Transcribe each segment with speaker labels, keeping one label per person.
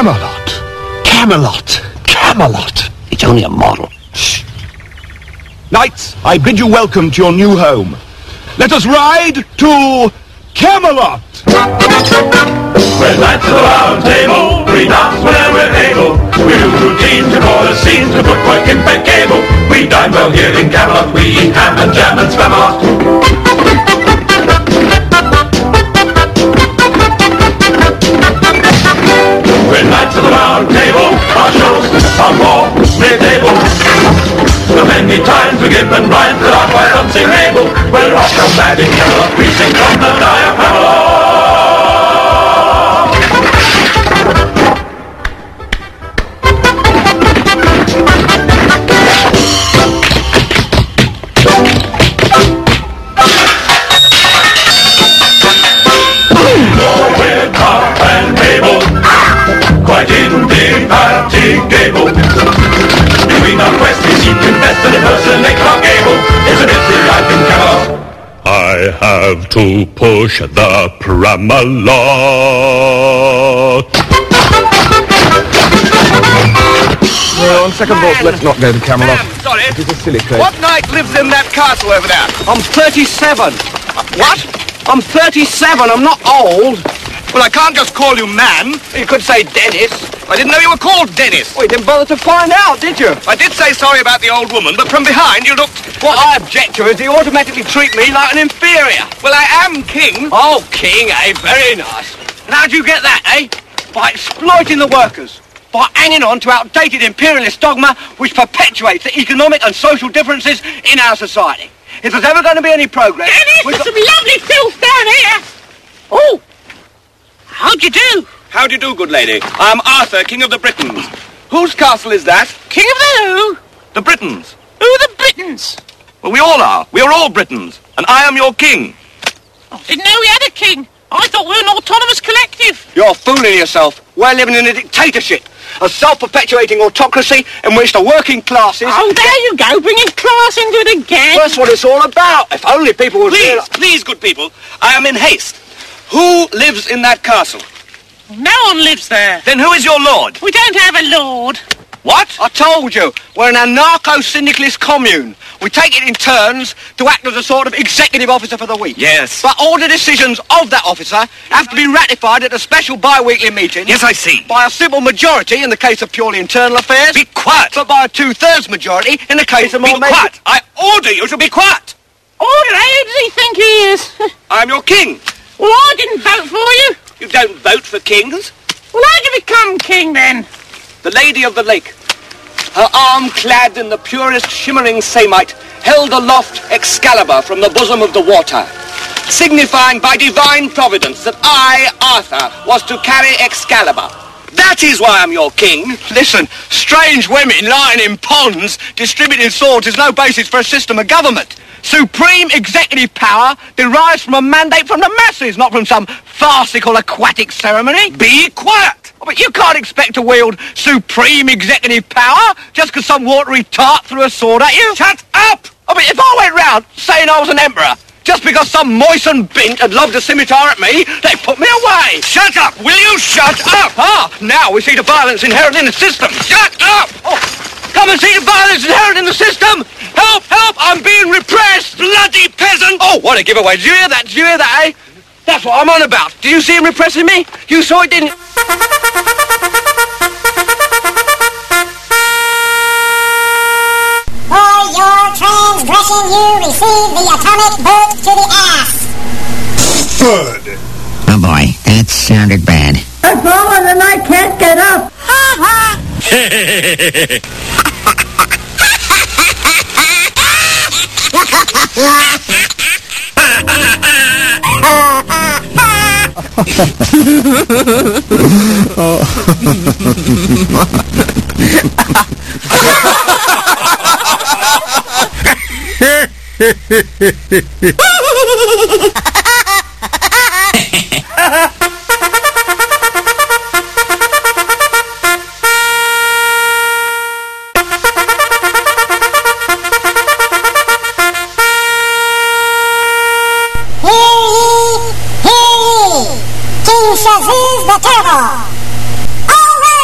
Speaker 1: Camelot. Camelot. Camelot.
Speaker 2: It's only a model.
Speaker 1: Shh. Knights, I bid you welcome to your new home. Let us ride to Camelot.
Speaker 3: We're knights of the round table, we dance whenever we're able. We do routines and all the scenes to put work in bed cable. We dine well here in Camelot, we eat ham and jam and spam a lot. We're knights of the round table, our shows are more mid-table. The many times we give and rhymes that are quite unsingable. We're rock and mad in Camelot, we sing from the diaphragm. Quite indefatigable. Between our quests we seek to best and impersonate our gable. It's a busy life in Camelot. I have to push the Pramalot.
Speaker 1: Well, on second thoughts, let's not go to Camelot.
Speaker 4: Sorry.
Speaker 1: It is a silly place.
Speaker 4: What knight lives in that castle over there? I'm 37. What? I'm 37. I'm not old. Well, I can't just call you man. You could say Dennis. I didn't know you were called Dennis. Well, you didn't bother to find out, did you? I did say sorry about the old woman, but from behind you looked... What I object to is you automatically treat me like an inferior. Well, I am king. Oh, king, eh? Very nice. And how do you get that, eh? By exploiting the workers. By hanging on to outdated imperialist dogma which perpetuates the economic and social differences in our society. If there's ever going to be any progress...
Speaker 5: Dennis, there's some lovely filth down here. Oh! How do you do?
Speaker 4: How do you do, good lady? I am Arthur, King of the Britons. Whose castle is that?
Speaker 5: King of the who?
Speaker 4: The Britons.
Speaker 5: Who are the Britons?
Speaker 4: Well, we all are. We are all Britons. And I am your king.
Speaker 5: I didn't know we had a king. I thought we were an autonomous collective.
Speaker 4: You're fooling yourself. We're living in a dictatorship. A self-perpetuating autocracy in which the working classes...
Speaker 5: Oh, there you go, bringing class into it again.
Speaker 4: That's what it's all about. If only people would...
Speaker 6: Please, good people. I am in haste. Who lives in that castle?
Speaker 5: No one lives there.
Speaker 6: Then who is your lord?
Speaker 5: We don't have a lord.
Speaker 6: What?
Speaker 4: I told you, we're an anarcho-syndicalist commune. We take it in turns to act as a sort of executive officer for the week.
Speaker 6: Yes.
Speaker 4: But all the decisions of that officer have to be ratified at a special bi-weekly meeting.
Speaker 6: Yes, I see.
Speaker 4: By a simple majority in the case of purely internal affairs.
Speaker 6: Be quiet.
Speaker 4: But by a two-thirds majority in the case of more...
Speaker 6: Be quiet. I order you to be quiet.
Speaker 5: Order? Who does he think he is?
Speaker 6: I'm your king.
Speaker 5: Well, I didn't vote for you.
Speaker 6: You don't vote for kings.
Speaker 5: Well, how'd you become king, then?
Speaker 6: The Lady of the Lake, her arm clad in the purest shimmering samite, held aloft Excalibur from the bosom of the water, signifying by divine providence that I, Arthur, was to carry Excalibur. That is why I'm your king.
Speaker 4: Listen, strange women lying in ponds distributing swords is no basis for a system of government. Supreme executive power derives from a mandate from the masses, not from some farcical aquatic ceremony.
Speaker 6: Be quiet.
Speaker 4: But you can't expect to wield supreme executive power just because some watery tart threw a sword at you.
Speaker 6: Shut up!
Speaker 4: I mean, if I went round saying I was an emperor, just because some moistened bint had lobbed a scimitar at me, they put me away.
Speaker 6: Shut up! Will you shut up?
Speaker 4: Ah, now we see the violence inherent in the system.
Speaker 6: Shut up!
Speaker 4: Oh, come and see the violence inherent in the system. Help, help, I'm being repressed.
Speaker 6: Bloody peasant!
Speaker 4: Oh, what a giveaway. Did you hear that? Did you hear that, eh? That's what I'm on about. Did you see him repressing me? You saw it, didn't you?
Speaker 7: For your transgression, you receive the atomic boot to the ass.
Speaker 1: Good.
Speaker 2: Oh boy, that sounded bad.
Speaker 8: I've fallen and I can't get up.
Speaker 7: King Shaziz the Terrible. All right.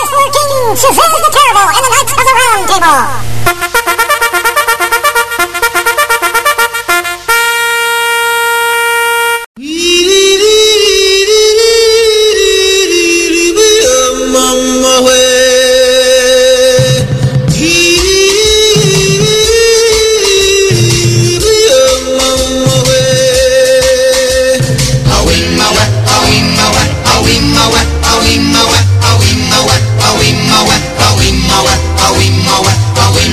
Speaker 7: Shazam the Terrible and the Knights of the Round Table.
Speaker 9: Away,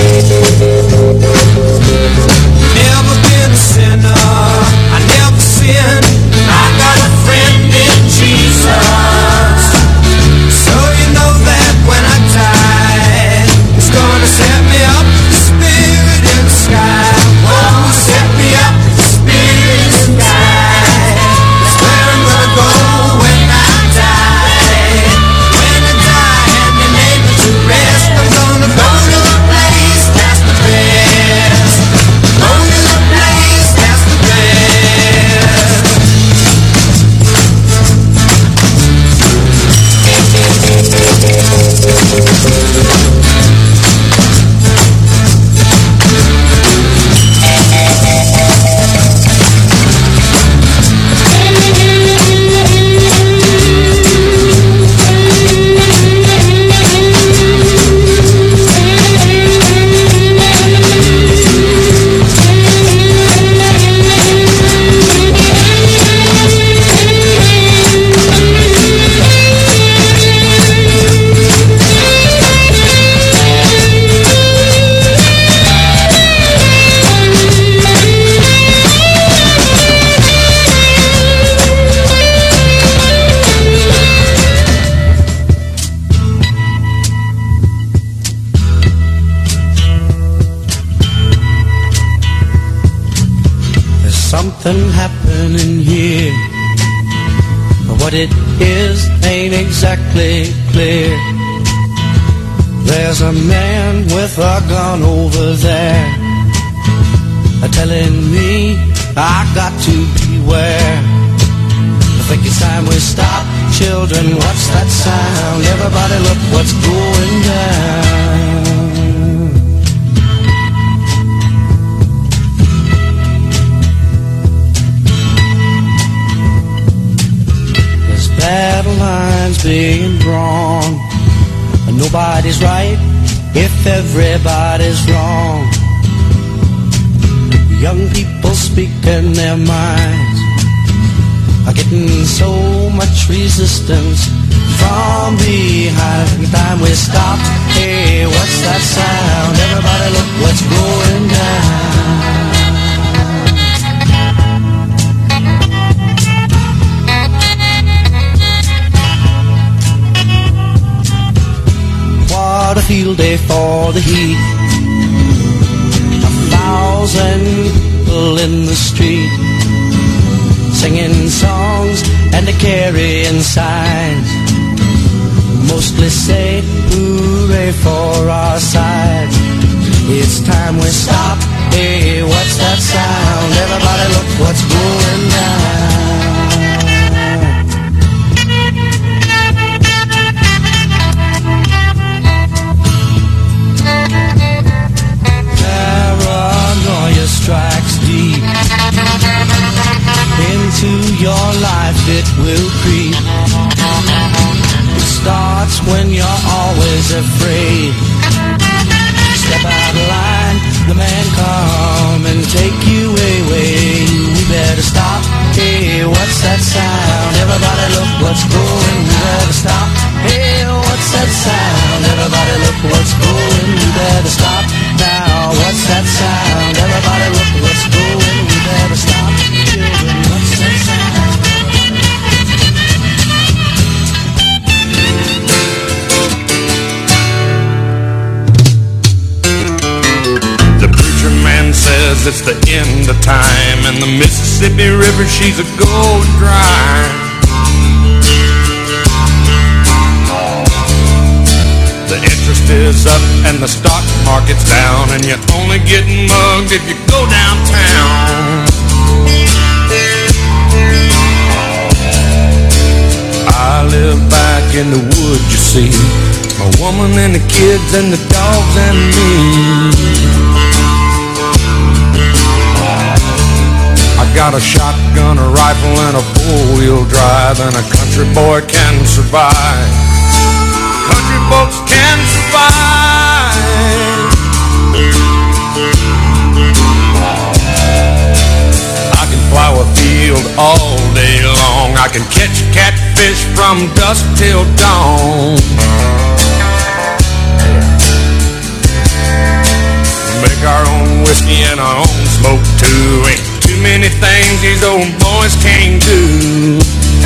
Speaker 9: Never been a sinner, I never sinned. I got a friend in Jesus. So you know that when I die, it's gonna set me up, the spirit in the sky. Oh, set me up, the spirit in the sky. That's where I'm gonna go when I die. When I die and you're able to rest, I'm gonna go to the place that's the best. Go to the place that's the best.
Speaker 10: Something happening here, but what it is ain't exactly clear. There's a man with a gun over there, telling me I got to beware. I think it's time we stop. Children, what's that sound? Everybody look what's going down. Battle lines being drawn, and nobody's right if everybody's wrong. Young people speaking their minds are getting so much resistance from behind. Every time we stop, hey, what's that sound? Everybody look what's going down. What a field day for the heat. 1,000 people in the street, singing songs and carrying signs. Mostly say hooray for our side. It's time we stop. Hey, what's that sound? Everybody look what's going down. Paranoia strikes deep into your life, it will creep. It starts when you're always afraid. Step out of line, the man come and take you away. We better stop. Hey, what's that sound? Everybody look what's going. We better stop. Hey, what's that sound? Everybody look what's going. We better stop now. What's that sound? Everybody look what's going. We better stop. Children, what's that sound?
Speaker 3: The preacher man says it's the end of time, and the Mississippi River, she's a going dry. The interest is up and the stock market's down, and you're only getting mugged if you go downtown. I live back in the woods, you see, my woman and the kids and the dogs and me. I got a shotgun, a rifle, and a four-wheel drive, and a country boy can survive. Country folks can survive. I can plow a field all day long. I can catch catfish from dusk till dawn.
Speaker 9: whiskey and our own smoke too. Ain't too many things these old boys can't do.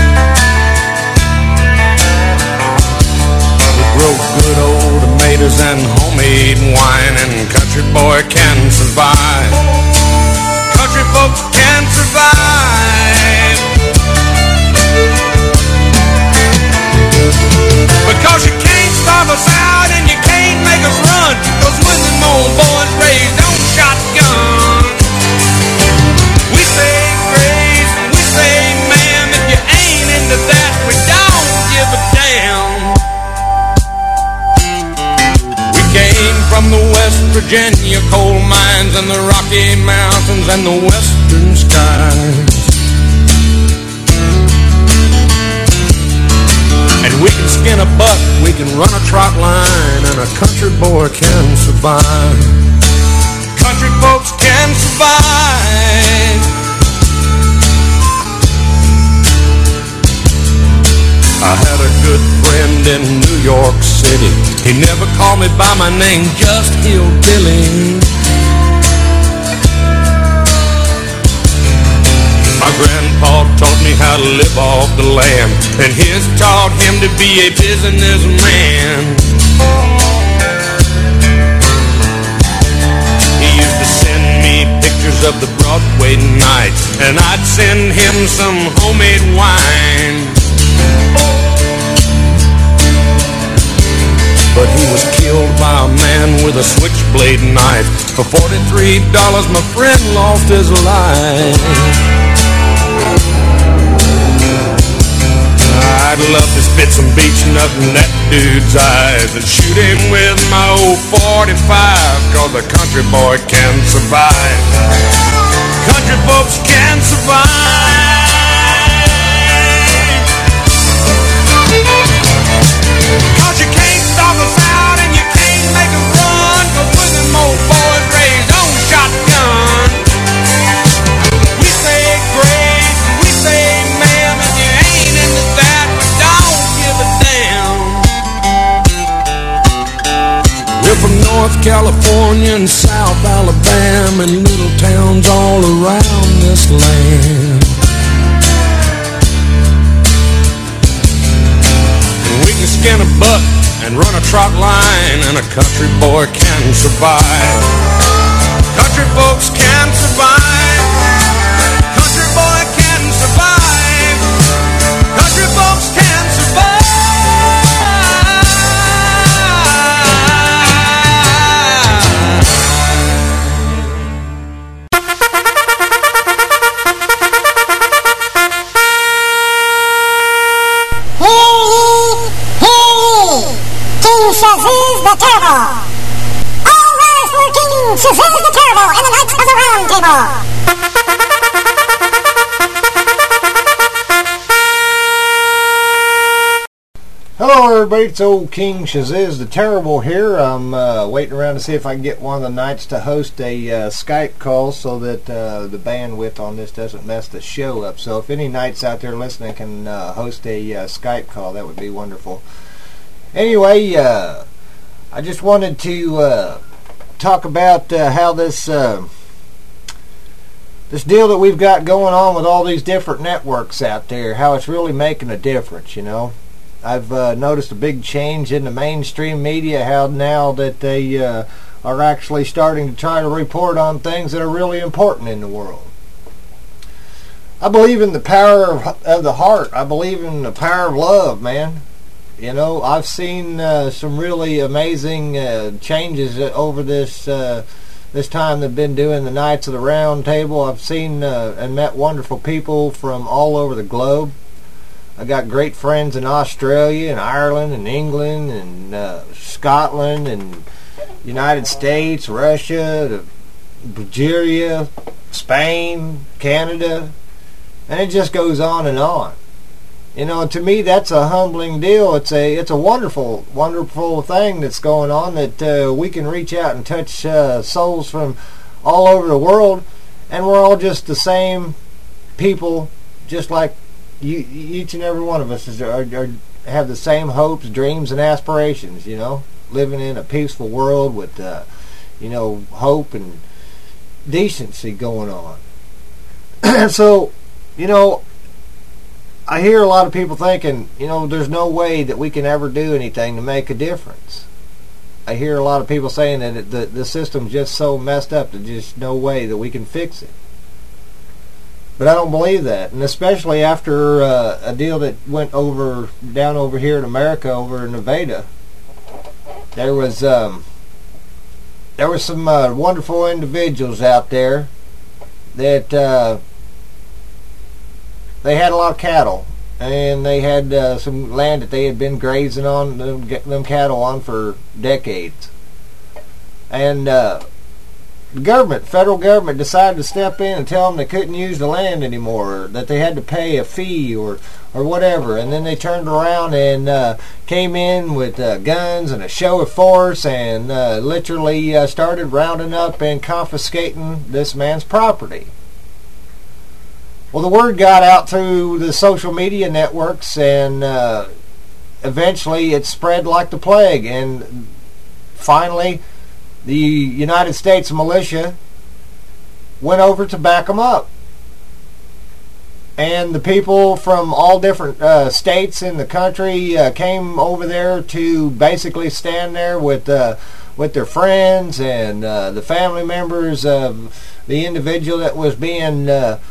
Speaker 9: We grow good old tomatoes and homemade wine, and country boy can survive. Country folks can survive. Because you can't starve us out and you can't make us run, 'cause when them old boys raised on shotgun, we say grace and we say ma'am. If you ain't into that, we don't give a damn. We came from the West Virginia coal mines and the Rocky Mountains and the western skies. And we can skin a buck, we can run a trot line, and a country boy can survive. Country folks can survive. I had a good friend in New York City. He never called me by my name, just Hillbilly. My grandpa taught me how to live off the land, and his taught him to be a businessman. He used to send me pictures of the Broadway nights, and I'd send him some homemade wine. But he was killed by a man with a switchblade knife. For $43, my friend lost his life. I'd love to spit some beach nut in that dude's eyes and shoot him with my old 45, 'cause a country boy can survive. Country folks can survive. 'Cause you can't starve us out and you can't make us run, 'cause we're them old boys raised on shotgun. We say grace, we say ma'am, if you ain't into that, don't give a damn. We're from North California and South Alabama and little towns all around this land. And we can skin a buck and run a trot line, and a country boy can survive. Country folks can survive. Country boy can survive. Country folks can survive.
Speaker 7: King Shazuz the Terrible. All rise for King Shazuz the Terrible and the Knights of the Round Table.
Speaker 11: Hello everybody, it's old King Shazuz the Terrible here. I'm waiting around to see if I can get one of the Knights to host a Skype call so that the bandwidth on this doesn't mess the show up. So if any Knights out there listening can host a Skype call, that would be wonderful. Anyway, I just wanted to talk about how this deal that we've got going on with all these different networks out there, how it's really making a difference, you know. I've noticed a big change in the mainstream media, how now that they are actually starting to try to report on things that are really important in the world. I believe in the power of the heart. I believe in the power of love, man. You know, I've seen some really amazing changes over this time they've been doing the Knights of the Round Table. I've seen and met wonderful people from all over the globe. I got great friends in Australia and Ireland and England and Scotland and United States, Russia, Bulgaria, Spain, Canada, and it just goes on and on. You know, to me, that's a humbling deal. It's a wonderful, wonderful thing that's going on, that we can reach out and touch souls from all over the world, and we're all just the same people, just like each and every one of us have the same hopes, dreams, and aspirations. You know, living in a peaceful world with, you know, hope and decency going on. So, I hear a lot of people thinking, there's no way that we can ever do anything to make a difference. I hear a lot of people saying that the system's just so messed up that there's just no way that we can fix it. But I don't believe that, and especially after a deal that went down over here in America, over in Nevada. There was some wonderful individuals out there that they had a lot of cattle, and they had some land that they had been grazing on them cattle on for decades. And the federal government decided to step in and tell them they couldn't use the land anymore, or that they had to pay a fee or whatever. And then they turned around and came in with guns and a show of force and literally started rounding up and confiscating this man's property. Well, the word got out through the social media networks, and eventually it spread like the plague. And finally, the United States militia went over to back them up. And the people from all different states in the country came over there to basically stand there with their friends and the family members of the individual that was being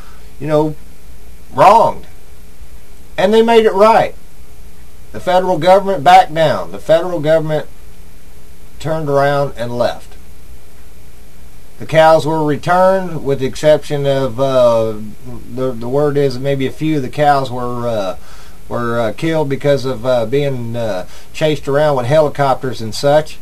Speaker 11: wronged. And they made it right. The federal government backed down. The federal government turned around and left. The cows were returned, with the exception of the word is maybe a few of the cows were killed because of being chased around with helicopters and such.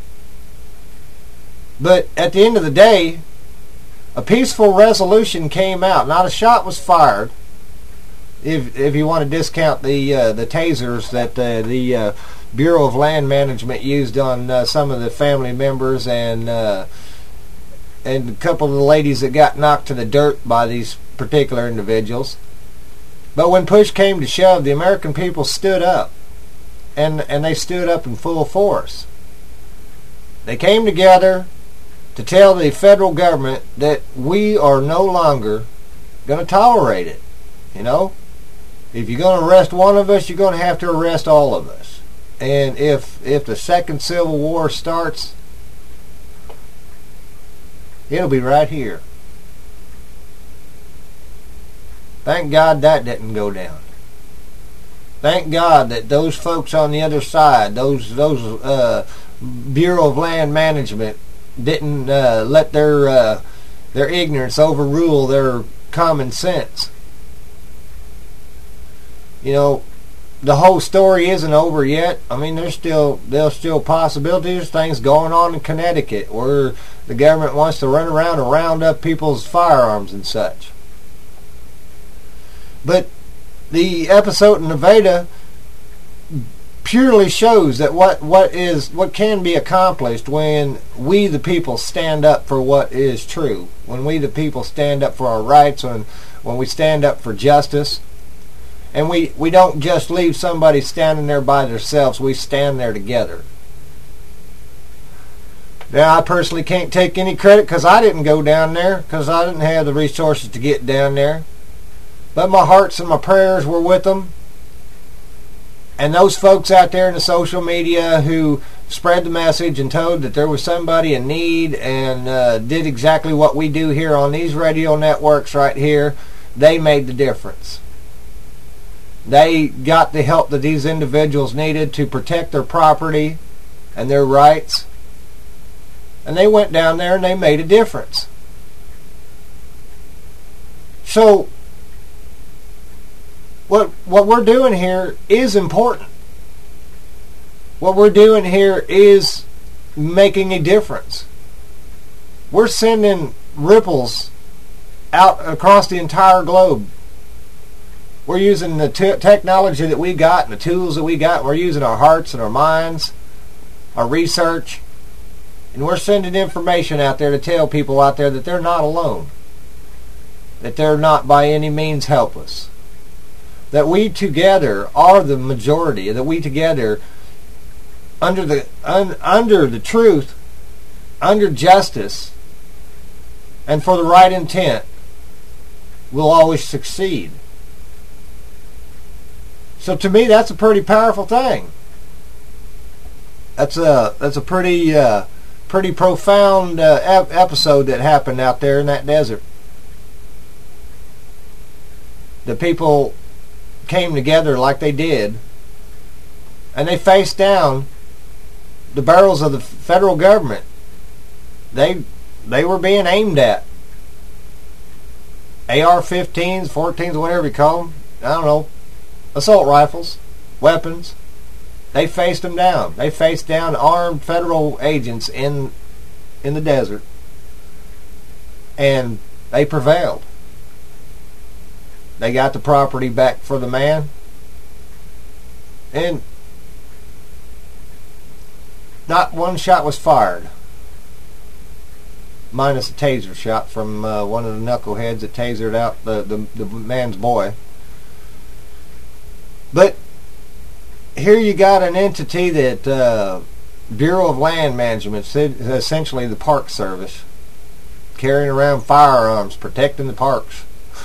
Speaker 11: But at the end of the day, a peaceful resolution came out. Not a shot was fired. If you want to discount the tasers that the Bureau of Land Management used on some of the family members and a couple of the ladies that got knocked to the dirt by these particular individuals. But when push came to shove, the American people stood up, and they stood up in full force. They came together to tell the federal government that we are no longer going to tolerate it. If you're going to arrest one of us, you're going to have to arrest all of us. And if the second Civil War starts, it'll be right here. Thank God that didn't go down. Thank God that those folks on the other side, those Bureau of Land Management, didn't let their ignorance overrule their common sense. The whole story isn't over yet. I mean, there's still possibilities. There's things going on in Connecticut where the government wants to run around and round up people's firearms and such. But the episode in Nevada purely shows that what can be accomplished when we the people stand up for what is true. When we the people stand up for our rights, when we stand up for justice. And we don't just leave somebody standing there by themselves. We stand there together. Now, I personally can't take any credit because I didn't go down there, because I didn't have the resources to get down there. But my hearts and my prayers were with them. And those folks out there in the social media who spread the message and told that there was somebody in need and did exactly what we do here on these radio networks right here, they made the difference. They got the help that these individuals needed to protect their property and their rights. And they went down there and they made a difference. So, what we're doing here is important. What we're doing here is making a difference. We're sending ripples out across the entire globe. We're using the technology that we got and the tools that we got. We're using our hearts and our minds, our research, and we're sending information out there to tell people out there that they're not alone, that they're not by any means helpless, that we together are the majority, that we together, under the truth, under justice, and for the right intent will always succeed. So to me, that's a pretty powerful thing. That's a pretty profound episode that happened out there in that desert. The people came together like they did, and they faced down the barrels of the federal government. They were being aimed at. AR-15s, 14s, whatever you call them. I don't know. Assault rifles, weapons. They faced them down. They faced down armed federal agents in the desert. And they prevailed. They got the property back for the man. And not one shot was fired. Minus a taser shot from one of the knuckleheads that tasered out the man's boy. But here you got an entity that Bureau of Land Management, essentially the Park Service, carrying around firearms, protecting the parks.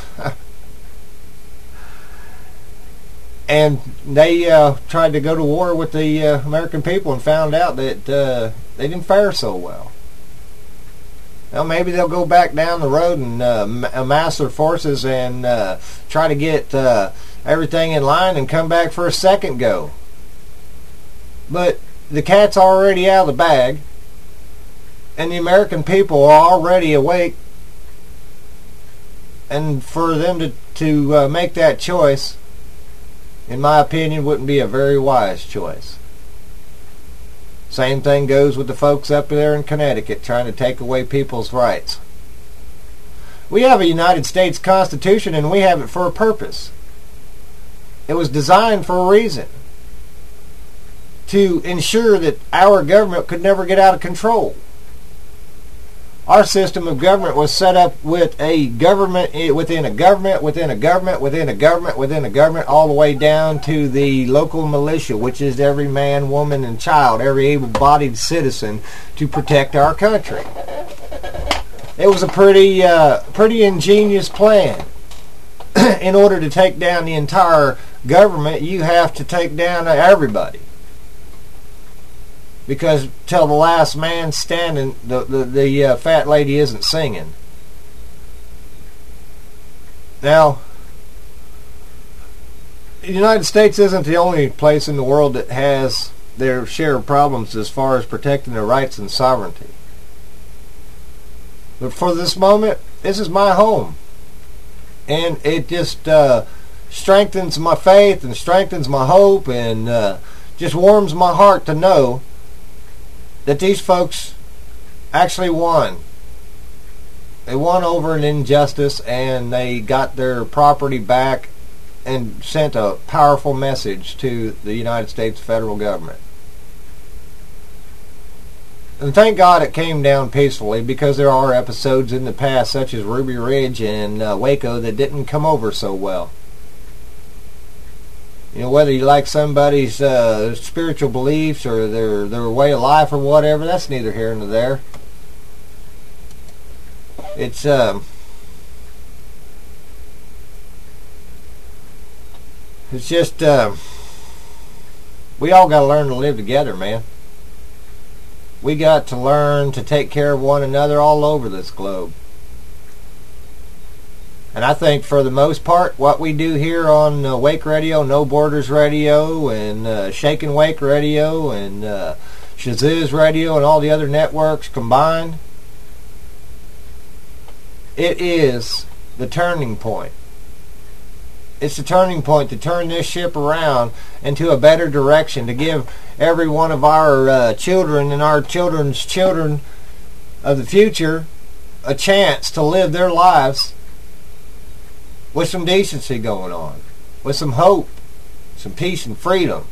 Speaker 11: And they tried to go to war with the American people and found out that they didn't fare so well. Well, maybe they'll go back down the road and amass their forces and try to get everything in line and come back for a second go. But the cat's already out of the bag, and the American people are already awake, and for them to make that choice, in my opinion, wouldn't be a very wise choice. Same thing goes with the folks up there in Connecticut trying to take away people's rights. We have a United States Constitution, and we have it for a purpose. It was designed for a reason. To ensure that our government could never get out of control. Our system of government was set up with a government within a government, within a government, within a government, within a government, all the way down to the local militia, which is every man, woman, and child, every able-bodied citizen, to protect our country. It was a pretty ingenious plan. In order to take down the entire government, you have to take down everybody. Because till the last man standing, the fat lady isn't singing. Now, the United States isn't the only place in the world that has their share of problems as far as protecting their rights and sovereignty. But for this moment, this is my home. And it just strengthens my faith and strengthens my hope and just warms my heart to know that these folks actually won. They won over an injustice, and they got their property back and sent a powerful message to the United States federal government. And thank God it came down peacefully, because there are episodes in the past, such as Ruby Ridge and Waco, that didn't come over so well. You know, whether you like somebody's spiritual beliefs or their way of life or whatever, that's neither here nor there. It's just we all got to learn to live together, man. We got to learn to take care of one another all over this globe. And I think for the most part, what we do here on Wake Radio, No Borders Radio, and Shakin' Wake Radio, and Shazooz Radio, and all the other networks combined, it is the turning point. It's the turning point to turn this ship around into a better direction, to give every one of our children and our children's children of the future a chance to live their lives with some decency going on, with some hope, some peace and freedom.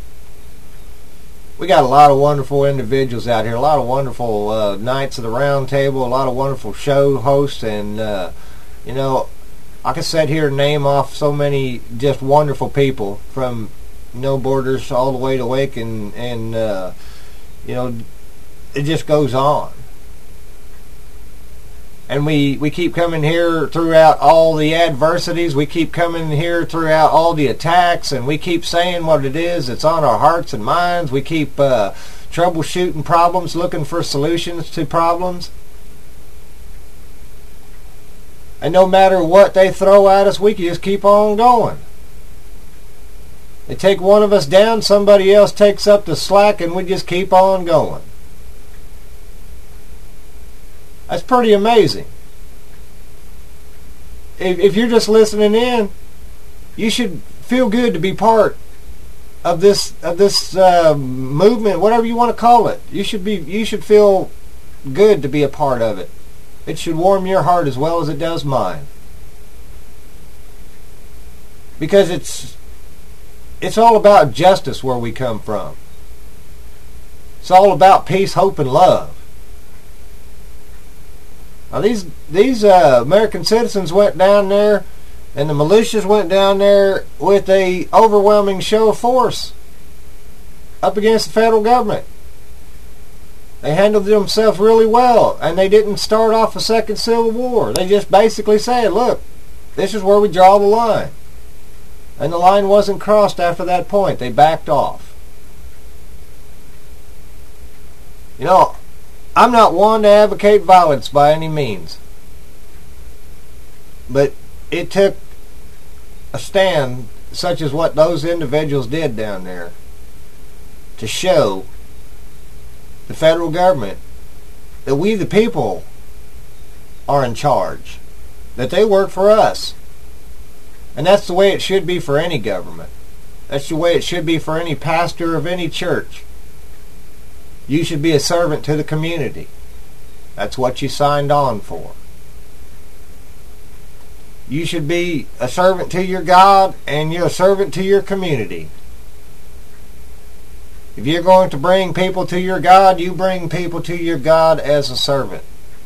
Speaker 11: We got a lot of wonderful individuals out here, a lot of wonderful Knights of the Round Table, a lot of wonderful show hosts, and you know, I could sit here and name off so many just wonderful people, from No Borders all the way to Wake, and you know, it just goes on. And we keep coming here throughout all the adversities. We keep coming here throughout all the attacks, and we keep saying what it is that's on our hearts and minds. We keep troubleshooting problems, looking for solutions to problems. And no matter what they throw at us, we can just keep on going. They take one of us down, somebody else takes up the slack, and we just keep on going. That's pretty amazing. If you're just listening in, you should feel good to be part of this movement, whatever you want to call it. You should feel good to be a part of it. It should warm your heart as well as it does mine. Because it's all about justice where we come from. It's all about peace, hope, and love. Now these American citizens went down there, and the militias went down there with a overwhelming show of force up against the federal government. They handled themselves really well, and they didn't start off a second civil war. They just basically said, look, this is where we draw the line. And the line wasn't crossed after that point. They backed off. You know, I'm not one to advocate violence by any means. But it took a stand such as what those individuals did down there to show the federal government that we the people are in charge, that they work for us. And that's the way it should be for any government. That's the way it should be for any pastor of any church. You should be a servant to the community. That's what you signed on for. You should be a servant to your God, and you're a servant to your community. If you're going to bring people to your God, you bring people to your God as a servant.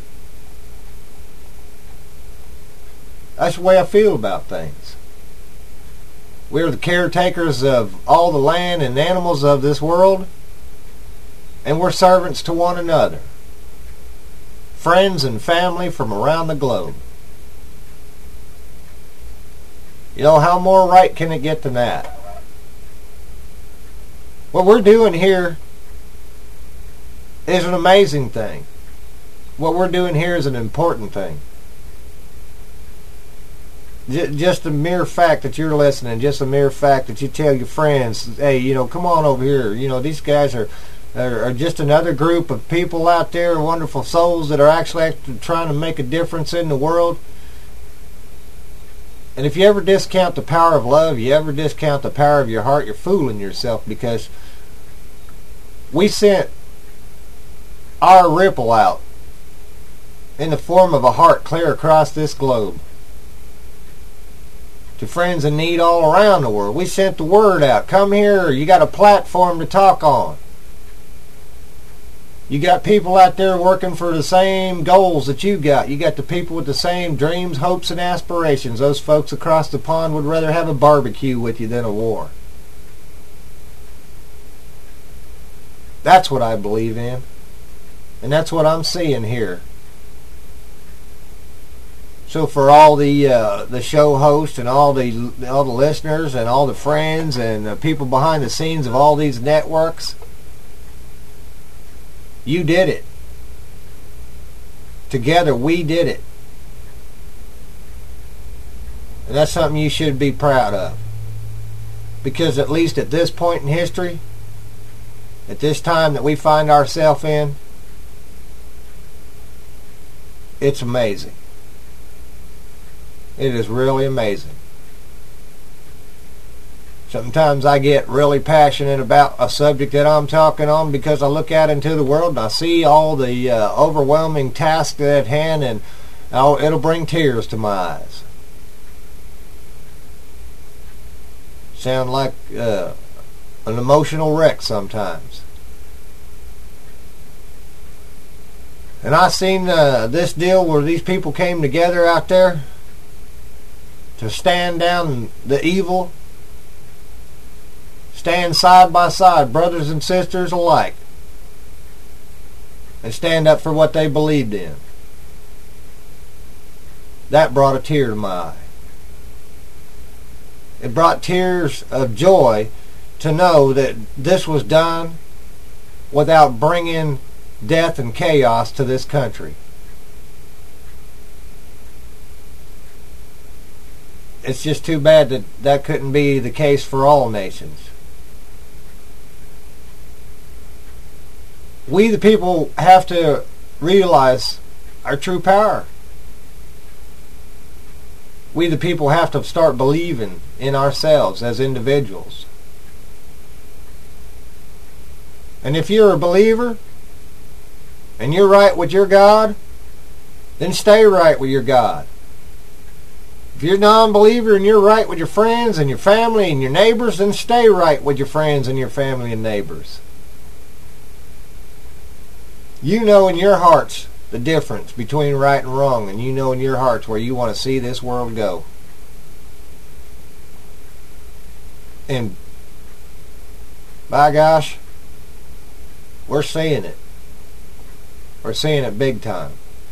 Speaker 11: That's the way I feel about things. We're the caretakers of all the land and animals of this world, and we're servants to one another. Friends and family from around the globe. You know, how more right can it get than that? What we're doing here is an amazing thing. What we're doing here is an important thing. Just the mere fact that you're listening, just the mere fact that you tell your friends, hey, you know, come on over here. You know, these guys are just another group of people out there, wonderful souls that are actually trying to make a difference in the world. And if you ever discount the power of love, you ever discount the power of your heart, you're fooling yourself, because we sent our ripple out in the form of a heart clear across this globe to friends in need all around the world. We sent the word out. Come here. You got a platform to talk on. You got people out there working for the same goals that you got. You got the people with the same dreams, hopes, and aspirations. Those folks across the pond would rather have a barbecue with you than a war. That's what I believe in. And that's what I'm seeing here. So for all the show hosts and all the listeners and all the friends and the people behind the scenes of all these networks, you did it. Together we did it. And that's something you should be proud of. Because at least at this point in history, at this time that we find ourselves in, it's amazing. It is really amazing. Sometimes I get really passionate about a subject that I'm talking on because I look out into the world and I see all the overwhelming tasks at hand, and it'll bring tears to my eyes. Sound like an emotional wreck sometimes. And I seen this deal where these people came together out there to stand down the evil, stand side by side, brothers and sisters alike, and stand up for what they believed in. that brought a tear to my eye. It brought tears of joy to know that this was done without bringing death and chaos to this country. It's just too bad that that couldn't be the case for all nations. We the people have to realize our true power. We the people have to start believing in ourselves as individuals. And if you're a believer and you're right with your God, then stay right with your God. If you're a non-believer and you're right with your friends and your family and your neighbors, then stay right with your friends and your family and neighbors. You know in your hearts the difference between right and wrong, and you know in your hearts where you want to see this world go. And by gosh, we're seeing it. We're seeing it big time.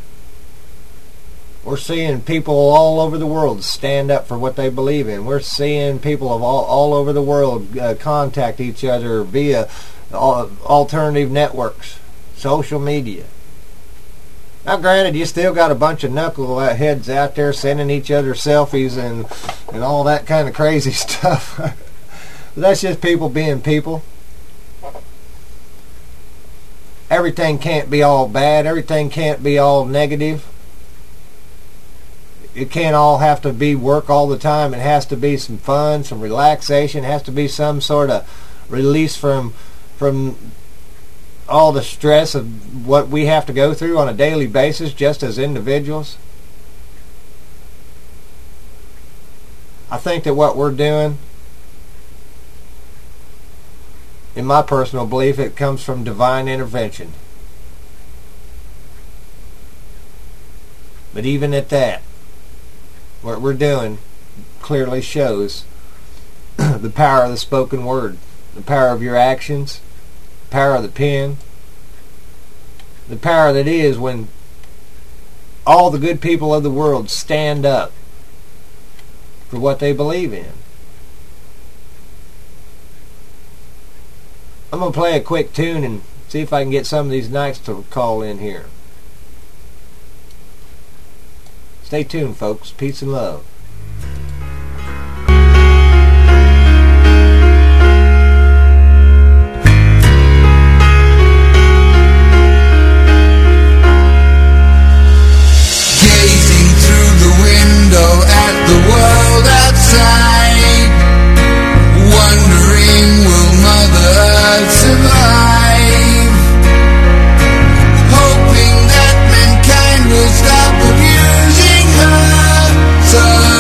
Speaker 11: We're seeing people all over the world stand up for what they believe in. We're seeing people of all over the world contact each other via alternative networks, social media. Now granted, you still got a bunch of knuckleheads out there sending each other selfies and all that kind of crazy stuff. That's just people being people. Everything can't be all bad. Everything can't be all negative. It can't all have to be work all the time. It has to be some fun, some relaxation. It has to be some sort of release from all the stress of what we have to go through on a daily basis just as individuals. I think that what we're doing, in my personal belief, it comes from divine intervention. But even at that, what we're doing clearly shows the power of the spoken word, the power of your actions, the power of the pen, the power that is when all the good people of the world stand up for what they believe in. I'm going to play a quick tune and see if I can get some of these knights to call in here. Stay tuned, folks. Peace and love.
Speaker 9: Gazing through the window at the world outside, wondering will Mother Earth survive, hoping that mankind will stop abusing her. So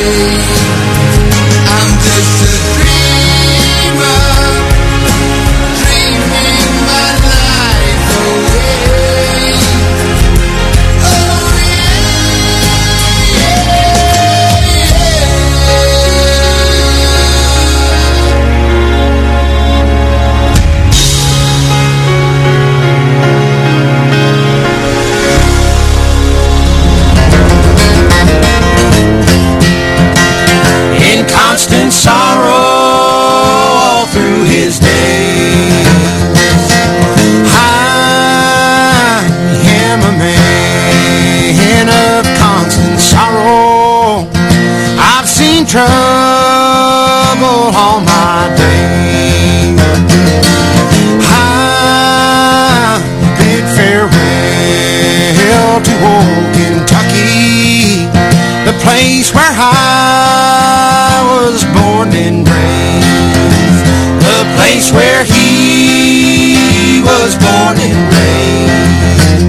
Speaker 9: I'm just a dreamer, dreaming my life away. Oh
Speaker 10: in constant sorrow all through his days. I am a man of constant sorrow. I've seen trouble all my days. I bid farewell to old Kentucky, the place where I was born and raised, the place where he was born and raised.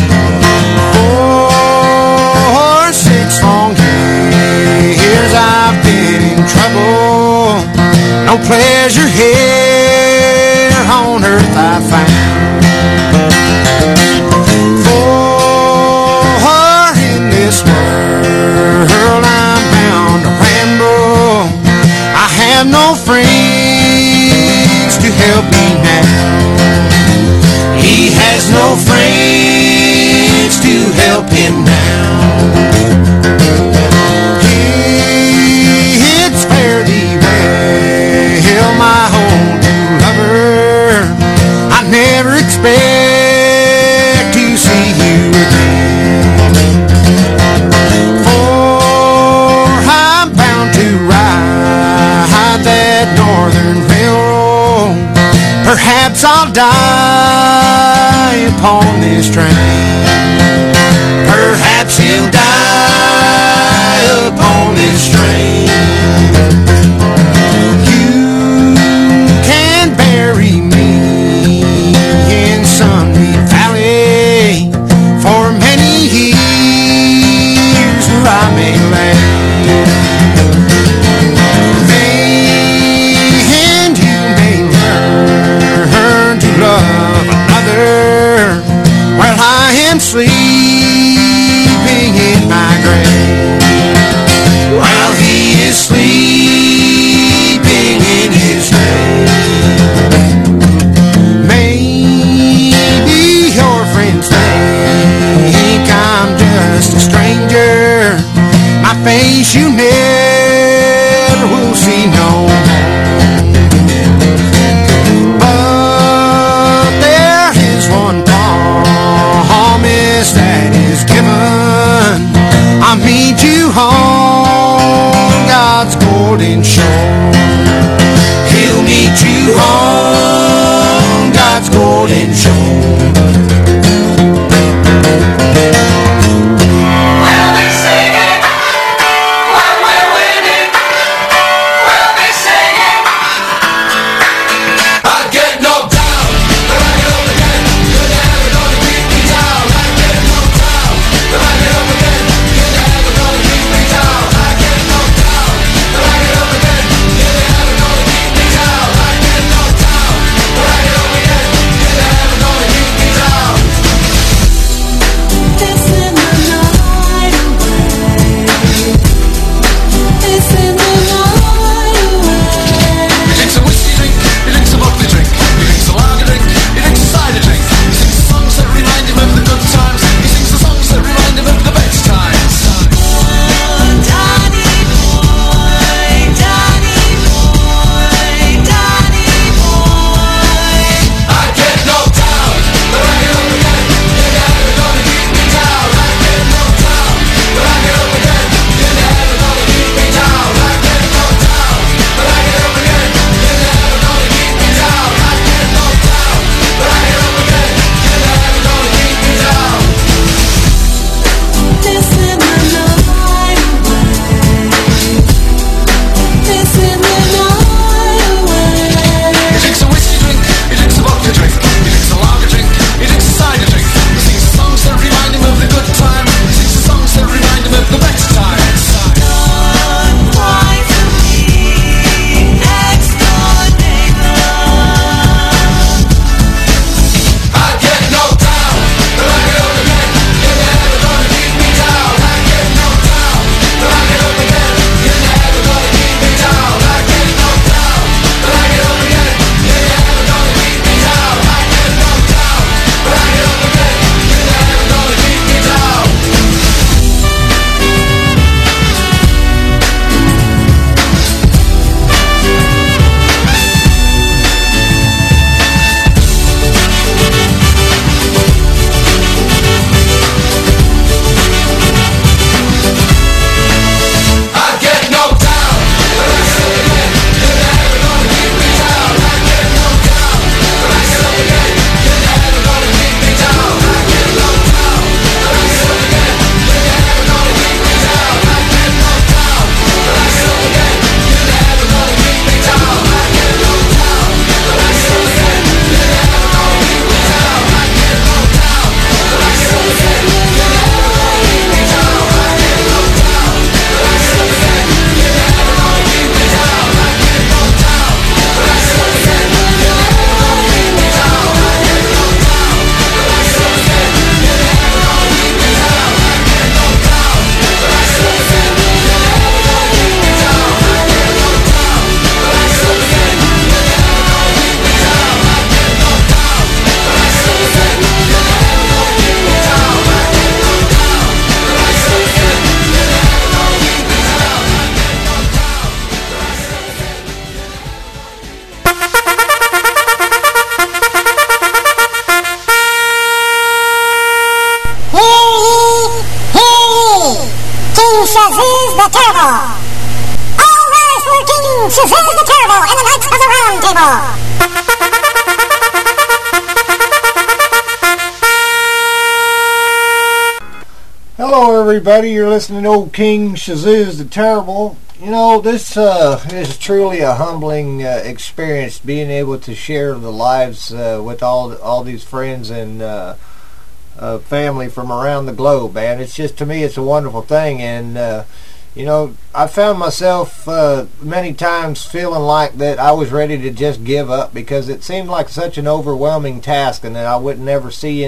Speaker 10: For 6 long years I've been in trouble, no pleasure here on earth I found. For in this world I'm bound to ramble, I have no friends to help me now. He has no friends to help him now. It's fare thee well, my old new lover. I never expect to see you again, for I'm bound to ride that northern railroad. Perhaps I'll die upon this train. Perhaps he'll die upon this train. You can bury me in Sunbeam Valley for many years where I may lay. And you may learn to love another while I am sleeping in my grave, while he is sleeping in his grave. Maybe your friends think I'm just a stranger, my face you never will see no more. But there is one promise that is given, I'll meet you on God's golden shore. He'll meet you on God's golden shore.
Speaker 9: We'll be singing when we're winning. We'll be singing. I get knocked down, but I get up again. Good to have it on to keep me down. I get knocked down, but I get up again. Good to have it on to keep me down. I get knocked down, but I get up again. Good to
Speaker 7: table.
Speaker 11: Hello, everybody. You're listening to Old King Shazooz the Terrible. You know, this is truly a humbling experience, being able to share the lives with all these friends and family from around the globe, man. It's just, to me, it's a wonderful thing. And, you know, I found myself many times feeling like that I was ready to just give up, because it seemed like such an overwhelming task, and that I would never see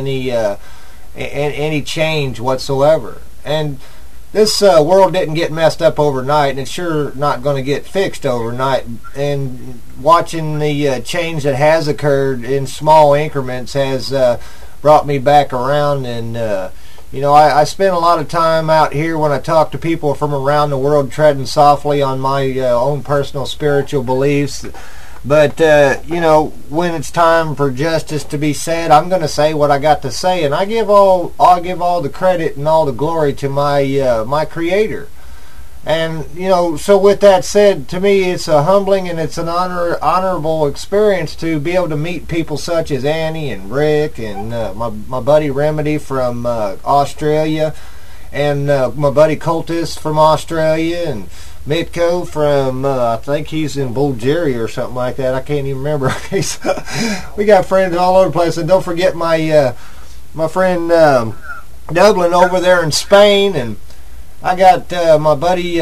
Speaker 11: any change whatsoever. And this world didn't get messed up overnight, and it's sure not going to get fixed overnight. And watching the change that has occurred in small increments has brought me back around. And you know, I spend a lot of time out here when I talk to people from around the world, treading softly on my own personal spiritual beliefs. But, you know, when it's time for justice to be said, I'm going to say what I got to say, and I'll give all the credit and all the glory to my Creator. And, you know, so with that said, to me, it's a humbling and it's an honorable experience to be able to meet people such as Annie and Rick and my buddy Remedy from Australia, and my buddy Cultus from Australia, and Mitko from, I think he's in Bulgaria or something like that. I can't even remember. We got friends all over the place. And don't forget my friend Dublin over there in Spain. And I got my buddy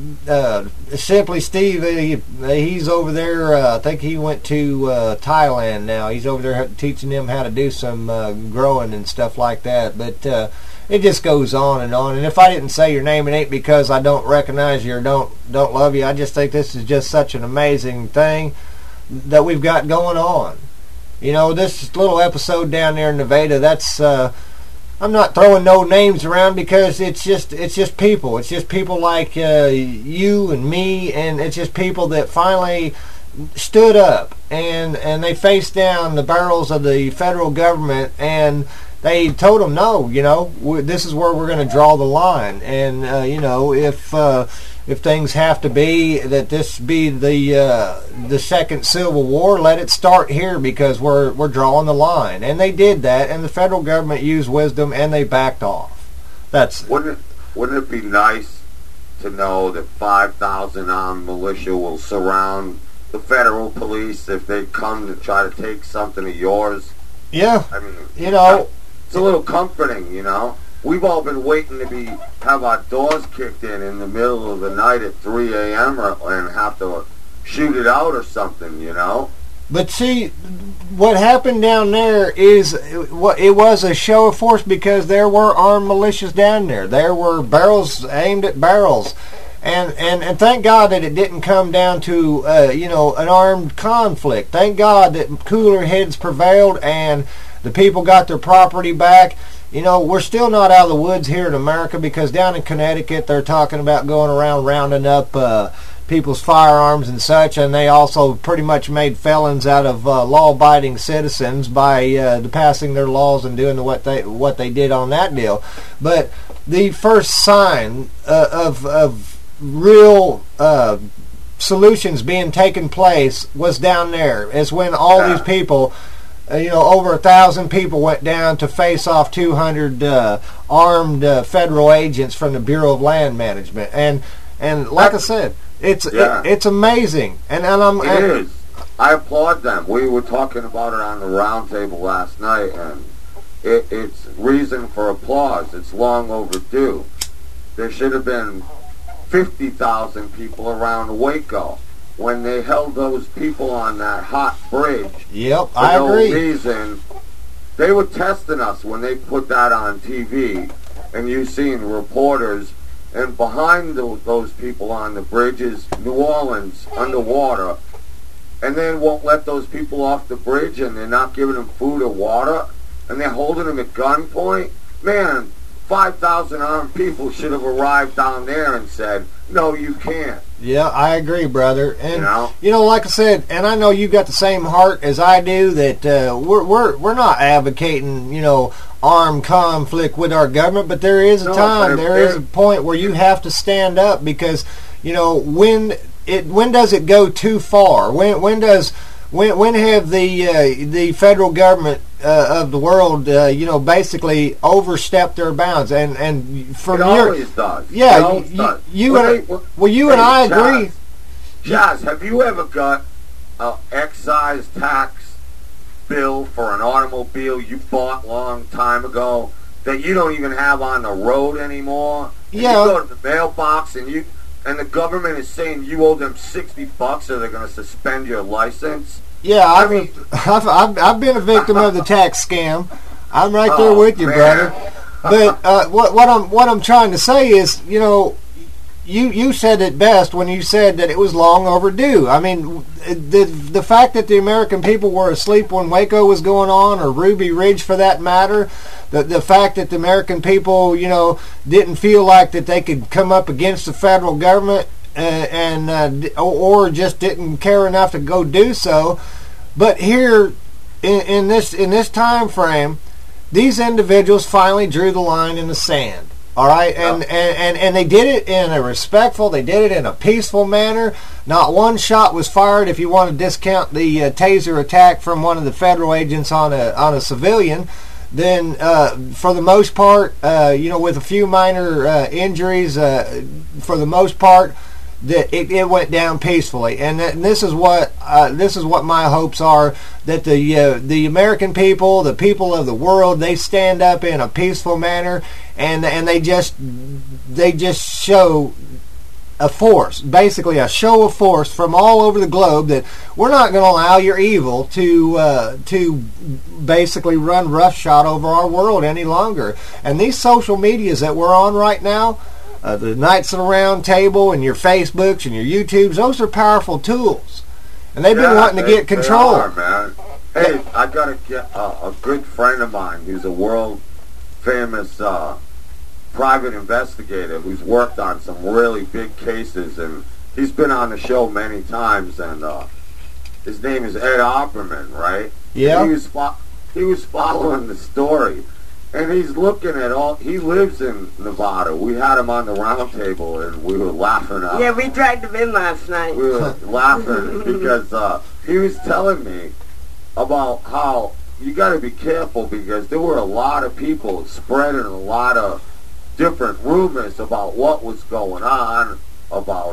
Speaker 11: Simply Steve. He's over there. I think he went to Thailand now. He's over there teaching them how to do some growing and stuff like that. But it just goes on. And if I didn't say your name, it ain't because I don't recognize you or don't love you. I just think this is just such an amazing thing that we've got going on. You know, this little episode down there in Nevada, that's I'm not throwing no names around, because it's just people. It's just people like you and me, and it's just people that finally stood up and they faced down the barrels of the federal government, and they told them, no, you know, this is where we're going to draw the line. And you know, if things have to be that this be the second Civil War, let it start here, because we're drawing the line. And they did that, and the federal government used wisdom, and they backed off.
Speaker 12: Wouldn't it be nice to know that 5,000 armed militia will surround the federal police if they come to try to take something of yours?
Speaker 11: Yeah,
Speaker 12: I mean,
Speaker 11: you know,
Speaker 12: it's a little comforting, you know. We've all been waiting to have our doors kicked in the middle of the night at 3 a.m. and have to shoot it out or something, you know.
Speaker 11: But see, what happened down there is it was a show of force, because there were armed militias down there. There were barrels aimed at barrels. And thank God that it didn't come down to, you know, an armed conflict. Thank God that cooler heads prevailed and the people got their property back. You know, we're still not out of the woods here in America, because down in Connecticut they're talking about going around rounding up people's firearms and such, and they also pretty much made felons out of law-abiding citizens by passing their laws and doing what they did on that deal. But the first sign of real solutions being taken place was down there. Is when all these people, you know, over 1,000 people went down to face off 200 armed federal agents from the Bureau of Land Management. And like I said, it's amazing. It
Speaker 12: is. I applaud them. We were talking about it on the round table last night, and it's reason for applause. It's long overdue. There should have been 50,000 people around Waco when they held those people on that hot bridge.
Speaker 11: Yep, I agree.
Speaker 12: For no reason. They were testing us when they put that on TV, and you seen reporters, and behind those people on the bridge is New Orleans underwater, and they won't let those people off the bridge, and they're not giving them food or water, and they're holding them at gunpoint. Man, 5,000 armed people should have arrived down there and said, no, you can't.
Speaker 11: Yeah, I agree, brother. And you know, like I said, and I know you got the same heart as I do, that we're not advocating, you know, armed conflict with our government, but there is a time, there is a point where you have to stand up, because, you know, when does it go too far? When does When have the federal government of the world, basically overstepped their bounds? And from
Speaker 12: it always does.
Speaker 11: Yeah,
Speaker 12: it always does.
Speaker 11: You and I agree.
Speaker 12: Chaz, have you ever got an excise tax bill for an automobile you bought a long time ago that you don't even have on the road anymore? And
Speaker 11: Yeah.
Speaker 12: you go to the mailbox and the government is saying you owe them $60 or they're going to suspend your license.
Speaker 11: Yeah, I've been a victim of the tax scam. I'm right there with you, brother. But what I'm trying to say is, you said it best when you said that it was long overdue. I mean, the fact that the American people were asleep when Waco was going on, or Ruby Ridge for that matter, the fact that the American people, didn't feel like that they could come up against the federal government or just didn't care enough to go do so. But here, in this time frame, these individuals finally drew the line in the sand. All right, and they did it in a respectful, they did it in a peaceful manner. Not one shot was fired. If you want to discount the taser attack from one of the federal agents on a civilian, then for the most part, with a few minor injuries, for the most part, that it went down peacefully. And this is what my hopes are, that the American people, the people of the world, they stand up in a peaceful manner, and they just show a force, basically a show of force from all over the globe, that we're not going to allow your evil to basically run roughshod over our world any longer. And these social medias that we're on right now, the Knights of the Round Table and your Facebooks and your YouTubes, those are powerful tools, and they've been wanting to get control.
Speaker 12: They are, man. Hey, I got a good friend of mine who's a world famous private investigator who's worked on some really big cases, and he's been on the show many times. And his name is Ed Opperman, right?
Speaker 11: Yeah.
Speaker 12: And he was following the story. And he's looking at he lives in Nevada. We had him on the round table, and we were laughing out.
Speaker 8: Yeah, we dragged him in last night.
Speaker 12: We were laughing because he was telling me about how you got to be careful, because there were a lot of people spreading a lot of different rumors about what was going on, about,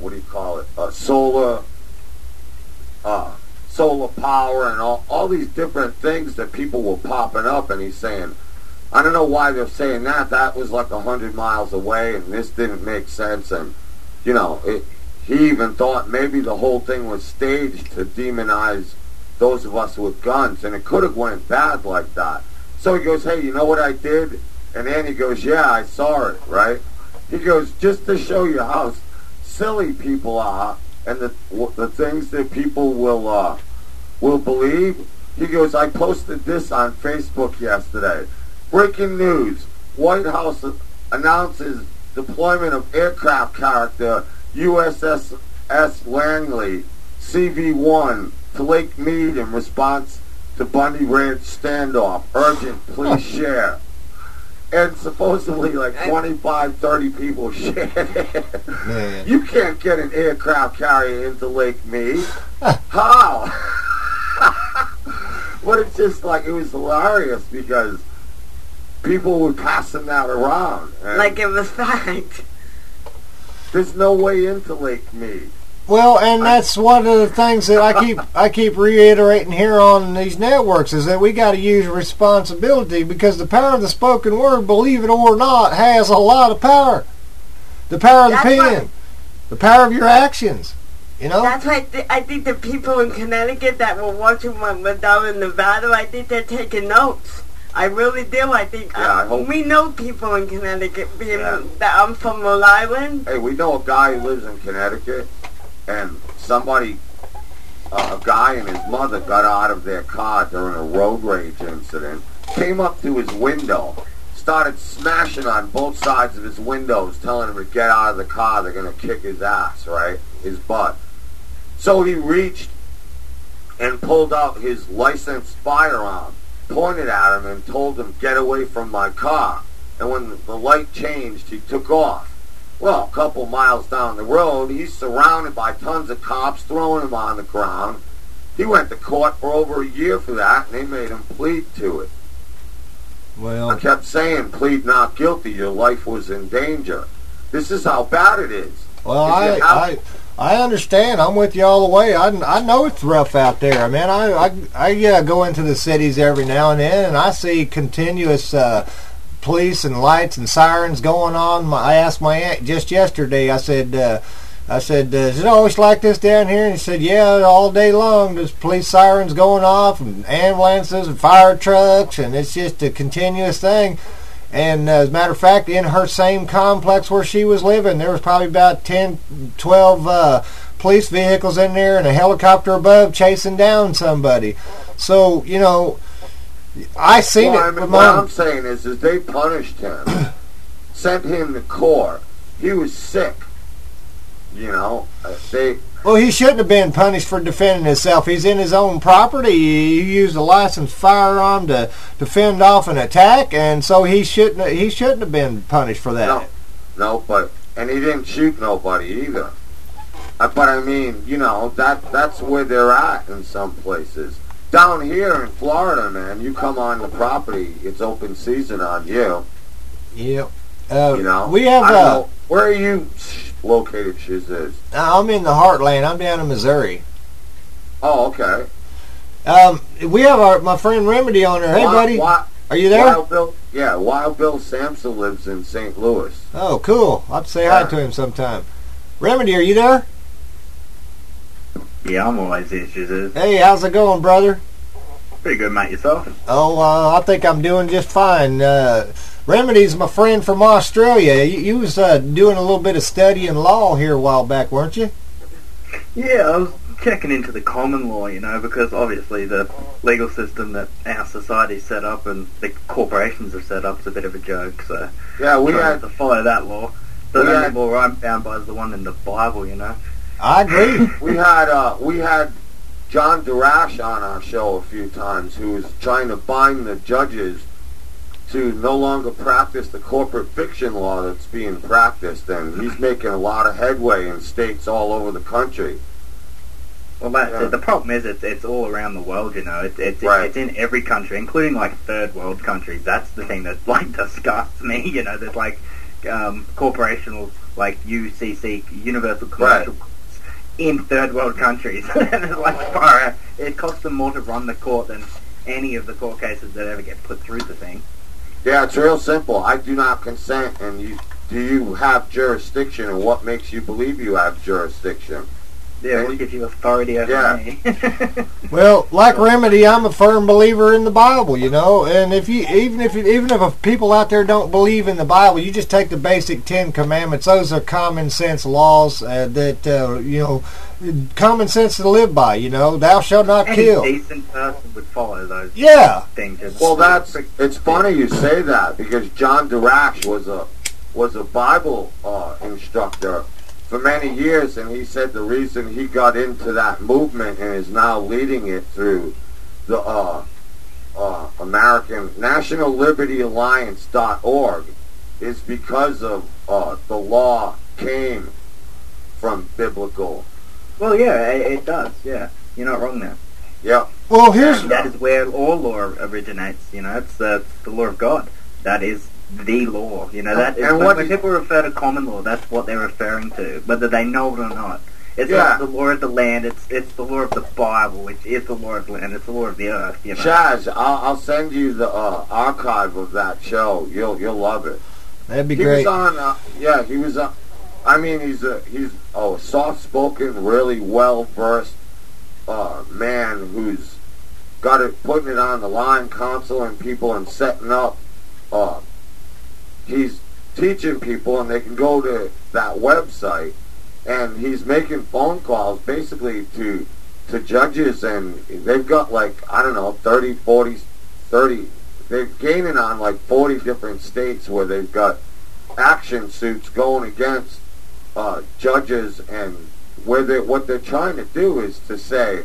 Speaker 12: solar power and all these different things that people were popping up. And he's saying, I don't know why they're saying that. That was like 100 miles away, and this didn't make sense. And, he even thought maybe the whole thing was staged to demonize those of us with guns, and it could have went bad like that. So he goes, hey, you know what I did? And Andy goes, yeah, I saw it, right? He goes, just to show you how silly people are and the things that people will believe. He goes, I posted this on Facebook yesterday. Breaking news. White House announces deployment of aircraft carrier USS Langley CV-1 to Lake Mead in response to Bundy Ranch standoff. Urgent, please share. And supposedly like 25, 30 people shared it. Man. You can't get an aircraft carrier into Lake Mead. How? But it's just like, it was hilarious because people were passing that around.
Speaker 8: Like it was fact.
Speaker 12: There's no way into Lake Mead.
Speaker 11: Well, and that's one of the things that I keep reiterating here on these networks, is that we got to use responsibility, because the power of the spoken word, believe it or not, has a lot of power. The power of the pen, the power of your actions.
Speaker 8: That's why I think the people in Connecticut that were watching what went down in Nevada, I think they're taking notes. I really do. I think we know people in Connecticut, being that I'm from Rhode Island.
Speaker 12: Hey, we know a guy who lives in Connecticut, and a guy and his mother got out of their car during a road rage incident, came up to his window, started smashing on both sides of his windows, telling him to get out of the car, they're going to kick his ass, right? His butt. So he reached and pulled out his licensed firearm, pointed at him and told him, get away from my car. And when the light changed, he took off. Well, a couple miles down the road, he's surrounded by tons of cops throwing him on the ground. He went to court for over a year for that, and they made him plead to it.
Speaker 11: Well,
Speaker 12: I kept saying, plead not guilty, your life was in danger. This is how bad it is.
Speaker 11: Well, I understand. I'm with you all the way. I know it's rough out there. Man, I go into the cities every now and then, and I see continuous police and lights and sirens going on. I asked my aunt just yesterday. I said, is it always like this down here? And he said, yeah, all day long. There's police sirens going off, and ambulances and fire trucks, and it's just a continuous thing. And as a matter of fact, in her same complex where she was living, there was probably about 10, 12 police vehicles in there and a helicopter above chasing down somebody. So, you know, I seen it.
Speaker 12: I mean, what I'm saying is they punished him, sent him to court. He was sick. You know,
Speaker 11: Well, he shouldn't have been punished for defending himself. He's in his own property. He used a licensed firearm to fend off an attack, and so he shouldn't have been punished for that.
Speaker 12: No, and he didn't shoot nobody either. But I mean, you know, that's where they're at in some places. Down here in Florida, man, you come on the property, it's open season on you.
Speaker 11: Yep.
Speaker 12: You know,
Speaker 11: we have.
Speaker 12: Where are you located, Shiz?
Speaker 11: I'm in the heartland. I'm down in Missouri.
Speaker 12: Oh, okay.
Speaker 11: We have my friend Remedy on there. Hey, buddy. Are you there?
Speaker 12: Wild Bill Sampson lives in St. Louis.
Speaker 11: Oh, cool. I'll have to say hi to him sometime. Remedy, are you there?
Speaker 13: Yeah, I'm always here, Shiz.
Speaker 11: Hey, how's it going, brother?
Speaker 13: Pretty good, mate. Yourself?
Speaker 11: Oh, I think I'm doing just fine. Remedy's my friend from Australia. You was doing a little bit of studying law here a while back, weren't you?
Speaker 13: Yeah, I was checking into the common law, you know, because obviously the legal system that our society's set up and the corporations have set up is a bit of a joke. So
Speaker 12: yeah, we
Speaker 13: had to follow that law. The only law I'm bound by is the one in the Bible, you know.
Speaker 11: I agree.
Speaker 12: We had John Darash on our show a few times, who was trying to bind the judges to no longer practice the corporate fiction law that's being practiced, and he's making a lot of headway in states all over the country.
Speaker 13: Well, the problem is it's all around the world, you know. It's in every country, including like third world countries. That's the thing that like disgusts me, you know. There's like corporational, like UCC, Universal Commercial Courts in third world countries, and it's like far out. It costs them more to run the court than any of the court cases that ever get put through the thing.
Speaker 12: Yeah, it's real simple. I do not consent, and do you have jurisdiction, and what makes you believe you have jurisdiction?
Speaker 13: Yeah, what gives you authority over me?
Speaker 11: Well, like Remedy, I'm a firm believer in the Bible, you know. And even if people out there don't believe in the Bible, you just take the basic 10 Commandments. Those are common sense laws that you know, common sense to live by. You know, thou shalt not kill.
Speaker 13: Any decent person would follow those. Things.
Speaker 12: Well, it's funny you say that, because John Darash was a Bible instructor for many years, and he said the reason he got into that movement and is now leading it through the American National Liberty Alliance.org is because of the law came from biblical.
Speaker 13: Well, yeah, it does. Yeah, you're not wrong there.
Speaker 12: Yeah.
Speaker 11: Well,
Speaker 13: that is where all law originates. You know, it's the law of God. That is the law, you know. That is, when people refer to common law, that's what they're referring to, whether they know it or not. It's not the law of the land, it's the law of the Bible, which is the law of the land, it's the law of the earth, you know.
Speaker 12: Chaz, I'll send you the archive of that show. You'll love it.
Speaker 11: That'd be great.
Speaker 12: He was on, he was on, I mean, he's a soft-spoken, really well-versed man who's got it, putting it on the line, counseling people and setting up. He's teaching people, and they can go to that website, and he's making phone calls basically to judges, and they've got like, I don't know, 30, they're gaining on like 40 different states where they've got action suits going against judges, and what they're trying to do is to say,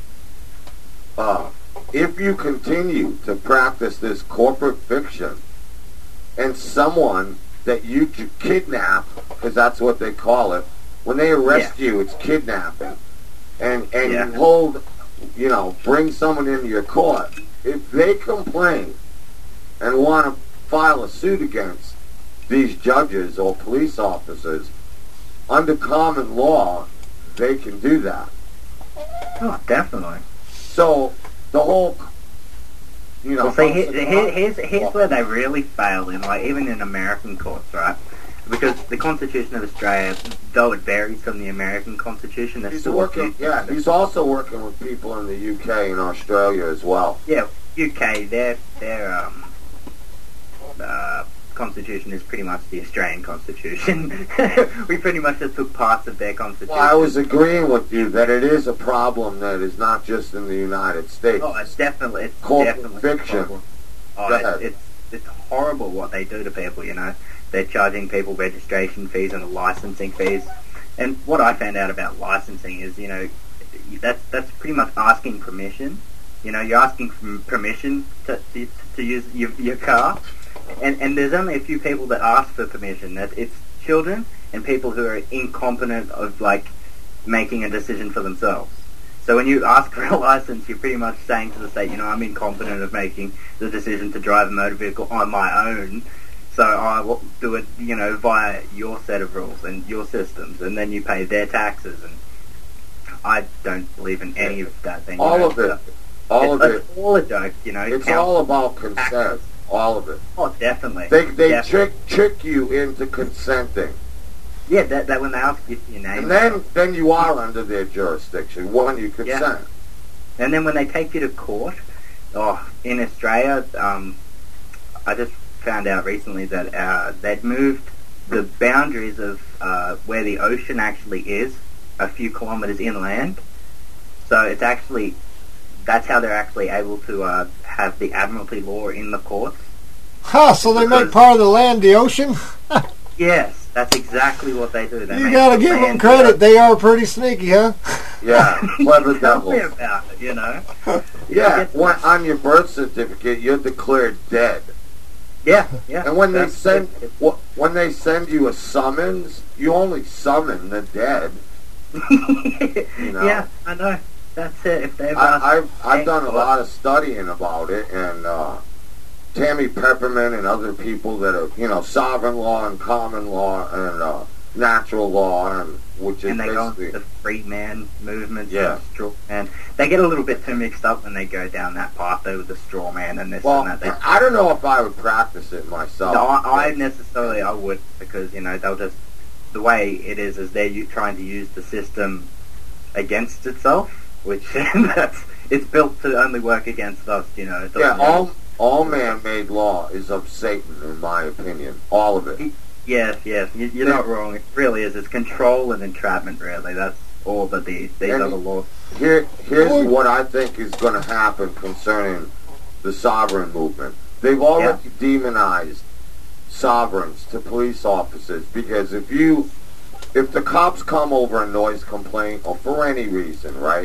Speaker 12: if you continue to practice this corporate fiction, and someone that you kidnap, because that's what they call it, when they arrest you, it's kidnapping, and you hold bring someone into your court, if they complain and want to file a suit against these judges or police officers, under common law, they can do that.
Speaker 13: Oh, definitely.
Speaker 12: So, the whole,
Speaker 13: Well, see, here's where they really fail in, like, even in American courts, right? Because the Constitution of Australia, though it varies from the American Constitution,
Speaker 12: he's also working with people in the UK and Australia as well.
Speaker 13: Yeah, UK, their Constitution is pretty much the Australian Constitution. We pretty much just took parts of their Constitution.
Speaker 12: Well, I was agreeing with you that it is a problem that is not just in the United States.
Speaker 13: Oh, it's definitely
Speaker 12: fiction.
Speaker 13: It's horrible what they do to people, They're charging people registration fees and licensing fees. And what I found out about licensing is, that's pretty much asking permission. You're asking for permission to use your car. And there's only a few people that ask for permission. That it's children and people who are incompetent of, like, making a decision for themselves. So when you ask for a license, you're pretty much saying to the state, I'm incompetent of making the decision to drive a motor vehicle on my own. So I will do it, via your set of rules and your systems, and then you pay their taxes. And I don't believe in any of that thing.
Speaker 12: All of it.
Speaker 13: It's all a joke,
Speaker 12: It's all about consent. All of it.
Speaker 13: Oh, definitely.
Speaker 12: They trick you into consenting.
Speaker 13: Yeah, that when they ask you your name.
Speaker 12: And then you are under their jurisdiction when you consent.
Speaker 13: Yeah. And then when they take you to court, in Australia, I just found out recently that they'd moved the boundaries of where the ocean actually is a few kilometres inland. So it's actually, that's how they're actually able to have the Admiralty law in the courts.
Speaker 11: So they make part of the land the ocean?
Speaker 13: Yes, that's exactly what they do.
Speaker 11: You gotta give them credit. They are pretty sneaky, huh?
Speaker 12: Yeah, clever
Speaker 13: Tell me
Speaker 12: devils.
Speaker 13: about it,
Speaker 12: Yeah, on your birth certificate, you're declared dead.
Speaker 13: Yeah.
Speaker 12: And when they send you a summons, you only summon the dead.
Speaker 13: Yeah, I know. That's it. If they've
Speaker 12: I've done a lot of studying about it, and Tammy Peppermint and other people that are, sovereign law and common law and natural law, and which is
Speaker 13: and they go
Speaker 12: basically
Speaker 13: into the free man movement,
Speaker 12: Yeah.
Speaker 13: straw man. They get a little bit too mixed up when they go down that path though with the straw man and this and that.
Speaker 12: I don't know if I would practice it myself.
Speaker 13: No, I would, because they'll just, the way it is they're trying to use the system against itself, which it's built to only work against us. It doesn't
Speaker 12: Yeah, all man-made law is of Satan, in my opinion. All of it.
Speaker 13: Yes, you're not wrong. It really is. It's control and entrapment, really. That's all that these other laws.
Speaker 12: Here's what I think is going to happen concerning the sovereign movement. They've already demonized sovereigns to police officers, because if the cops come over a noise complaint or for any reason, right,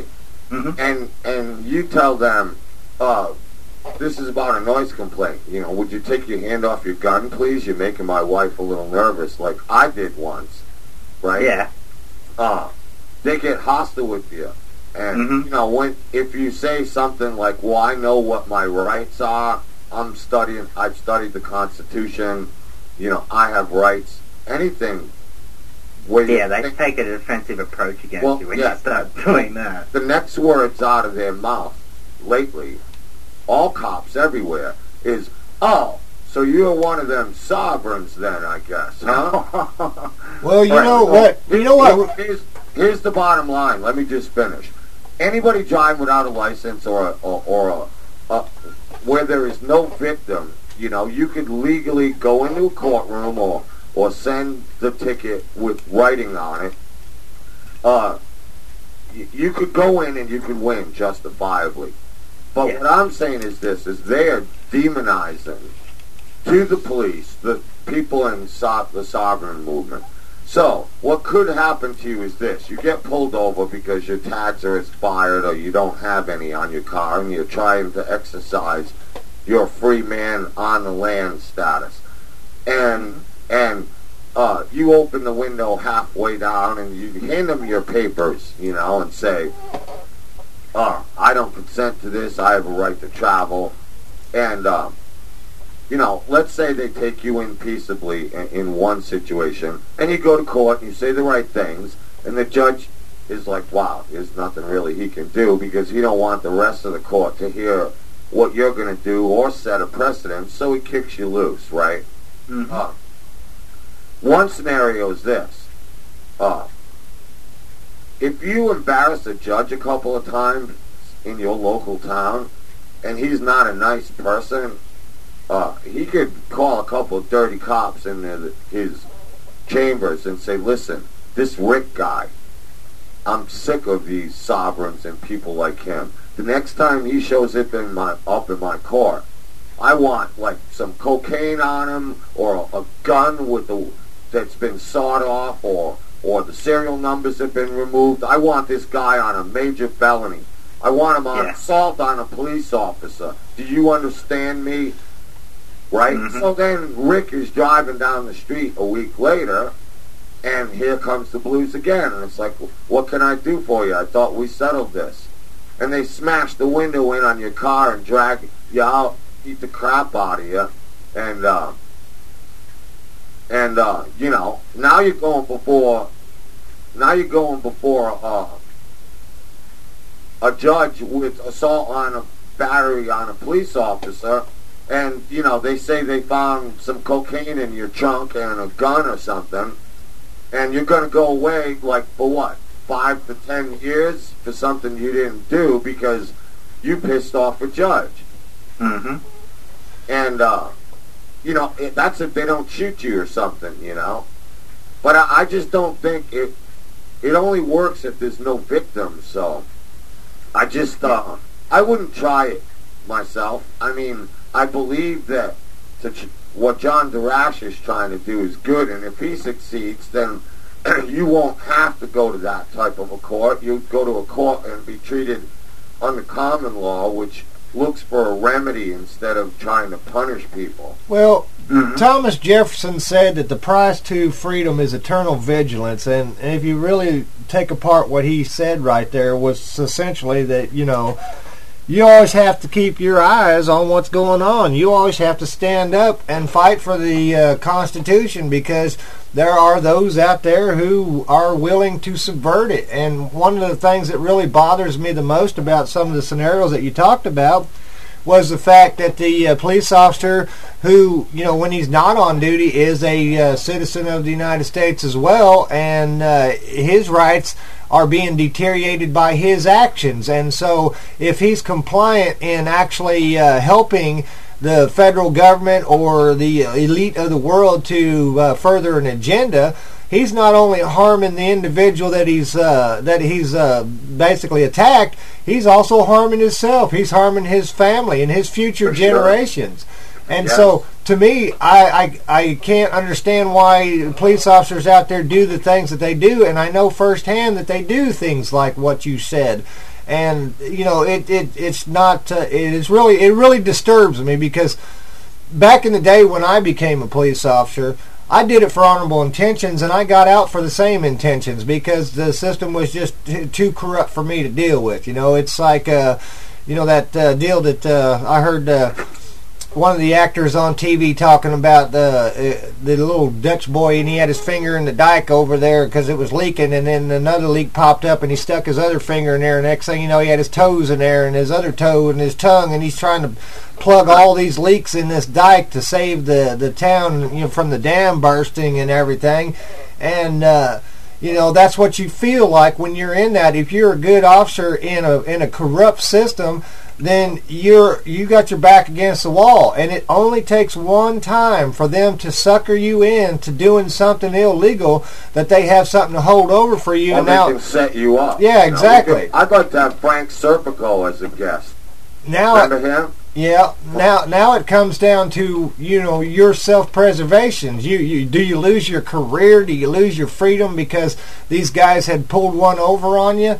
Speaker 12: and you tell them, this is about a noise complaint, would you take your hand off your gun, please? You're making my wife a little nervous, like I did once, right?
Speaker 13: Yeah.
Speaker 12: They get hostile with you. And, if you say something like, well, I know what my rights are, I've studied the Constitution, I have rights, anything.
Speaker 13: They take a defensive approach against you when you start doing that.
Speaker 12: The next words out of their mouth, lately, all cops everywhere, is, oh, so you're one of them sovereigns then, I guess, huh?
Speaker 11: Well, you know what?
Speaker 12: Here's the bottom line. Let me just finish. Anybody driving without a license or where there is no victim, you could legally go into a courtroom or send the ticket with writing on it. You could go in and you could win justifiably. But what I'm saying is this, is they are demonizing to the police the people in the sovereign movement. So, what could happen to you is this. You get pulled over because your tags are expired or you don't have any on your car and you're trying to exercise your free man on the land status. And you open the window halfway down and you hand them your papers, and say, I don't consent to this. I have a right to travel. And, let's say they take you in peaceably in one situation, and you go to court and you say the right things, and the judge is like, wow, there's nothing really he can do because he don't want the rest of the court to hear what you're going to do or set a precedent, so he kicks you loose, right?
Speaker 13: Mm-hmm.
Speaker 12: One scenario is this. If you embarrass a judge a couple of times in your local town, and he's not a nice person, he could call a couple of dirty cops in his chambers and say, listen, this Rick guy, I'm sick of these sovereigns and people like him. The next time he shows up in my court, I want like some cocaine on him, or a gun that's been sawed off, or the serial numbers have been removed. I want this guy on a major felony. I want him on assault on a police officer. Do you understand me? Right?
Speaker 13: Mm-hmm.
Speaker 12: So then Rick is driving down the street a week later, and here comes the blues again. And it's like, what can I do for you? I thought we settled this. And they smash the window in on your car and drag you out, beat the crap out of you. And now you're going before a judge with assault on a battery on a police officer, and they say they found some cocaine in your trunk and a gun or something, and you're going to go away like for what, 5 to 10 years for something you didn't do because you pissed off a judge.
Speaker 13: Mm-hmm.
Speaker 12: And that's if they don't shoot you or something, But I just don't think it only works if there's no victims. So I just I wouldn't try it myself. I mean, I believe that what John Darash is trying to do is good, and if he succeeds, then you won't have to go to that type of a court. You go to a court and be treated under common law, which looks for a remedy instead of trying to punish people.
Speaker 11: Well, Thomas Jefferson said that the price to freedom is eternal vigilance, and if you really take apart what he said right there, was essentially that, you always have to keep your eyes on what's going on. You always have to stand up and fight for the Constitution, because there are those out there who are willing to subvert it. And one of the things that really bothers me the most about some of the scenarios that you talked about was the fact that the police officer who, when he's not on duty, is a citizen of the United States as well, and his rights are being deteriorated by his actions. And so if he's compliant in actually helping the federal government or the elite of the world to further an agenda, he's not only harming the individual that he's basically attacked, he's also harming himself. He's harming his family and his future generations. And so, to me, I can't understand why police officers out there do the things that they do, and I know firsthand that they do things like what you said. And it really disturbs me, because back in the day when I became a police officer, I did it for honorable intentions, and I got out for the same intentions because the system was just too corrupt for me to deal with. It's like that deal that I heard one of the actors on TV talking about the little Dutch boy, and he had his finger in the dike over there because it was leaking, and then another leak popped up, and he stuck his other finger in there, and next thing you know, he had his toes in there, and his other toe, and his tongue, and he's trying to plug all these leaks in this dike to save the town, from the dam bursting and everything. And that's what you feel like when you're in that. If you're a good officer in a corrupt system, then you got your back against the wall, and it only takes one time for them to sucker you in to doing something illegal that they have something to hold over for you.
Speaker 12: And now they can set you up.
Speaker 11: Yeah, exactly.
Speaker 12: I'd like to have Frank Serpico as a guest. Remember him?
Speaker 11: Yeah. Now it comes down to your self-preservation. Do you lose your career? Do you lose your freedom because these guys had pulled one over on you?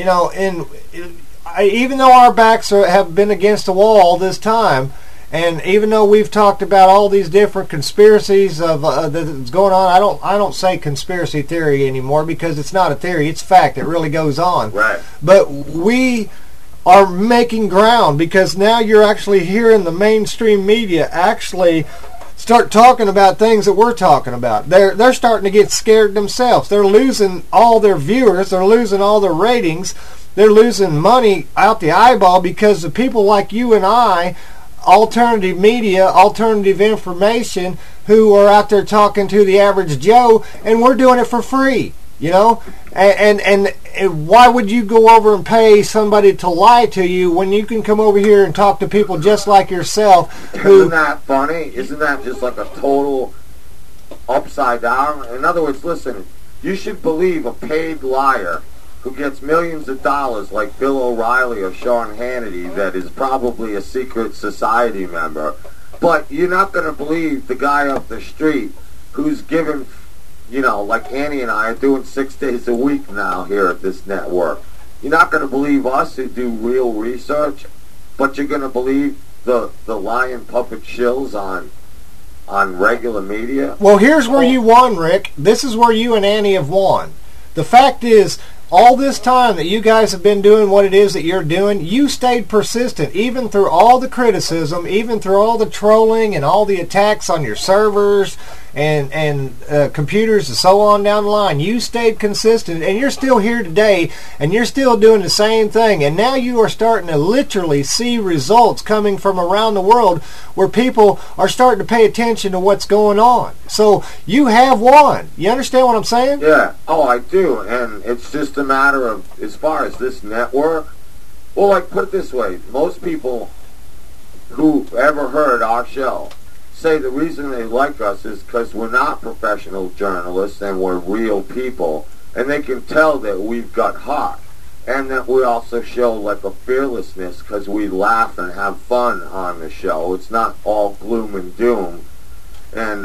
Speaker 11: Even though our backs have been against the wall all this time, and even though we've talked about all these different conspiracies of that's going on, I don't say conspiracy theory anymore, because it's not a theory; it's fact. It really goes on.
Speaker 12: Right.
Speaker 11: But we are making ground, because now you're actually hearing the mainstream media actually start talking about things that we're talking about. They're starting to get scared themselves. They're losing all their viewers. They're losing all their ratings. They're losing money out the eyeball because of people like you and I, alternative media, alternative information, who are out there talking to the average Joe, and we're doing it for free, you know? And why would you go over and pay somebody to lie to you when you can come over here and talk to people just like yourself?
Speaker 12: Isn't that funny? Isn't that just like a total upside down? In other words, listen, you should believe a paid liar who gets millions of dollars like Bill O'Reilly or Sean Hannity that is probably a secret society member. But you're not going to believe the guy up the street who's given, you know, like Annie and I are doing 6 days a week now here at this network. You're not going to believe us who do real research, but you're going to believe the lying puppet shills on regular media.
Speaker 11: Well, here's where you won, Rick. This is where you and Annie have won. The fact is, all this time that you guys have been doing what it is that you're doing, you stayed persistent, even through all the criticism, even through all the trolling and all the attacks on your servers and computers and so on down the line. You stayed consistent, and you're still here today, and you're still doing the same thing. And now you are starting to literally see results coming from around the world where people are starting to pay attention to what's going on. So you have won. You understand what I'm saying?
Speaker 12: Yeah. Oh, I do. And it's just a matter of, as far as this network, well, like, put it this way, most people who ever heard our show say the reason they like us is because we're not professional journalists and we're real people, and they can tell that we've got heart, and that we also show like a fearlessness because we laugh and have fun on the show. It's not all gloom and doom, and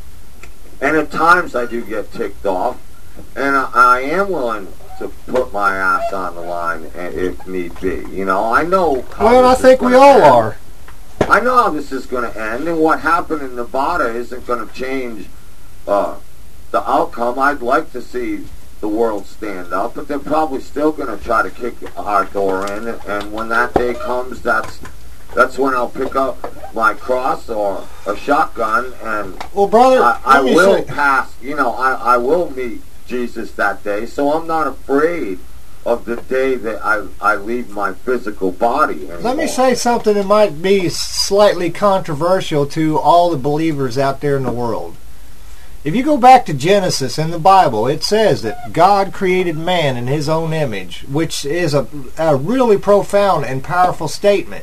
Speaker 12: at times I do get ticked off, and I am willing to put my ass on the line if need be. You know, I know.
Speaker 11: Well, I think we all are.
Speaker 12: I know how this is going to end, and what happened in Nevada isn't going to change the outcome. I'd like to see the world stand up, but they're probably still going to try to kick our door in, and when that day comes, that's when I'll pick up my cross or a shotgun, and
Speaker 11: well, brother,
Speaker 12: I will pass. You know, I will meet Jesus that day, so I'm not afraid of the day that I leave my physical body anymore.
Speaker 11: Let me say something that might be slightly controversial to all the believers out there in the world. If you go back to Genesis in the Bible, it says that God created man in his own image, which is a really profound and powerful statement.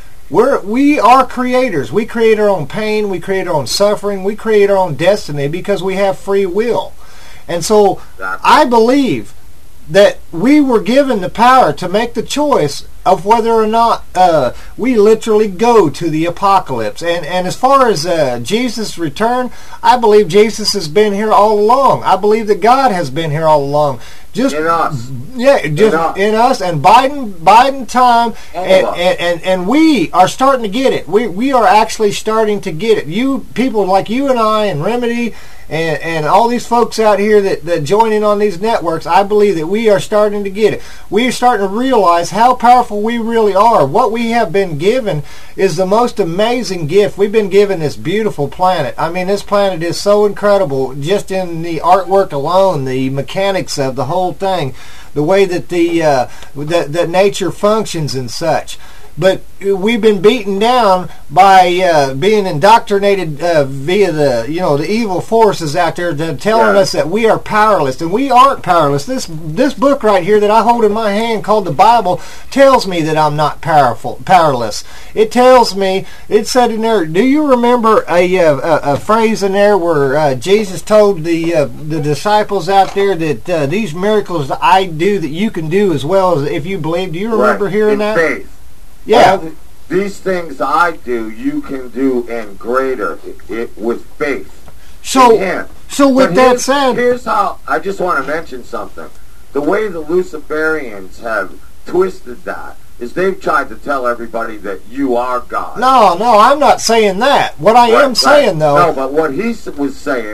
Speaker 11: We are creators. We create our own pain, we create our own suffering, we create our own destiny because we have free will. And so I believe that we were given the power to make the choice of whether or not we literally go to the apocalypse. And as far as Jesus' return, I believe Jesus has been here all along. I believe that God has been here all along. Just
Speaker 12: in us.
Speaker 11: Yeah, just in us, and Biden time, and we are starting to get it. We are actually starting to get it. You people like you and I and Remedy and all these folks out here that join in on these networks, I believe that we are starting to get it. We are starting to realize how powerful we really are. What we have been given is the most amazing gift. We've been given this beautiful planet. I mean, this planet is so incredible, just in the artwork alone, the mechanics of the whole thing, the way that that nature functions and such. But we've been beaten down by being indoctrinated via the evil forces out there telling us that we are powerless, and we aren't powerless. This book right here that I hold in my hand, called the Bible, tells me that I'm not powerless. It tells me, it said in there. Do you remember a phrase in there where Jesus told the disciples out there that these miracles that I do, that you can do as well as if you believe? Do you remember hearing that?
Speaker 12: Faith.
Speaker 11: Yeah.
Speaker 12: These things I do, you can do, and greater, it with faith.
Speaker 11: So with that said,
Speaker 12: here's how, I just want to mention something. The way the Luciferians have twisted that is they've tried to tell everybody that you are God.
Speaker 11: No, I'm not saying that. What I am saying, though...
Speaker 12: No, but what he was saying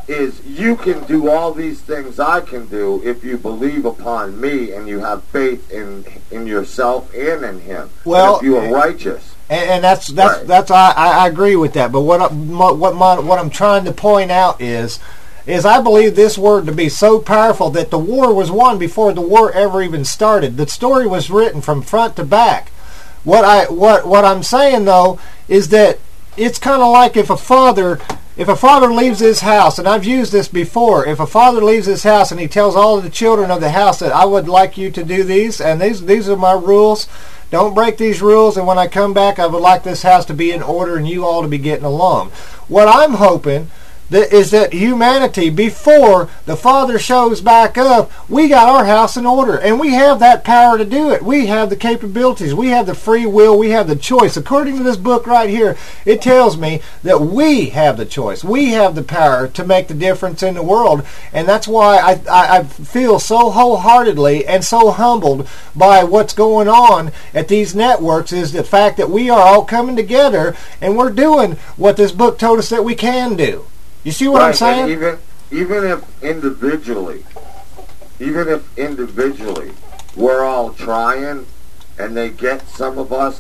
Speaker 12: is you can do all these things I can do if you believe upon me and you have faith in yourself and in him.
Speaker 11: Well,
Speaker 12: and if you are righteous.
Speaker 11: And that's I agree with that. But what I'm trying to point out is I believe this word to be so powerful that the war was won before the war ever even started. The story was written from front to back. What I'm saying though is that it's kind of like if a father leaves his house, and I've used this before, if a father leaves his house and he tells all of the children of the house that I would like you to do these, and these are my rules, don't break these rules, and when I come back I would like this house to be in order and you all to be getting along. What I'm hoping is that humanity, before the Father shows back up, we got our house in order, and we have that power to do it. We have the capabilities, we have the free will, we have the choice. According to this book right here, it tells me that we have the choice. We have the power to make the difference in the world, and that's why I feel so wholeheartedly and so humbled by what's going on at these networks, is the fact that we are all coming together and we're doing what this book told us that we can do. You see what I'm saying?
Speaker 12: And even if individually we're all trying, and they get some of us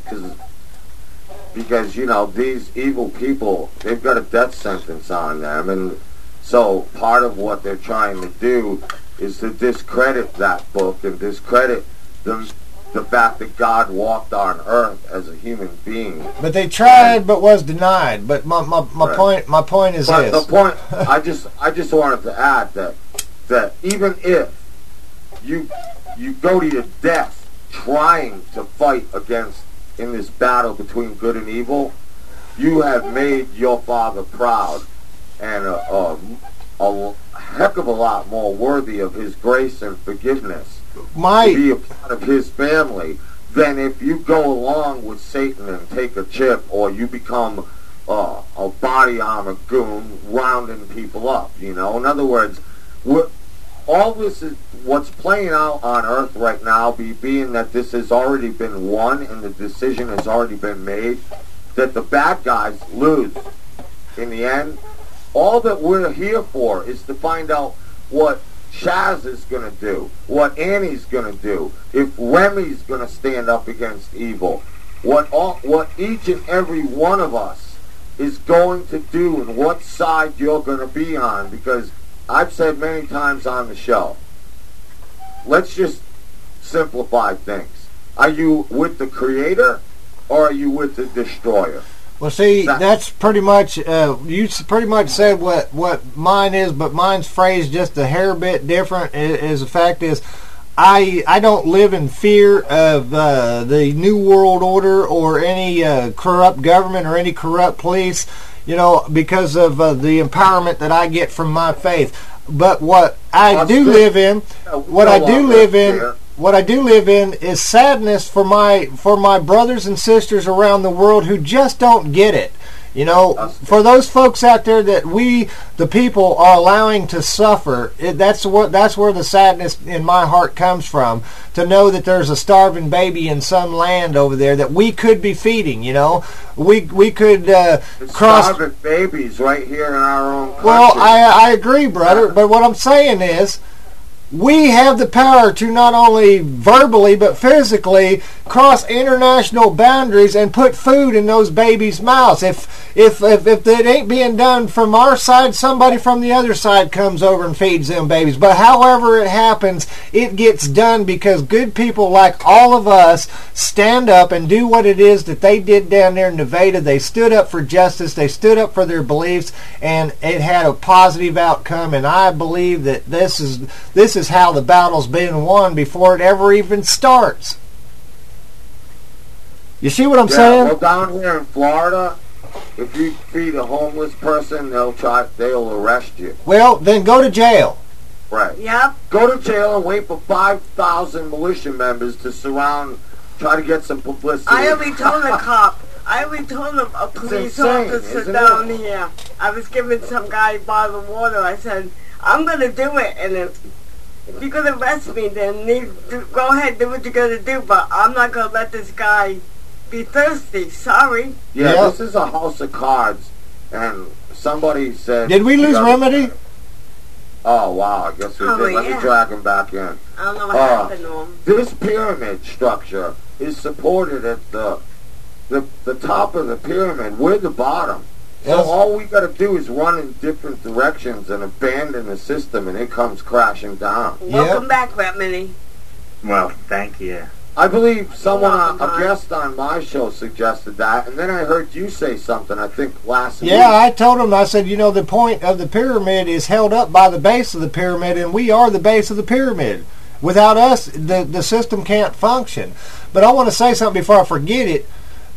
Speaker 12: because you know these evil people, they've got a death sentence on them, and so part of what they're trying to do is to discredit that book and discredit the fact that God walked on earth as a human being.
Speaker 11: But they tried, but was denied. But my point is
Speaker 12: but
Speaker 11: this.
Speaker 12: The point I just wanted to add that even if you go to your death trying to fight against in this battle between good and evil, you have made your Father proud and a heck of a lot more worthy of His grace and forgiveness. To be a part of His family than if you go along with Satan and take a chip, or you become a body armor goon rounding people up. You know, in other words, all this is what's playing out on Earth right now. Being that this has already been won and the decision has already been made, that the bad guys lose in the end. All that we're here for is to find out what Chaz is going to do, what Annie's going to do, if Remy's going to stand up against evil, what each and every one of us is going to do, and what side you're going to be on. Because I've said many times on the show, let's just simplify things. Are you with the Creator, or are you with the Destroyer?
Speaker 11: Well, see, that's pretty much, you pretty much said what mine is, but mine's phrased just a hair bit different. Is the fact is, I don't live in fear of the New World Order or any corrupt government or any corrupt police, you know, because of the empowerment that I get from my faith. But what I do live in is sadness for my brothers and sisters around the world who just don't get it. You know, for those folks out there that we, the people, are allowing to suffer, that's where the sadness in my heart comes from. To know that there's a starving baby in some land over there that we could be feeding. You know, we could cross
Speaker 12: starving babies right here in our own country.
Speaker 11: Well, I agree, brother. But what I'm saying is, we have the power to not only verbally but physically cross international boundaries and put food in those babies' mouths. If it ain't being done from our side, somebody from the other side comes over and feeds them babies. But however it happens, it gets done because good people like all of us stand up and do what it is that they did down there in Nevada. They stood up for justice. They stood up for their beliefs, and it had a positive outcome. And I believe that this is how the battle's been won before it ever even starts. You see what I'm saying?
Speaker 12: Well, down here in Florida, if you feed a homeless person, they'll arrest you.
Speaker 11: Well, then go to jail.
Speaker 12: Right.
Speaker 8: Yep.
Speaker 12: Go to jail and wait for 5,000 militia members to try to get some publicity.
Speaker 8: I already told a police officer down here. I was giving some guy a bottle of water. I said, I'm going to do it, and if you're going to arrest me, then go ahead, do what you're going to do, but I'm not going to let this guy be thirsty. Sorry.
Speaker 12: Yeah, This is a house of cards, and somebody said...
Speaker 11: Did we lose Remedy?
Speaker 12: Oh, wow, I guess we did. Let me drag him back in.
Speaker 8: I don't know what happened to him.
Speaker 12: This pyramid structure is supported at the top of the pyramid. We're the bottom. So all we got to do is run in different directions and abandon the system, and it comes crashing down.
Speaker 8: Welcome back, Ratmini.
Speaker 13: Well, thank you.
Speaker 12: I believe someone, a guest on my show, suggested that, and then I heard you say something, I think, last week.
Speaker 11: Yeah, I told him, I said, you know, the point of the pyramid is held up by the base of the pyramid, and we are the base of the pyramid. Without us, the system can't function. But I want to say something before I forget it.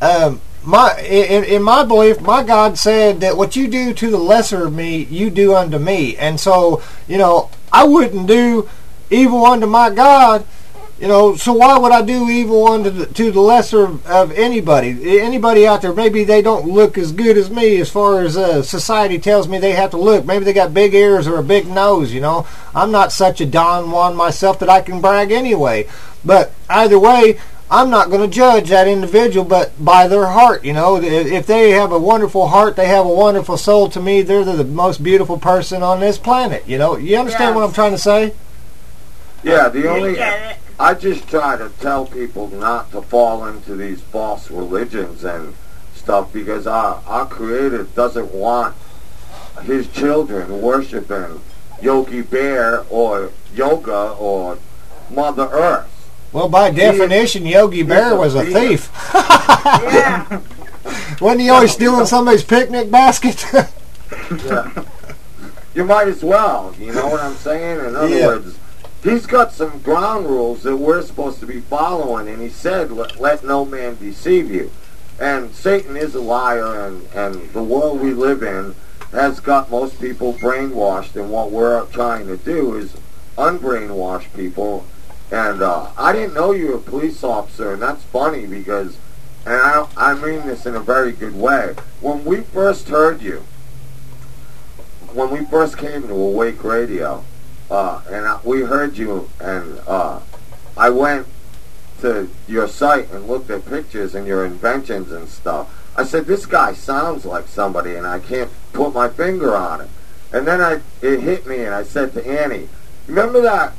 Speaker 11: In my belief, my God said that what you do to the lesser of me, you do unto me. And so, you know, I wouldn't do evil unto my God. You know, so why would I do evil to the lesser of anybody? Anybody out there, maybe they don't look as good as me as far as society tells me they have to look. Maybe they got big ears or a big nose, you know. I'm not such a Don Juan myself that I can brag anyway. But either way, I'm not going to judge that individual but by their heart, you know. If they have a wonderful heart, they have a wonderful soul, to me, they're the most beautiful person on this planet, you know. You understand what I'm trying to say?
Speaker 12: Yeah, I just try to tell people not to fall into these false religions and stuff, because our Creator doesn't want His children worshiping Yogi Bear or yoga or Mother Earth.
Speaker 11: Well, by definition, Yogi Bear was a thief.
Speaker 8: Yeah.
Speaker 11: Wasn't he always stealing somebody's picnic basket?
Speaker 12: Yeah. You might as well, you know what I'm saying? In other words, He's got some ground rules that we're supposed to be following, and He said, let no man deceive you. And Satan is a liar, and the world we live in has got most people brainwashed, and what we're trying to do is unbrainwash people. And I didn't know you were a police officer, and that's funny because, and I mean this in a very good way, when we first heard you, when we first came to Awake Radio, we heard you, and I went to your site and looked at pictures and your inventions and stuff. I said, this guy sounds like somebody, and I can't put my finger on it. And then it hit me, and I said to Annie, remember that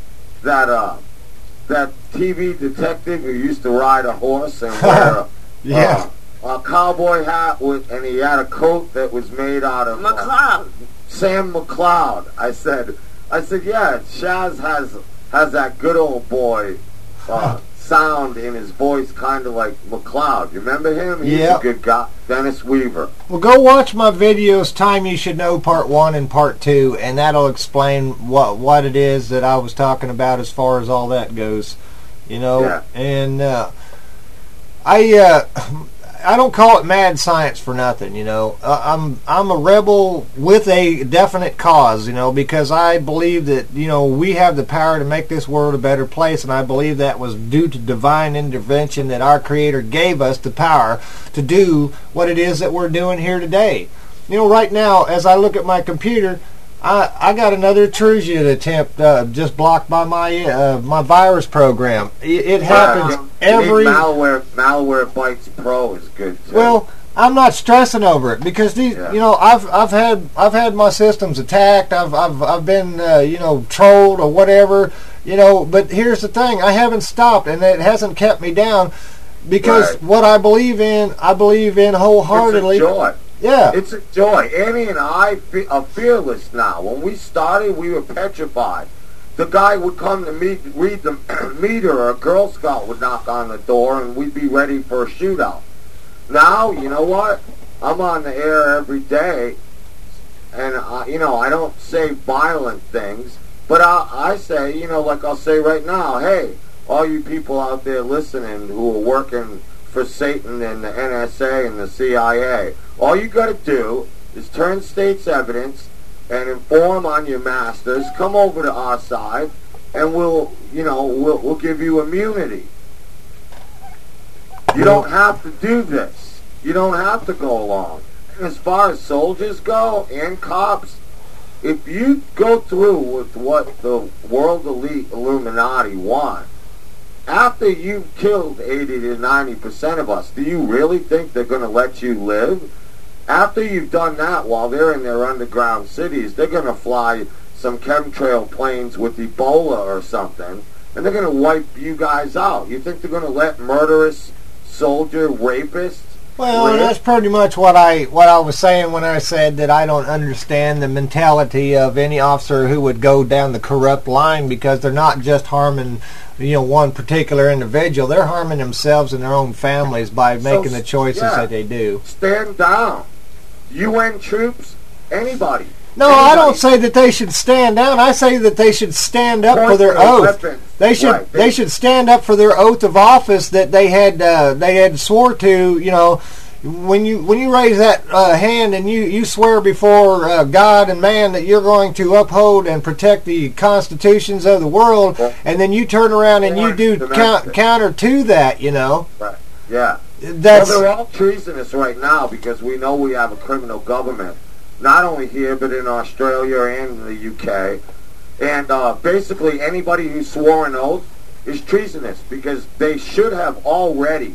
Speaker 12: TV detective who used to ride a horse and wear a cowboy hat and he had a coat that was made out of
Speaker 8: McCloud. Sam
Speaker 12: McCloud. I said, yeah, Shaz has that good old boy sound in his voice, kind of like McCloud. You remember him? He's a good guy. Dennis Weaver.
Speaker 11: Well, go watch my videos, Time You Should Know Part 1 and Part 2, and that'll explain what it is that I was talking about as far as all that goes. You know, and I don't call it mad science for nothing, you know. I'm a rebel with a definite cause, you know, because I believe that, you know, we have the power to make this world a better place, and I believe that was due to divine intervention, that our Creator gave us the power to do what it is that we're doing here today. You know, right now, as I look at my computer, I got another intrusion attempt just blocked by my virus program. It happens every...
Speaker 12: Malwarebytes Pro is good too.
Speaker 11: Well, I'm not stressing over it because these, you know, I've had my systems attacked. I've been you know, trolled or whatever, you know. But here's the thing: I haven't stopped, and it hasn't kept me down because what I believe in wholeheartedly.
Speaker 12: It's a joy.
Speaker 11: Yeah.
Speaker 12: It's a joy. Annie and I are fearless now. When we started, we were petrified. The guy would come to read the meter, or a Girl Scout would knock on the door, and we'd be ready for a shootout. Now, you know what? I'm on the air every day, and, you know, I don't say violent things, but I say, you know, like I'll say right now, hey, all you people out there listening who are working for Satan and the NSA and the CIA, all you got to do is turn state's evidence and inform on your masters. Come over to our side, and we'll give you immunity. You don't have to do this. You don't have to go along. And as far as soldiers go and cops, if you go through with what the world elite Illuminati want, after you've killed 80 to 90% of us, do you really think they're going to let you live? After you've done that, while they're in their underground cities, they're going to fly some chemtrail planes with Ebola or something, and they're going to wipe you guys out. You think they're going to let murderous soldier rapists?
Speaker 11: Well, that's pretty much what I was saying when I said that I don't understand the mentality of any officer who would go down the corrupt line, because they're not just harming, one particular individual. They're harming themselves and their own families by making the choices that they do.
Speaker 12: Stand down. UN troops, anybody.
Speaker 11: No, I don't say that they should stand down. I say that they should stand up for their oath. They should they should stand up for their oath of office that they had swore to. When you raise that hand and you swear before God and man that you're going to uphold and protect the constitutions of the world, and then you turn around and you do counter to that,
Speaker 12: Right. Yeah.
Speaker 11: That's,
Speaker 12: they're all treasonous right now because we know we have a criminal government. Not only here, but in Australia and the UK. And basically anybody who swore an oath is treasonous because they should have already.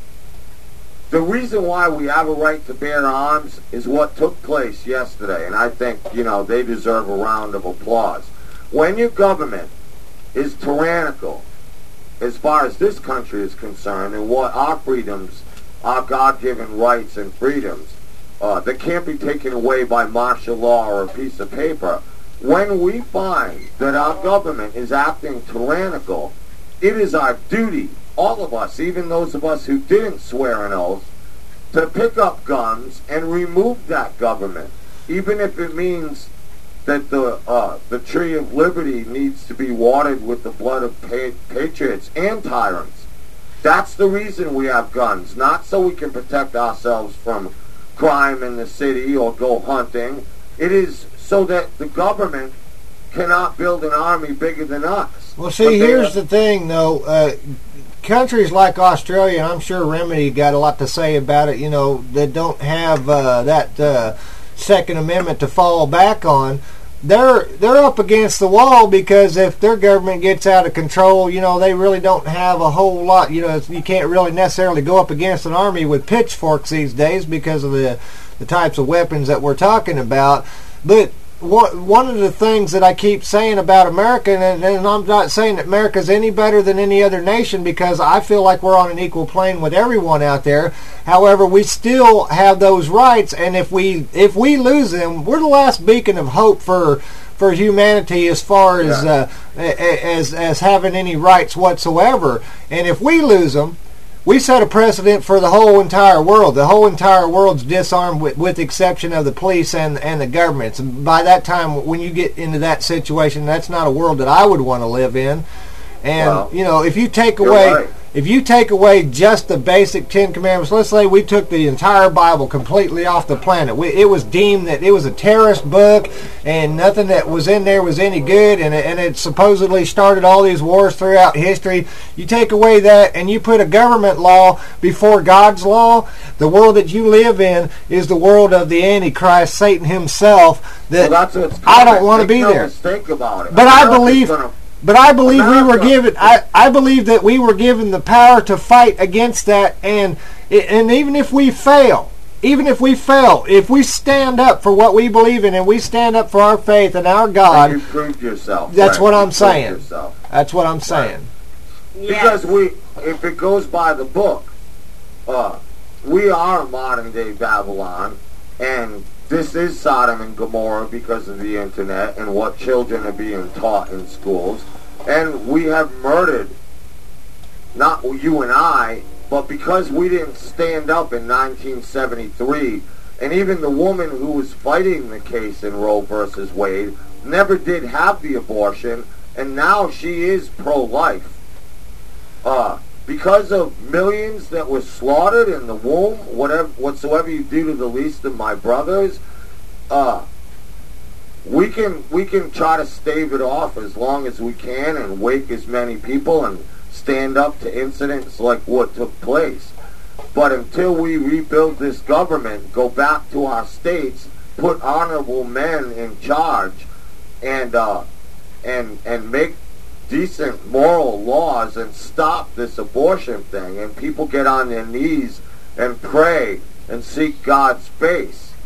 Speaker 12: The reason why we have a right to bear arms is what took place yesterday. And I think, they deserve a round of applause. When your government is tyrannical, as far as this country is concerned, and what our freedoms, our God-given rights and freedoms, that can't be taken away by martial law or a piece of paper. When we find that our government is acting tyrannical, it is our duty, all of us, even those of us who didn't swear an oath, to pick up guns and remove that government, even if it means that the tree of liberty needs to be watered with the blood of patriots and tyrants. That's the reason we have guns, not so we can protect ourselves from crime in the city or go hunting. It is so that the government cannot build an army bigger than us.
Speaker 11: Well, see, here's the thing, though. Countries like Australia, and I'm sure Remedy got a lot to say about it, that don't have that Second Amendment to fall back on. They're up against the wall because if their government gets out of control, they really don't have a whole lot. You can't really necessarily go up against an army with pitchforks these days because of the types of weapons that we're talking about. But one of the things that I keep saying about America, and I'm not saying that America's any better than any other nation because I feel like we're on an equal plane with everyone out there. However, we still have those rights, and if we lose them, we're the last beacon of hope for humanity as far as having any rights whatsoever. And if we lose them, we set a precedent for the whole entire world. The whole entire world's disarmed with the exception of the police and the governments. And by that time, when you get into that situation, that's not a world that I would want to live in. And, if you take away... If you take away just the basic Ten Commandments, let's say we took the entire Bible completely off the planet. It was deemed that it was a terrorist book and nothing that was in there was any good, and it supposedly started all these wars throughout history. You take away that and you put a government law before God's law, the world that you live in is the world of the Antichrist, Satan himself. That I don't want to be there.
Speaker 12: Think about it.
Speaker 11: But I believe we were given. I believe that we were given the power to fight against that, and even if we fail, if we stand up for what we believe in and we stand up for our faith and our God,
Speaker 12: you proved yourself.
Speaker 11: That's what I'm saying. That's what I'm saying.
Speaker 12: Because if it goes by the book, we are modern day Babylon, and this is Sodom and Gomorrah because of the internet and what children are being taught in schools. And we have murdered, not you and I, but because we didn't stand up in 1973, and even the woman who was fighting the case in Roe versus Wade never did have the abortion, and now she is pro-life. Because of millions that were slaughtered in the womb, whatsoever you do to the least of my brothers, we can try to stave it off as long as we can and wake as many people and stand up to incidents like what took place. But until we rebuild this government, go back to our states, put honorable men in charge, and make decent moral laws and stop this abortion thing, and people get on their knees and pray and seek God's face,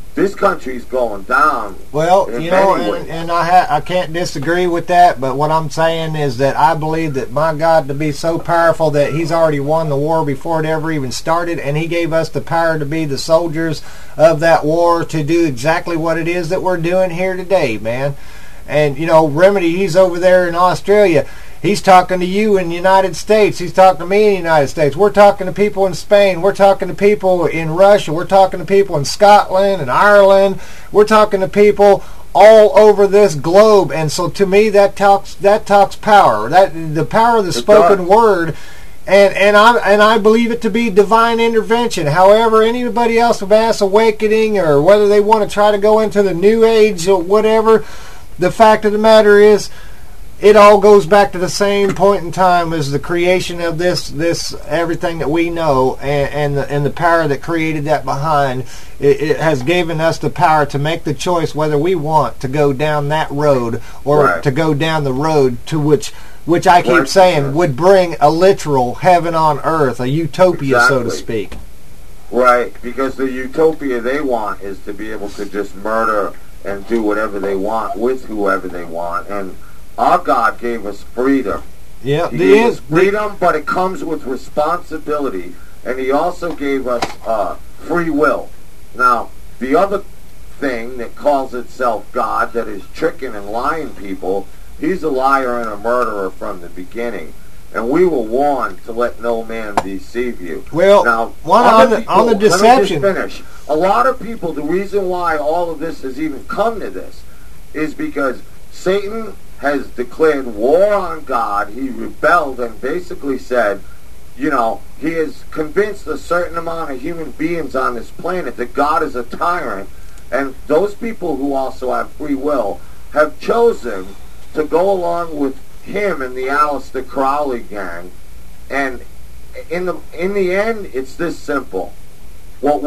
Speaker 12: this country's going down.
Speaker 11: Well,
Speaker 12: in
Speaker 11: you know,
Speaker 12: many ways.
Speaker 11: and I can't disagree with that, but what I'm saying is that I believe that my God to be so powerful that he's already won the war before it ever even started, and he gave us the power to be the soldiers of that war to do exactly what it is that we're doing here today, man. And, you know, Remedy, he's over there in Australia. He's talking to you in the United States. He's talking to me in the United States. We're talking to people in Spain. We're talking to people in Russia. We're talking to people in Scotland and Ireland. We're talking to people all over this globe. And so to me, that talks power. That the power of the spoken word. And I believe it to be divine intervention. However, anybody else with mass awakening or whether they want to try to go into the New Age or whatever, the fact of the matter is, it all goes back to the same point in time as the creation of this everything that we know, and the power that created that behind. It has given us the power to make the choice whether we want to go down that road or to go down the road to which I keep saying would bring a literal heaven on earth, a utopia, so to speak.
Speaker 12: Right, because the utopia they want is to be able to just murder and do whatever they want with whoever they want. And our God gave us freedom.
Speaker 11: Yeah,
Speaker 12: he gave us freedom, but it comes with responsibility. And he also gave us free will. Now, the other thing that calls itself God, that is tricking and lying people, he's a liar and a murderer from the beginning. And we were warned to let no man deceive you.
Speaker 11: Well,
Speaker 12: now,
Speaker 11: on the deception.
Speaker 12: Let me just finish. A lot of people, the reason why all of this has even come to this is because Satan has declared war on God. He rebelled and basically said, you know, he has convinced a certain amount of human beings on this planet that God is a tyrant. And those people who also have free will have chosen to go along with him and the Aleister Crowley gang. And in the end, it's this simple. What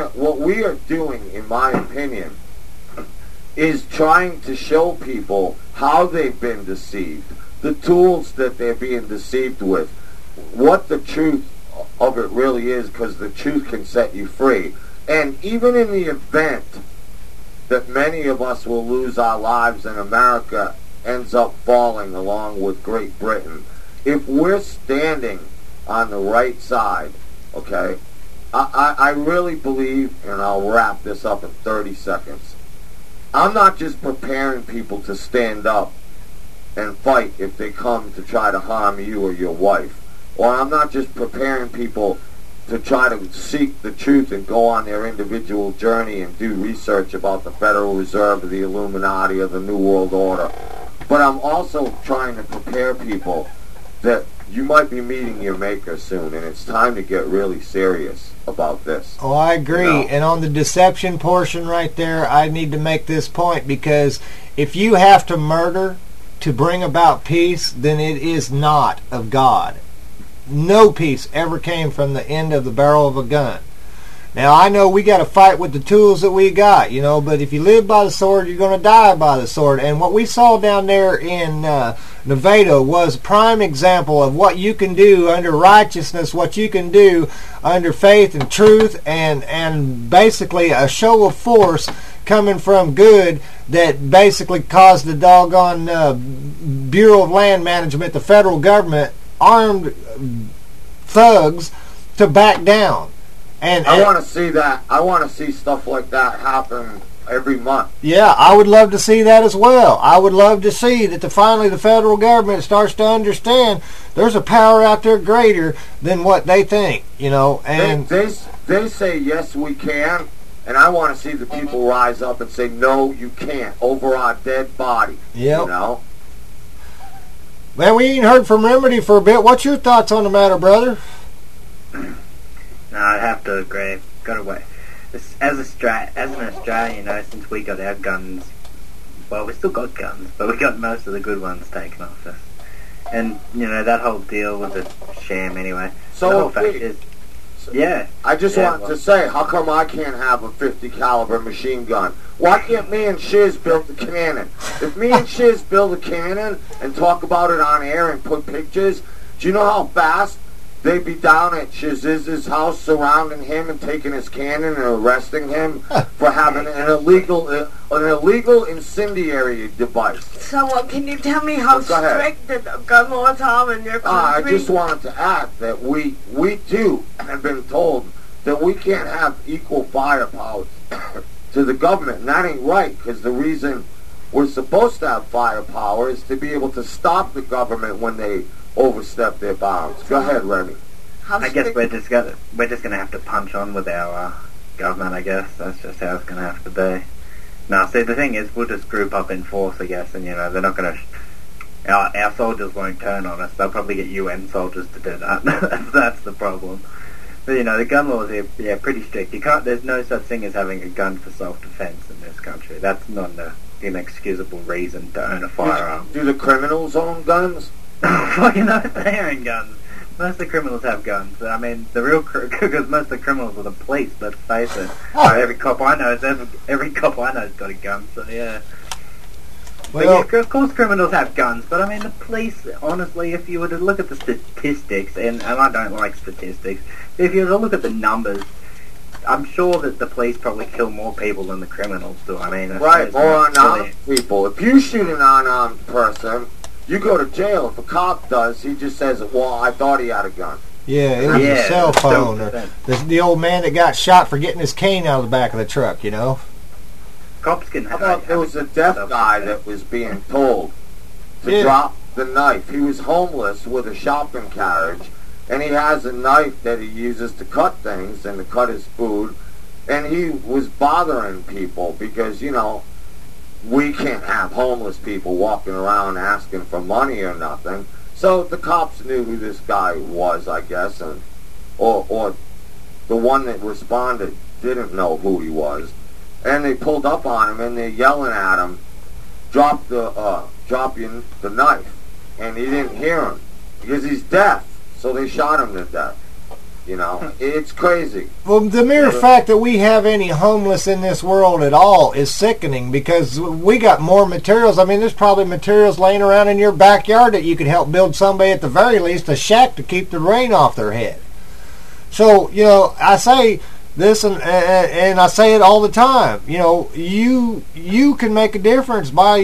Speaker 12: we are doing, in my opinion, is trying to show people how they've been deceived, the tools that they're being deceived with, what the truth of it really is, because the truth can set you free. And even in the event that many of us will lose our lives and America ends up falling along with Great Britain, if we're standing on the right side, okay, I really believe, and I'll wrap this up in 30 seconds, I'm not just preparing people to stand up and fight if they come to try to harm you or your wife. Or I'm not just preparing people to try to seek the truth and go on their individual journey and do research about the Federal Reserve or the Illuminati or the New World Order. But I'm also trying to prepare people that you might be meeting your maker soon, and it's time to get really serious about this.
Speaker 11: Oh, I agree. You know? And on the deception portion right there, I need to make this point, because if you have to murder to bring about peace, then it is not of God. No peace ever came from the end of the barrel of a gun. Now, I know we got to fight with the tools that we got, you know, but if you live by the sword, you're going to die by the sword. And what we saw down there in Nevada was a prime example of what you can do under righteousness, what you can do under faith and truth, and basically a show of force coming from good that basically caused the doggone Bureau of Land Management, the federal government, armed thugs to back down. And
Speaker 12: I want to see that. I want to see stuff like that happen every month.
Speaker 11: Yeah, I would love to see that as well. I would love to see that finally the federal government starts to understand there's a power out there greater than what they think, you know. And
Speaker 12: they say, yes, we can, and I want to see the people rise up and say, no, you can't, over our dead body.
Speaker 11: Yep.
Speaker 12: You know?
Speaker 11: Man, we ain't heard from Remedy for a bit. What's your thoughts on the matter, brother?
Speaker 13: No, I'd have to agree. Got away. As an Australian, you know, since we got our guns, well, we still got guns, but we got most of the good ones taken off us. And, you know, that whole deal was a sham anyway.
Speaker 12: So,
Speaker 13: the whole fact is, yeah.
Speaker 12: I just want to say, how come I can't have a 50 caliber machine gun? Why can't me and Shiz build the cannon? If me and Shiz build a cannon and talk about it on air and put pictures, do you know how fast they'd be down at Shaziz's house surrounding him and taking his cannon and arresting him for having an illegal incendiary device.
Speaker 8: So, can you tell me how strict the gun laws are in your country?
Speaker 12: I just wanted to add that we too have been told that we can't have equal firepower to the government, and that ain't right, because the reason we're supposed to have firepower is to be able to stop the government when they overstep their bounds. Go ahead, Remy.
Speaker 13: I guess we're just gonna have to punch on with our government. I guess that's just how it's gonna have to be. Now, see, the thing is, we'll just group up in force, I guess, and they're not gonna. Our soldiers won't turn on us. They'll probably get UN soldiers to do that. That's the problem. But the gun laws are pretty strict. You can't. There's no such thing as having a gun for self-defense in this country. That's not an inexcusable reason to own a firearm.
Speaker 12: Do the criminals own guns?
Speaker 13: Fucking no, they own guns. Most of the criminals have guns. I mean, because most of the criminals are the police. Let's face it. Every cop I know has got a gun. So yeah. Well, but yeah, of course criminals have guns, but I mean the police, honestly, if you were to look at the statistics, and I don't like statistics, but if you were to look at the numbers, I'm sure that the police probably kill more people than the criminals do. I mean,
Speaker 12: right, more unarmed people. If you shoot an unarmed person, you go to jail. If a cop does, he just says, well, I thought he had a gun.
Speaker 11: Yeah, it was a cell phone. Or the old man that got shot for getting his cane out of the back of the truck,
Speaker 13: Cops can
Speaker 12: there was a deaf guy that was being told to drop the knife. He was homeless with a shopping carriage, and he has a knife that he uses to cut things and to cut his food, and he was bothering people because, we can't have homeless people walking around asking for money or nothing. So the cops knew who this guy was, I guess, or the one that responded didn't know who he was. And they pulled up on him, and they're yelling at him, drop the knife. And he didn't hear him, because he's deaf. So they shot him to death. It's crazy.
Speaker 11: Well, the mere fact that we have any homeless in this world at all is sickening, because we got more materials. I mean, there's probably materials laying around in your backyard that you could help build somebody, at the very least, a shack to keep the rain off their head. So, I say this, and I say it all the time. You can make a difference by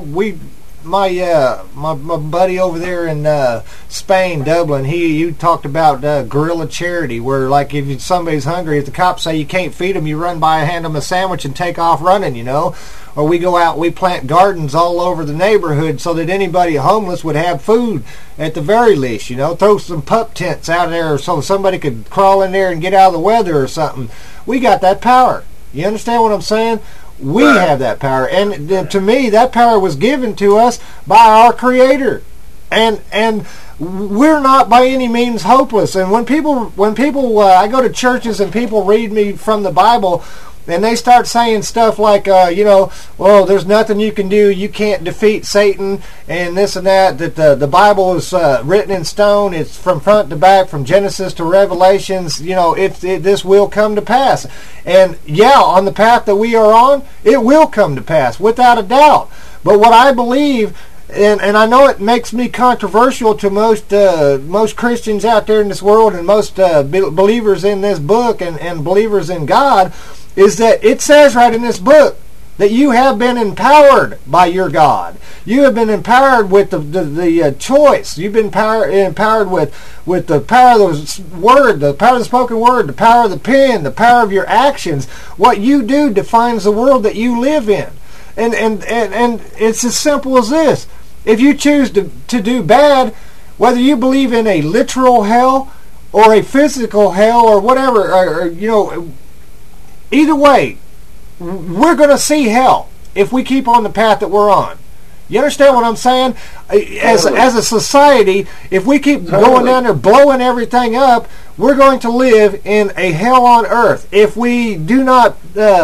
Speaker 11: my buddy over there in Spain, Dublin. You talked about guerrilla charity, where like if somebody's hungry, if the cops say you can't feed them, you run by and hand them a sandwich and take off running. Or we go out, we plant gardens all over the neighborhood so that anybody homeless would have food at the very least. Throw some pup tents out there so somebody could crawl in there and get out of the weather or something. We got that power. You understand what I'm saying? We have that power, and to me, that power was given to us by our Creator, and we're not by any means hopeless. And when people, I go to churches and people read me from the Bible, and they start saying stuff like, there's nothing you can do, you can't defeat Satan, and this and that. That the Bible is written in stone. It's from front to back, from Genesis to Revelations. This will come to pass. And on the path that we are on, it will come to pass without a doubt. But what I believe, and I know it makes me controversial to most Christians out there in this world, and most believers in this book, and believers in God, is that it says right in this book that you have been empowered by your God. You have been empowered with the choice. You've been empowered with the power of the word, the power of the spoken word, the power of the pen, the power of your actions. What you do defines the world that you live in. And it's as simple as this. If you choose to do bad, whether you believe in a literal hell or a physical hell or whatever, or either way, we're going to see hell if we keep on the path that we're on. You understand what I'm saying? As a society, if we keep going down there blowing everything up, we're going to live in a hell on earth. If we do not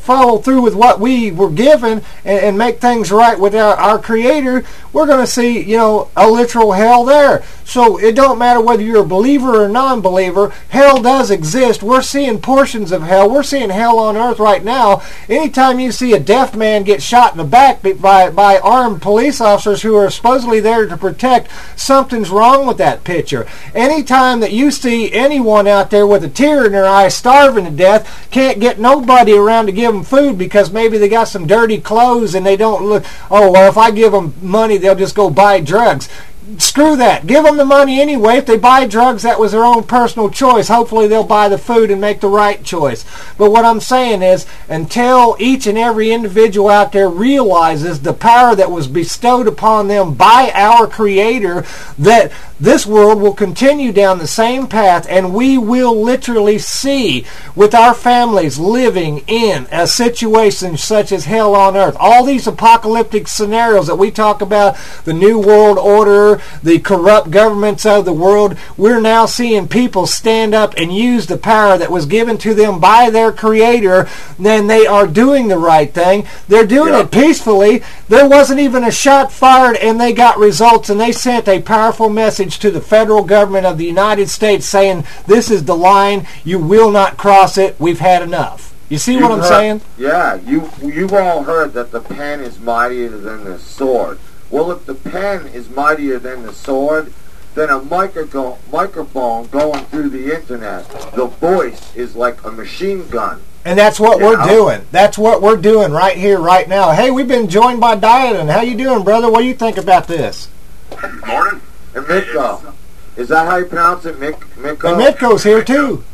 Speaker 11: follow through with what we were given and make things right with our Creator, we're going to see, you know, a literal hell there. So it don't matter whether you're a believer or non-believer, hell does exist. We're seeing portions of hell. We're seeing hell on earth right now. Anytime you see a deaf man get shot in the back by armed police officers who are supposedly there to protect, something's wrong with that picture. Anytime that you see anyone out there with a tear in their eye starving to death, can't get nobody around to give them food because maybe they got some dirty clothes and they don't look, oh, well, if I give them money, they'll just go buy drugs. Screw that. Give them the money anyway. If they buy drugs, that was their own personal choice. Hopefully they'll buy the food and make the right choice. But what I'm saying is, until each and every individual out there realizes the power that was bestowed upon them by our Creator, that this world will continue down the same path, and we will literally see with our families living in a situation such as hell on earth. All these apocalyptic scenarios that we talk about, the New World Order, the corrupt governments of the world, we're now seeing people stand up and use the power that was given to them by their Creator. Then they are doing the right thing. They're doing it peacefully. There wasn't even a shot fired, and they got results, and they sent a powerful message to the federal government of the United States saying, this is the line, you will not cross it, we've had enough. You see what I'm saying?
Speaker 12: Yeah, you've all heard that the pen is mightier than the sword. Well, if the pen is mightier than the sword, then a microphone going through the internet, the voice is like a machine gun.
Speaker 11: And that's what we're doing. That's what we're doing right here, right now. Hey, we've been joined by Dieton. How you doing, brother? What do you think about this?
Speaker 14: Morning.
Speaker 12: And Mitko. Is that how you pronounce it, Mitko?
Speaker 11: And Mitko's here, too.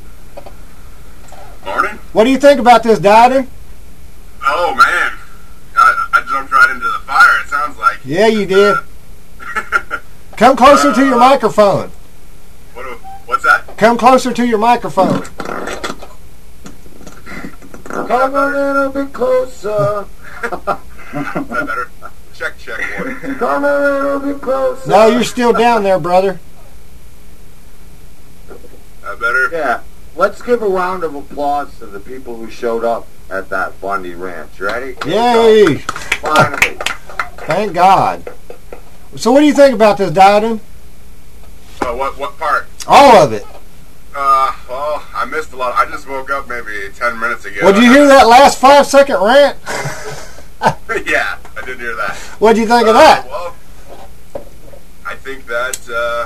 Speaker 14: Morning.
Speaker 11: What do you think about this, Dieton?
Speaker 14: Oh, man. I jumped right into the fire, it sounds like.
Speaker 11: Yeah, you did. Come closer to your microphone.
Speaker 14: What's that?
Speaker 11: Come closer to your microphone.
Speaker 12: Come a little bit closer.
Speaker 14: Is that better? Check, boy.
Speaker 12: Come a little bit closer.
Speaker 11: No, you're still down there, brother.
Speaker 14: That better?
Speaker 12: Yeah. Let's give a round of applause to the people who showed up at that Bundy Ranch. Ready?
Speaker 11: Yay!
Speaker 12: Finally.
Speaker 11: Thank God. So what do you think about this, Dieton?
Speaker 14: What part?
Speaker 11: All of it.
Speaker 14: Well, I missed a lot. I just woke up maybe 10 minutes ago.
Speaker 11: Well, did you hear that last 5-second rant?
Speaker 14: Yeah, I did hear that.
Speaker 11: What'd you think of that?
Speaker 14: Well, I think that,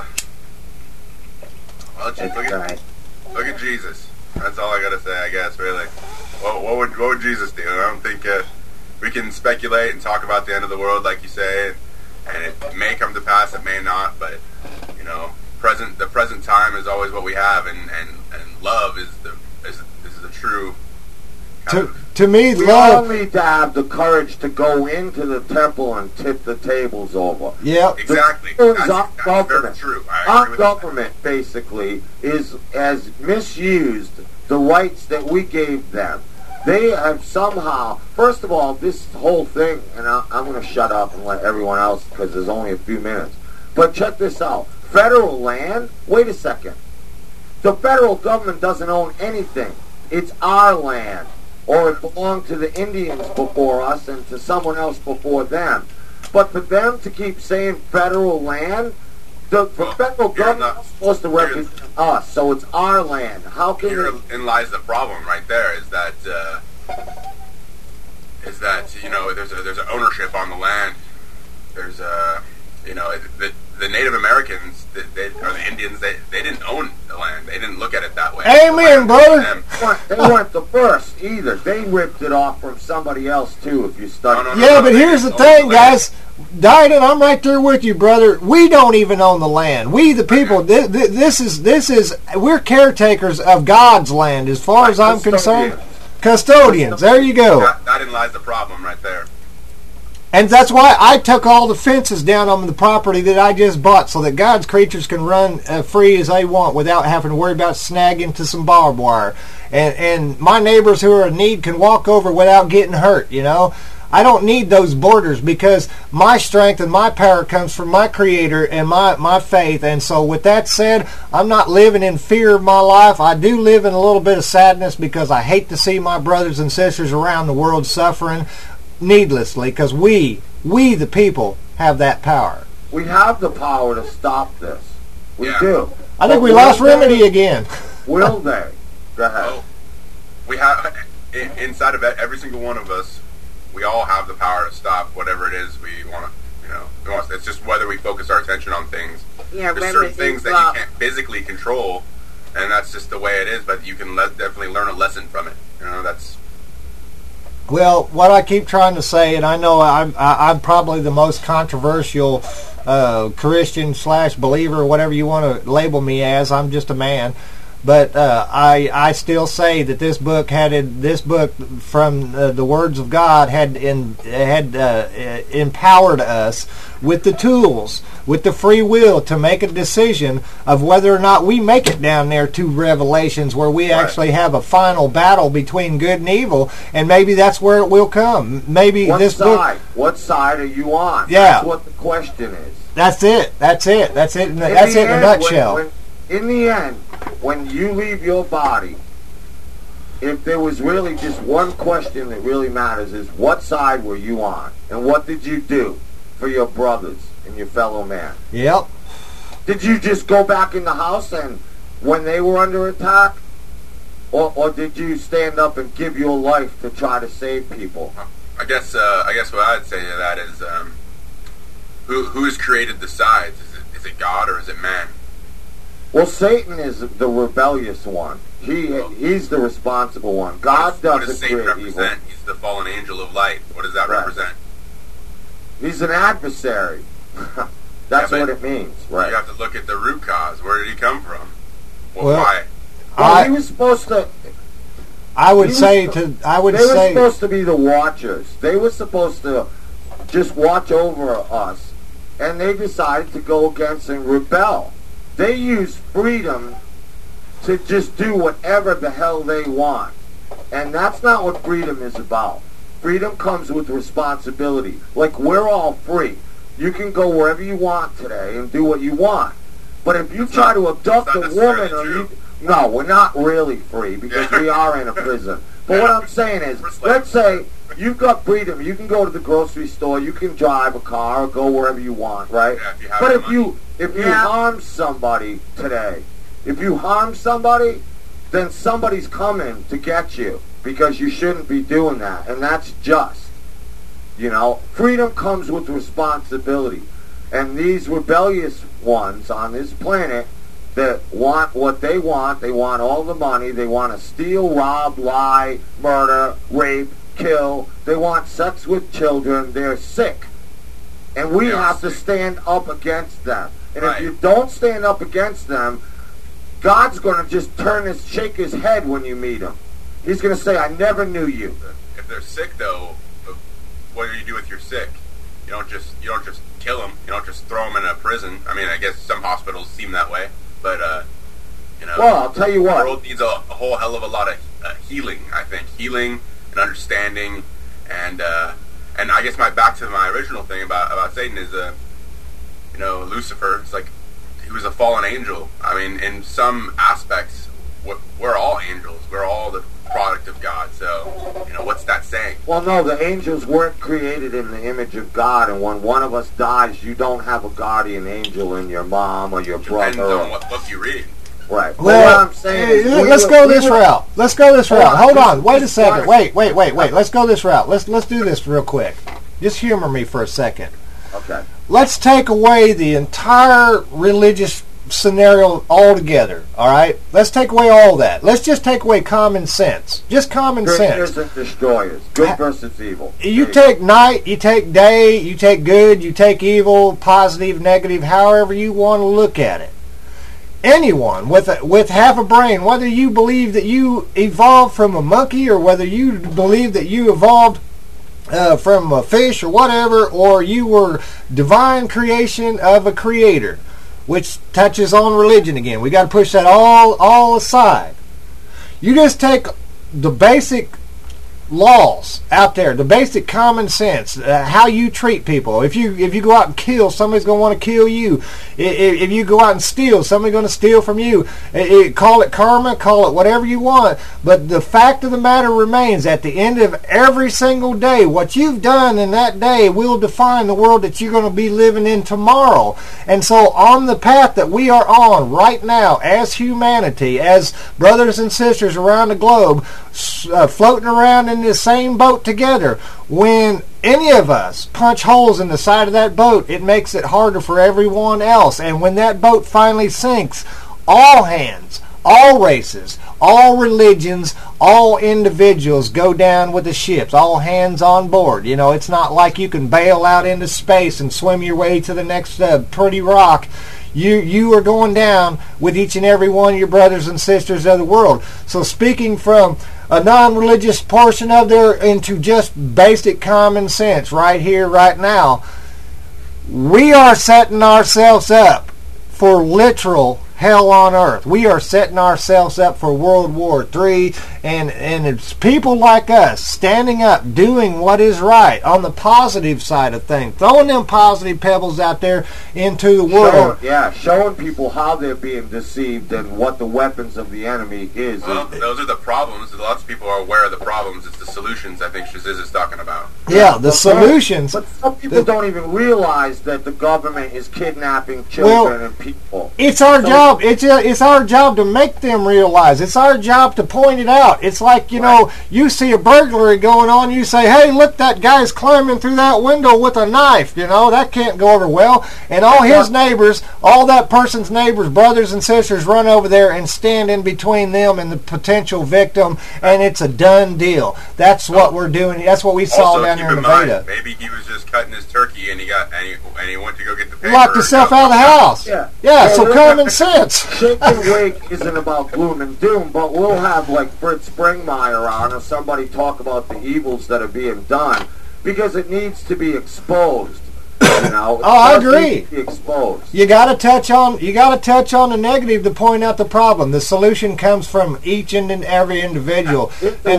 Speaker 14: well, look at Jesus. That's all I gotta say, I guess, really. What would Jesus do? I don't think we can speculate and talk about the end of the world, like you say, and it may come to pass, it may not, but, you know, the present time is always what we have, and love is the true
Speaker 11: to me,
Speaker 12: we
Speaker 11: love.
Speaker 12: all need to have the courage to go into the temple and tip the tables over.
Speaker 11: Yeah,
Speaker 14: exactly. That's very true.
Speaker 12: Our government basically has misused the rights that we gave them. They have somehow, first of all, this whole thing, and I'm going to shut up and let everyone else because there's only a few minutes. But check this out. Federal land? Wait a second. The federal government doesn't own anything. It's our land. Or it belonged to the Indians before us and to someone else before them. But for them to keep saying federal land, the federal government is supposed to represent us, so it's our land. How can
Speaker 14: Herein lies the problem right there, is that you know, there's an ownership on the land. There's you know, the Native Americans, or the Indians, they didn't own the land. They didn't look at it that way.
Speaker 11: Amen, brother.
Speaker 12: They weren't the first either. They ripped it off from somebody else too, if you study.
Speaker 11: Yeah, but here's the thing, guys. Dieton, I'm right there with you, brother. We don't even own the land. We, the people, this is we're caretakers of God's land, as far as I'm concerned. Custodians. There you go.
Speaker 14: That lies the problem right there.
Speaker 11: And that's why I took all the fences down on the property that I just bought, so that God's creatures can run free as they want without having to worry about snagging to some barbed wire. And my neighbors who are in need can walk over without getting hurt, you know. I don't need those borders because my strength and my power comes from my Creator and my faith. And so with that said, I'm not living in fear of my life. I do live in a little bit of sadness because I hate to see my brothers and sisters around the world suffering needlessly, because we the people have that power.
Speaker 12: We have the power to stop this. We do.
Speaker 11: I think we lost Remedy again.
Speaker 12: Will they? Go ahead.
Speaker 14: Well, we have, inside of every single one of us, we all have the power to stop whatever it is we want to, it's just whether we focus our attention on things.
Speaker 8: Yeah,
Speaker 14: there's certain things that you can't physically control, and that's just the way it is, but you can definitely learn a lesson from it. That's...
Speaker 11: Well, what I keep trying to say, and I know I'm probably the most controversial Christian / believer, whatever you want to label me as. I'm just a man. But I still say that this book from the words of God had empowered us with the tools, with the free will to make a decision of whether or not we make it down there to Revelations, where we actually have a final battle between good and evil, and maybe that's where it will come. Maybe
Speaker 12: What side are you on?
Speaker 11: Yeah,
Speaker 12: that's what the question is.
Speaker 11: That's it. That's it in a nutshell.
Speaker 12: In the end, when you leave your body, if there was really just one question that really matters, is what side were you on? And what did you do for your brothers and your fellow man?
Speaker 11: Yep.
Speaker 12: Did you just go back in the house and when they were under attack? Or did you stand up and give your life to try to save people?
Speaker 14: I guess what I'd say to that is, who has created the sides? Is it God or is it man?
Speaker 12: Well, Satan is the rebellious one. He's the responsible one. God doesn't
Speaker 14: what does Satan
Speaker 12: create
Speaker 14: represent?
Speaker 12: evil.
Speaker 14: He's the fallen angel of light. What does that represent?
Speaker 12: He's an adversary. That's what it means, right?
Speaker 14: You have to look at the root cause. Where did he come from?
Speaker 12: Well,
Speaker 14: why?
Speaker 12: He was supposed to...
Speaker 11: They were supposed
Speaker 12: to be the watchers. They were supposed to just watch over us. And they decided to go against and rebel. They use freedom to just do whatever the hell they want. And that's not what freedom is about. Freedom comes with responsibility. Like, we're all free. You can go wherever you want today and do what you want. But if you try to abduct a woman, no, we're not really free because we are in a prison. But what I'm saying is, let's say you've got freedom. You can go to the grocery store. You can drive a car or go wherever you want, right? But if you harm somebody today, then somebody's coming to get you because you shouldn't be doing that, and that's just. Freedom comes with responsibility, and these rebellious ones on this planet that want what they want all the money, they want to steal, rob, lie, murder, rape, kill, they want sex with children, they're sick. And we have to stand up against them. And if you don't stand up against them, God's going to just shake his head when you meet him. He's going to say, I never knew you.
Speaker 14: If they're sick, though, what do you do if you're sick? You don't just kill them. You don't just throw them in a prison. I mean, I guess some hospitals seem that way, but
Speaker 12: well, I'll tell you what.
Speaker 14: The world needs a whole hell of a lot of healing. I think healing and understanding, and I guess back to my original thing about Satan is Lucifer. It's like he was a fallen angel. I mean, in some aspects, we're all angels. We're all the product of God. So, what's that saying?
Speaker 12: Well, no, the angels weren't created in the image of God, and when one of us dies, you don't have a guardian angel in your mom or your brother.
Speaker 14: Depends on what book you read.
Speaker 12: Right.
Speaker 11: Well,
Speaker 12: what I'm saying is
Speaker 11: let's go this route. Hold on. Wait a second. Wait. Let's go this route. Let's do this real quick. Just humor me for a second.
Speaker 12: Okay.
Speaker 11: Let's take away the entire religious scenario altogether, all right? Let's take away all that. Let's just take away common sense. Just common sense.
Speaker 12: Creators and destroyers. Good versus evil.
Speaker 11: You take night, you take day, you take good, you take evil, positive, negative, however you want to look at it. Anyone with half a brain, whether you believe that you evolved from a monkey or whether you believe that you evolved from a fish or whatever, or you were divine creation of a creator, which touches on religion again. We got to push that all aside. You just take the basic laws out there, the basic common sense, how you treat people. If you go out and kill, somebody's going to want to kill you. If you go out and steal, somebody's going to steal from you. Call it karma, call it whatever you want. But the fact of the matter remains, at the end of every single day, what you've done in that day will define the world that you're going to be living in tomorrow. And so on the path that we are on right now as humanity, as brothers and sisters around the globe, floating around in the same boat together, when any of us punch holes in the side of that boat, it makes it harder for everyone else. And when that boat finally sinks, all hands, all races, all religions, all individuals go down with the ships, all hands on board. You know, it's not like you can bail out into space and swim your way to the next pretty rock. You are going down with each and every one of your brothers and sisters of the world. So speaking from a non-religious portion of there into just basic common sense right here, right now, we are setting ourselves up for literal hell on earth. We are setting ourselves up for World War III, and it's people like us standing up, doing what is right on the positive side of things, throwing them positive pebbles out there into the world.
Speaker 12: Showing people how they're being deceived and what the weapons of the enemy is.
Speaker 14: Well, those are the problems. Lots of people are aware of the problems. It's the solutions I think Shaziz is talking about.
Speaker 11: Yeah, the solutions.
Speaker 12: But some people don't even realize that the government is kidnapping children and people.
Speaker 11: It's our job. It's our job to make them realize. It's our job to point it out. It's like, you know, you see a burglary going on, you say, hey, look, that guy's climbing through that window with a knife. You know, that can't go over well. And all his neighbors, all that person's neighbors, brothers and sisters, run over there and stand in between them and the potential victim, and it's a done deal. That's what we're doing. That's what we saw down here in Nevada.
Speaker 14: Maybe he was just cutting his turkey and he went to go get the paper.
Speaker 11: Locked himself out of the house. Yeah, so common sense.
Speaker 12: Shake and Wake isn't about gloom and doom, but we'll have like Fritz Springmeier on or somebody talk about the evils that are being done, because it needs to be exposed. You know,
Speaker 11: I agree.
Speaker 12: Be exposed.
Speaker 11: You got to touch on the negative to point out the problem. The solution comes from each and every individual.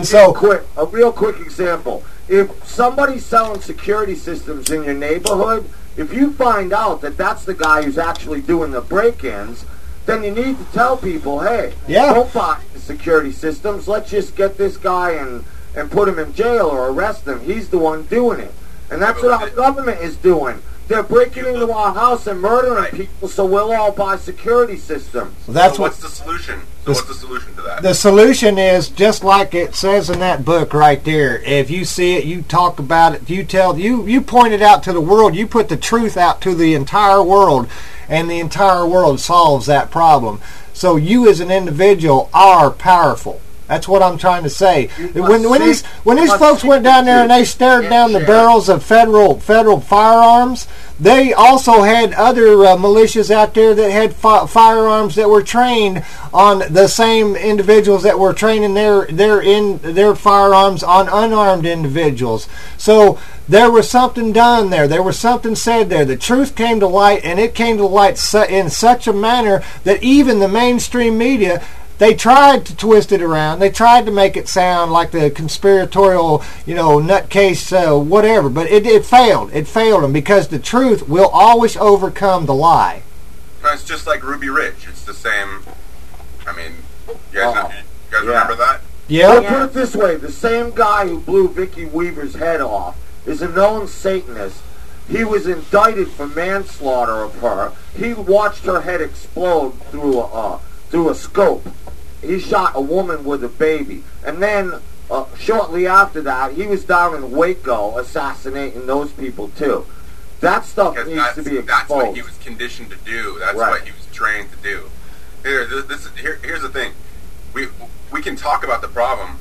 Speaker 12: A real quick example: if somebody's selling security systems in your neighborhood, if you find out that that's the guy who's actually doing the break-ins, then you need to tell people, hey, don't buy the security systems. Let's just get this guy and put him in jail or arrest him. He's the one doing it. And that's what our government is doing. They're breaking into our house and murdering people, so we'll all buy security systems.
Speaker 14: What's the solution? What's the solution to that?
Speaker 11: The solution is just like it says in that book right there. If you see it, you talk about it, you point it out to the world, you put the truth out to the entire world, and the entire world solves that problem. So you as an individual are powerful. That's what I'm trying to say. When these folks went down there and they stared down the barrels of federal firearms, they also had other militias out there that had firearms that were trained on the same individuals that were training their firearms on unarmed individuals. So there was something done there. There was something said there. The truth came to light, and it came to light in such a manner that even the mainstream media, they tried to twist it around. They tried to make it sound like the conspiratorial, nutcase, whatever. But it failed. It failed them, because the truth will always overcome the lie.
Speaker 14: It's just like Ruby Ridge. It's the same. I mean, you guys remember that?
Speaker 11: Yeah.
Speaker 12: Well, put it this way: the same guy who blew Vicky Weaver's head off is a known Satanist. He was indicted for manslaughter of her. He watched her head explode through a scope. He shot a woman with a baby. And then, shortly after that, he was down in Waco assassinating those people, too. That stuff needs to be exposed.
Speaker 14: That's what he was conditioned to do. That's what he was trained to do. Here's the thing. We can talk about the problem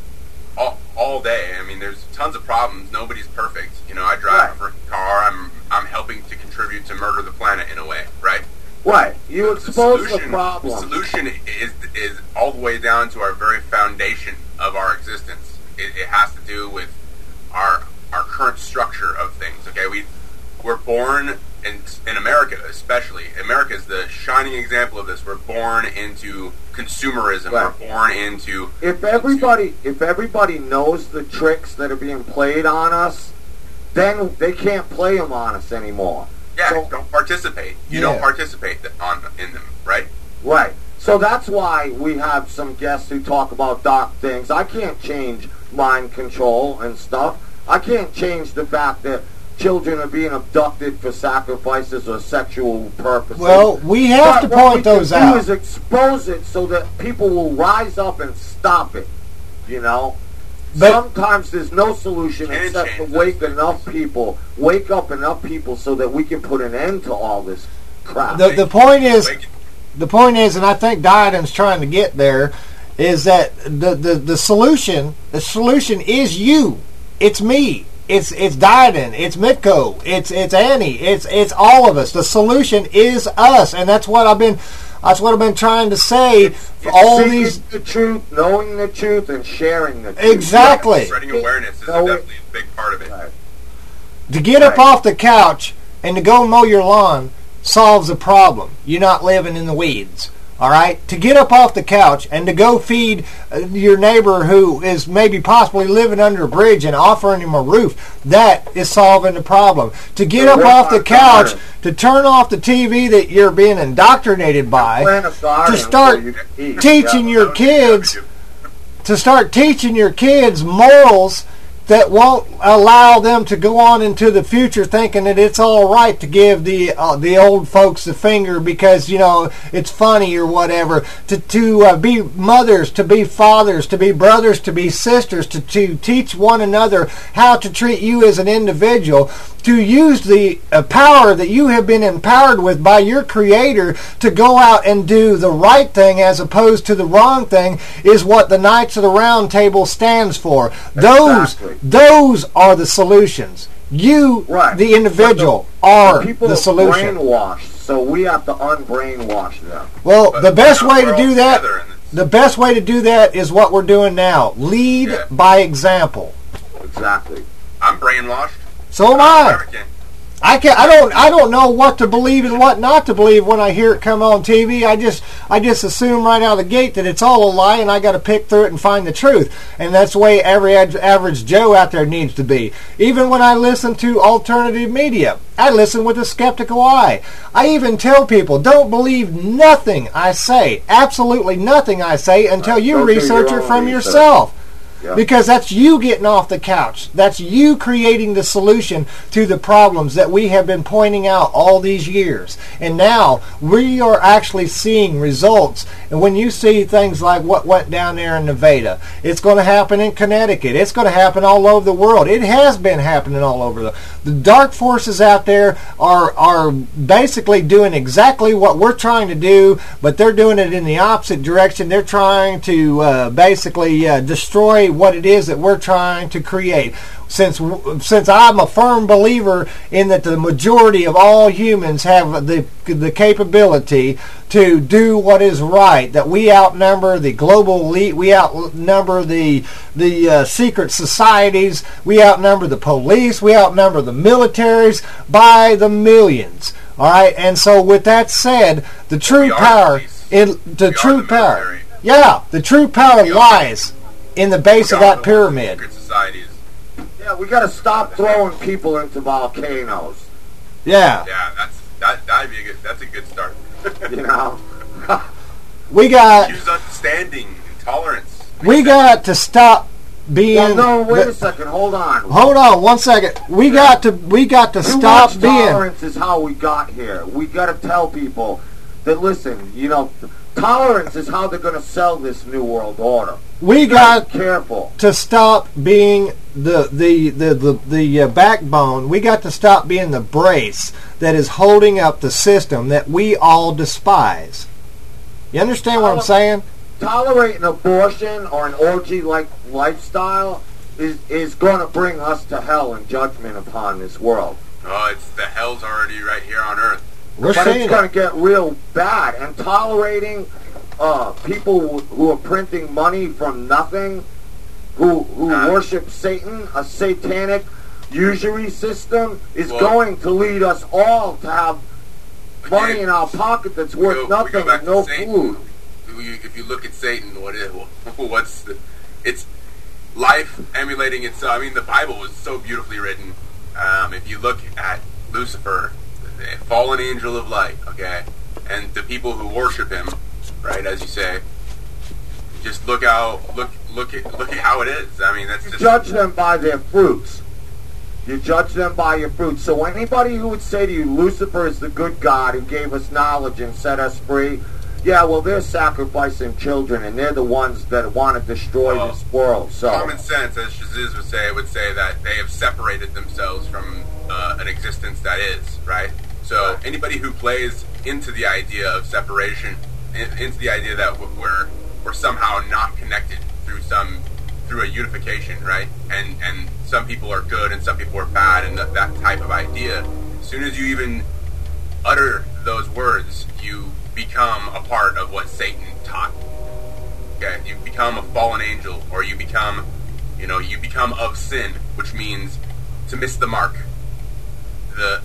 Speaker 14: all day. I mean, there's tons of problems. Nobody's perfect. I drive a freaking car. I'm helping to contribute to murder the planet in a way, right?
Speaker 12: Right. You expose the problem.
Speaker 14: The solution is all the way down to our very foundation of our existence. It has to do with our current structure of things. Okay, we're born in America especially, America is the shining example of this. We're born into consumerism.
Speaker 12: Right.
Speaker 14: We're born into...
Speaker 12: If everybody knows the tricks that are being played on us, then they can't play them on us anymore.
Speaker 14: Yeah,
Speaker 12: So-
Speaker 14: don't participate. You don't participate in them, right?
Speaker 12: Right. So that's why we have some guests who talk about dark things. I can't change mind control and stuff. I can't change the fact that children are being abducted for sacrifices or sexual purposes.
Speaker 11: Well, we have to point those
Speaker 12: out. What we can do
Speaker 11: out.
Speaker 12: is expose it so that people will rise up and stop it. You know?
Speaker 11: But-
Speaker 12: Sometimes there's no solution except to wake up enough people so that we can put an end to all this crap.
Speaker 11: The point is, and I think Diadem's trying to get there, is that the solution is you. It's me. It's Diadem. It's Mitko. It's Annie. It's all of us. The solution is us, and that's what I've been trying to say for all these.
Speaker 12: The truth, knowing the truth, and sharing the truth.
Speaker 11: Exactly.
Speaker 14: Spreading awareness is definitely a big part of it.
Speaker 12: Right.
Speaker 11: To get up off the couch and to go mow your lawn solves the problem. You're not living in the weeds. All right? To get up off the couch and to go feed your neighbor who is maybe possibly living under a bridge and offering him a roof, that is solving the problem. To get up off the couch, to turn off the TV that you're being indoctrinated by, to start teaching your kids, morals that won't allow them to go on into the future thinking that it's all right to give the old folks the finger because, you know, it's funny or whatever. To be mothers, to be fathers, to be brothers, to be sisters, to teach one another how to treat you as an individual, to use the power that you have been empowered with by your Creator to go out and do the right thing as opposed to the wrong thing is what the Knights of the Round Table stands for. Those are the solutions. You, the individual, are the solution.
Speaker 12: People are brainwashed, so we have to unbrainwash them.
Speaker 11: Well, the best way to do that is what we're doing now. Lead by example.
Speaker 12: Exactly.
Speaker 14: I'm brainwashed.
Speaker 11: So am I. I don't know what to believe and what not to believe when I hear it come on TV. I just assume right out of the gate that it's all a lie, and I got to pick through it and find the truth. And that's the way every average Joe out there needs to be. Even when I listen to alternative media, I listen with a skeptical eye. I even tell people, don't believe nothing I say, absolutely nothing I say, until you research it from yourself.
Speaker 12: Yeah.
Speaker 11: Because that's you getting off the couch. That's you creating the solution to the problems that we have been pointing out all these years. And now we are actually seeing results. And when you see things like what went down there in Nevada, it's going to happen in Connecticut. It's going to happen all over the world. It has been happening all over. The dark forces out there are basically doing exactly what we're trying to do, but they're doing it in the opposite direction. They're trying to basically destroy what it is that we're trying to create. Since I'm a firm believer in that the majority of all humans have the capability to do what is right, that we outnumber the global elite, we outnumber the secret societies, we outnumber the police, we outnumber the militaries by the millions. All right, and so with that said, the true power lies in the base of that pyramid.
Speaker 12: Yeah, we got to stop throwing people into volcanoes.
Speaker 11: Yeah.
Speaker 14: Yeah, that's a good start.
Speaker 12: You know,
Speaker 11: we got
Speaker 14: use understanding and tolerance.
Speaker 11: We got to stop being.
Speaker 12: Well, no, wait a second. Hold on.
Speaker 11: Hold on, 1 second. We got to stop being.
Speaker 12: Tolerance is how we got here. We got to tell people that listen. You know, tolerance is how they're going to sell this new world order.
Speaker 11: We got
Speaker 12: careful
Speaker 11: to stop being the backbone. We got to stop being the brace that is holding up the system that we all despise. You understand what I'm saying?
Speaker 12: Tolerating abortion or an orgy-like lifestyle is going to bring us to hell and judgment upon this world.
Speaker 14: Oh, the hell's already right here on Earth.
Speaker 11: But
Speaker 12: it's going to get real bad. And tolerating people who are printing money from nothing, who worship Satan, a satanic usury system is going to lead us all to have money in our pocket that's worth nothing and no food.
Speaker 14: If you look at Satan, it's life emulating itself. I mean, the Bible was so beautifully written. If you look at Lucifer, the fallen angel of light, okay, and the people who worship him, right, as you say, just look at how it is. I mean, that's just...
Speaker 12: You judge them by their fruits. You judge them by your fruits. So anybody who would say to you, Lucifer is the good God who gave us knowledge and set us free, yeah, well, they're sacrificing children, and they're the ones that want to destroy this world. So
Speaker 14: common sense, as Shaziz would say that they have separated themselves from an existence that is, right? So anybody who plays into the idea of separation, into the idea that we're somehow not connected through a unification, right? And some people are good and some people are bad, and that type of idea. As soon as you even utter those words, you become a part of what Satan taught. Okay, you become a fallen angel, or you become of sin, which means to miss the mark. The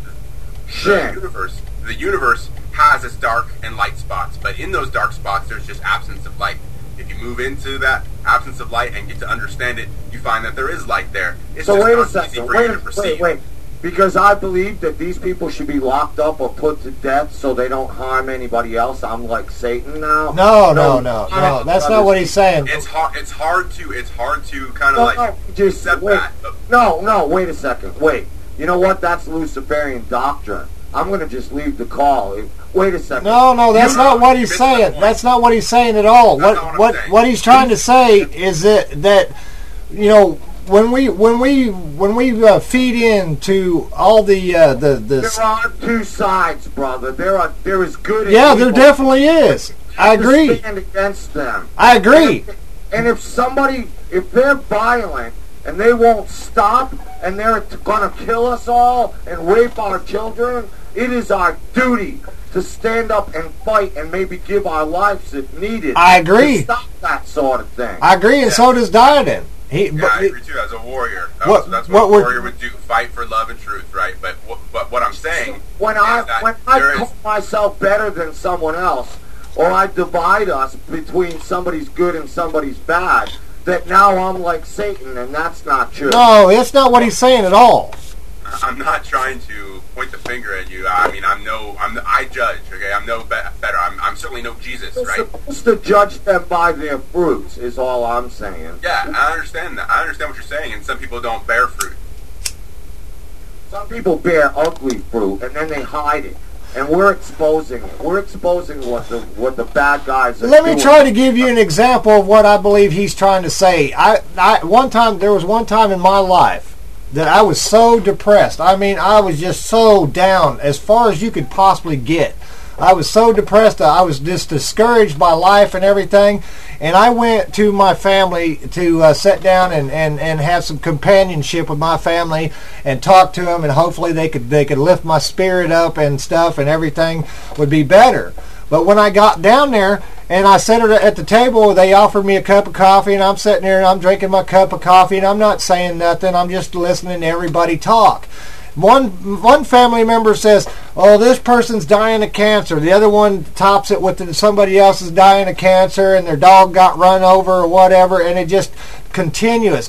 Speaker 14: universe has its dark and light spots, but in those dark spots, there's just absence of light. If you move into that absence of light and get to understand it, you find that there is light there. It's
Speaker 12: so
Speaker 14: just
Speaker 12: wait a
Speaker 14: not
Speaker 12: second.
Speaker 14: easy for you to perceive.
Speaker 12: Wait. Because I believe that these people should be locked up or put to death so they don't harm anybody else. I'm like Satan now.
Speaker 11: No. That's not what he's saying.
Speaker 14: It's hard to kind of accept that.
Speaker 12: No. Wait a second. Wait. You know what? That's Luciferian doctrine. I'm going to just leave the call. Wait a second.
Speaker 11: No, that's not what he's saying. That's not what he's saying at all. What he's trying to say is that you know, when we feed into all the
Speaker 12: there are two sides, brother. There is good.
Speaker 11: Yeah,
Speaker 12: and
Speaker 11: there
Speaker 12: evil.
Speaker 11: Definitely is. I agree.
Speaker 12: Stand against them.
Speaker 11: I agree.
Speaker 12: And if they're violent and they won't stop and they're going to kill us all and rape our children, it is our duty to stand up and fight and maybe give our lives if needed.
Speaker 11: I agree.
Speaker 12: To stop that sort of thing.
Speaker 11: I agree, and so does Dieden.
Speaker 14: I agree too. As a warrior, that's what a warrior would do: fight for love and truth, right? But what I'm saying,
Speaker 12: when I call myself better than someone else, or I divide us between somebody's good and somebody's bad, that now I'm like Satan, and that's not true.
Speaker 11: No, that's not what he's saying at all.
Speaker 14: I'm not trying to point the finger at you. I mean, I judge. Okay, I'm no better. I'm certainly no Jesus, right?
Speaker 12: You're supposed to judge them by their fruits, is all I'm saying.
Speaker 14: Yeah, I understand that. I understand what you're saying, and some people don't bear fruit.
Speaker 12: Some people bear ugly fruit, and then they hide it. And we're exposing it. We're exposing what the bad guys are doing.
Speaker 11: Let me try to give you an example of what I believe he's trying to say. There was one time in my life that I was so depressed. I mean, I was just so down as far as you could possibly get. I was so depressed. I was just discouraged by life and everything. And I went to my family to sit down and have some companionship with my family and talk to them, and hopefully they could lift my spirit up and stuff, and everything would be better. But when I got down there and I sat at the table, they offered me a cup of coffee, and I'm sitting there and I'm drinking my cup of coffee, and I'm not saying nothing. I'm just listening to everybody talk. One family member says, "Oh, this person's dying of cancer." The other one tops it with somebody else is dying of cancer, and their dog got run over or whatever, and it just continuous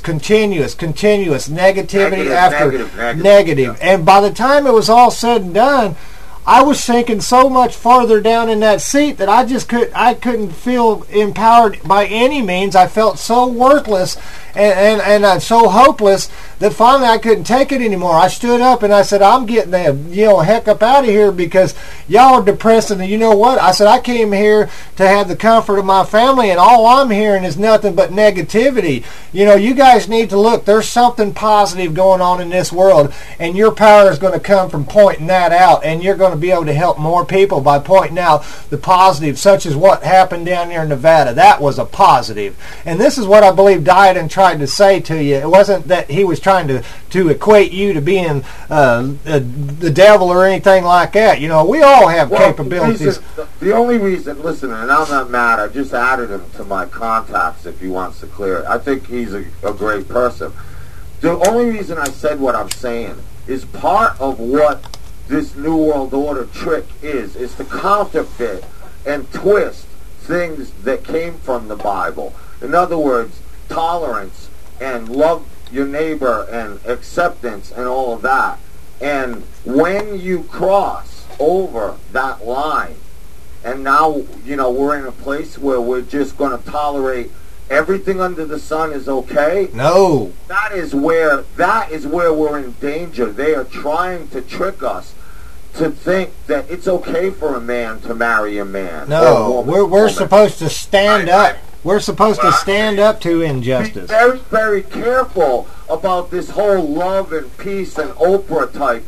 Speaker 11: negativity after negative. And by the time it was all said and done, I was sinking so much farther down in that seat that I couldn't feel empowered by any means. I felt so worthless and so hopeless that finally I couldn't take it anymore. I stood up and I said, "I'm getting the heck up out of here because y'all are depressing." And you know what? I said, "I came here to have the comfort of my family, and all I'm hearing is nothing but negativity. You guys need to look. There's something positive going on in this world, and your power is going to come from pointing that out, and you're going to be able to help more people by pointing out the positive, such as what happened down there in Nevada. That was a positive." And this is what I believe Dieden tried to say to you. It wasn't that he was trying to equate you to being the devil or anything like that. We all have capabilities.
Speaker 12: The only reason, listen, and I'm not mad, I just added him to my contacts if he wants to clear it. I think he's a great person. The only reason I said what I'm saying is part of what this New World Order trick is to counterfeit and twist things that came from the Bible. In other words, tolerance and love your neighbor and acceptance and all of that. And when you cross over that line, and now, we're in a place where we're just going to tolerate everything under the sun is okay.
Speaker 11: No.
Speaker 12: That is where we're in danger. They are trying to trick us to think that it's okay for a man to marry a man.
Speaker 11: No, we're supposed to stand up. We're supposed to stand up to injustice.
Speaker 12: Be very, very careful about this whole love and peace and Oprah type,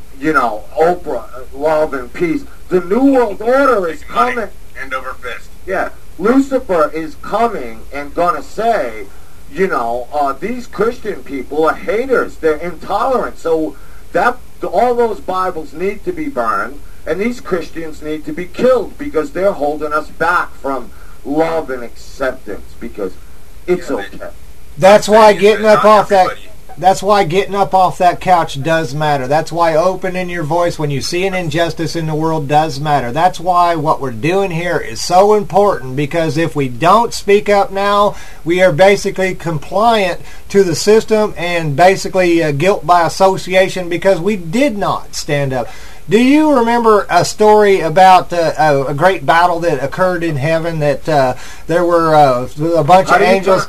Speaker 12: Oprah, love and peace. The New World Order is coming.
Speaker 14: Hand over fist.
Speaker 12: Yeah. Lucifer is coming and going to say, these Christian people are haters. They're intolerant. So all those Bibles need to be burned, and these Christians need to be killed because they're holding us back from love and acceptance because it's okay.
Speaker 11: That's why getting up off that. That's why getting up off that couch does matter. That's why opening your voice when you see an injustice in the world does matter. That's why what we're doing here is so important, because if we don't speak up now, we are basically compliant to the system and basically guilt by association because we did not stand up. Do you remember a story about a great battle that occurred in heaven, that there were a bunch of angels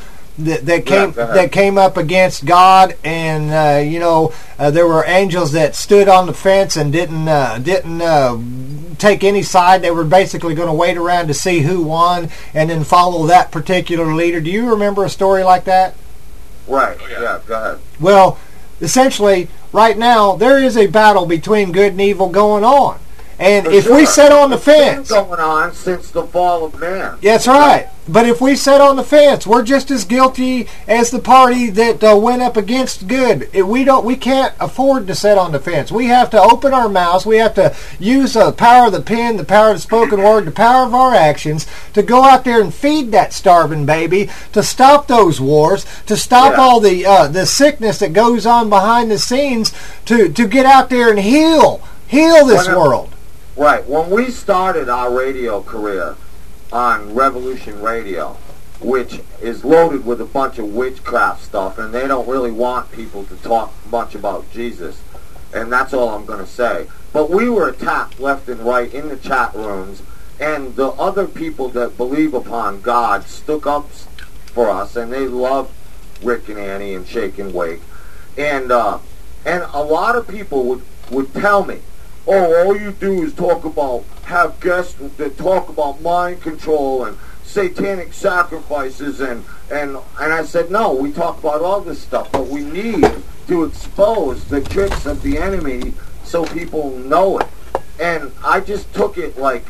Speaker 11: that came up against God, and there were angels that stood on the fence and didn't take any side. They were basically going to wait around to see who won and then follow that particular leader. Do you remember a story like that?
Speaker 12: Right. Yeah, go ahead.
Speaker 11: Well, essentially, right now there is a battle between good and evil going on, and if we sit on the fence,
Speaker 12: it's been going on since the fall of man.
Speaker 11: That's right. But if we sit on the fence, we're just as guilty as the party that went up against good. We can't afford to sit on the fence. We have to open our mouths. We have to use the power of the pen, the power of the spoken word, the power of our actions to go out there and feed that starving baby, to stop those wars, to stop all the sickness that goes on behind the scenes, to get out there and heal this world.
Speaker 12: Right. When we started our radio career on Revolution Radio, which is loaded with a bunch of witchcraft stuff, and they don't really want people to talk much about Jesus, and that's all I'm going to say. But we were attacked left and right in the chat rooms, and the other people that believe upon God stuck up for us, and they loved Rick and Annie and Shake and Wake, and a lot of people would tell me, all you do is have guests that talk about mind control and satanic sacrifices, and I said, no, we talk about all this stuff, but we need to expose the tricks of the enemy so people know it. And I just took it like,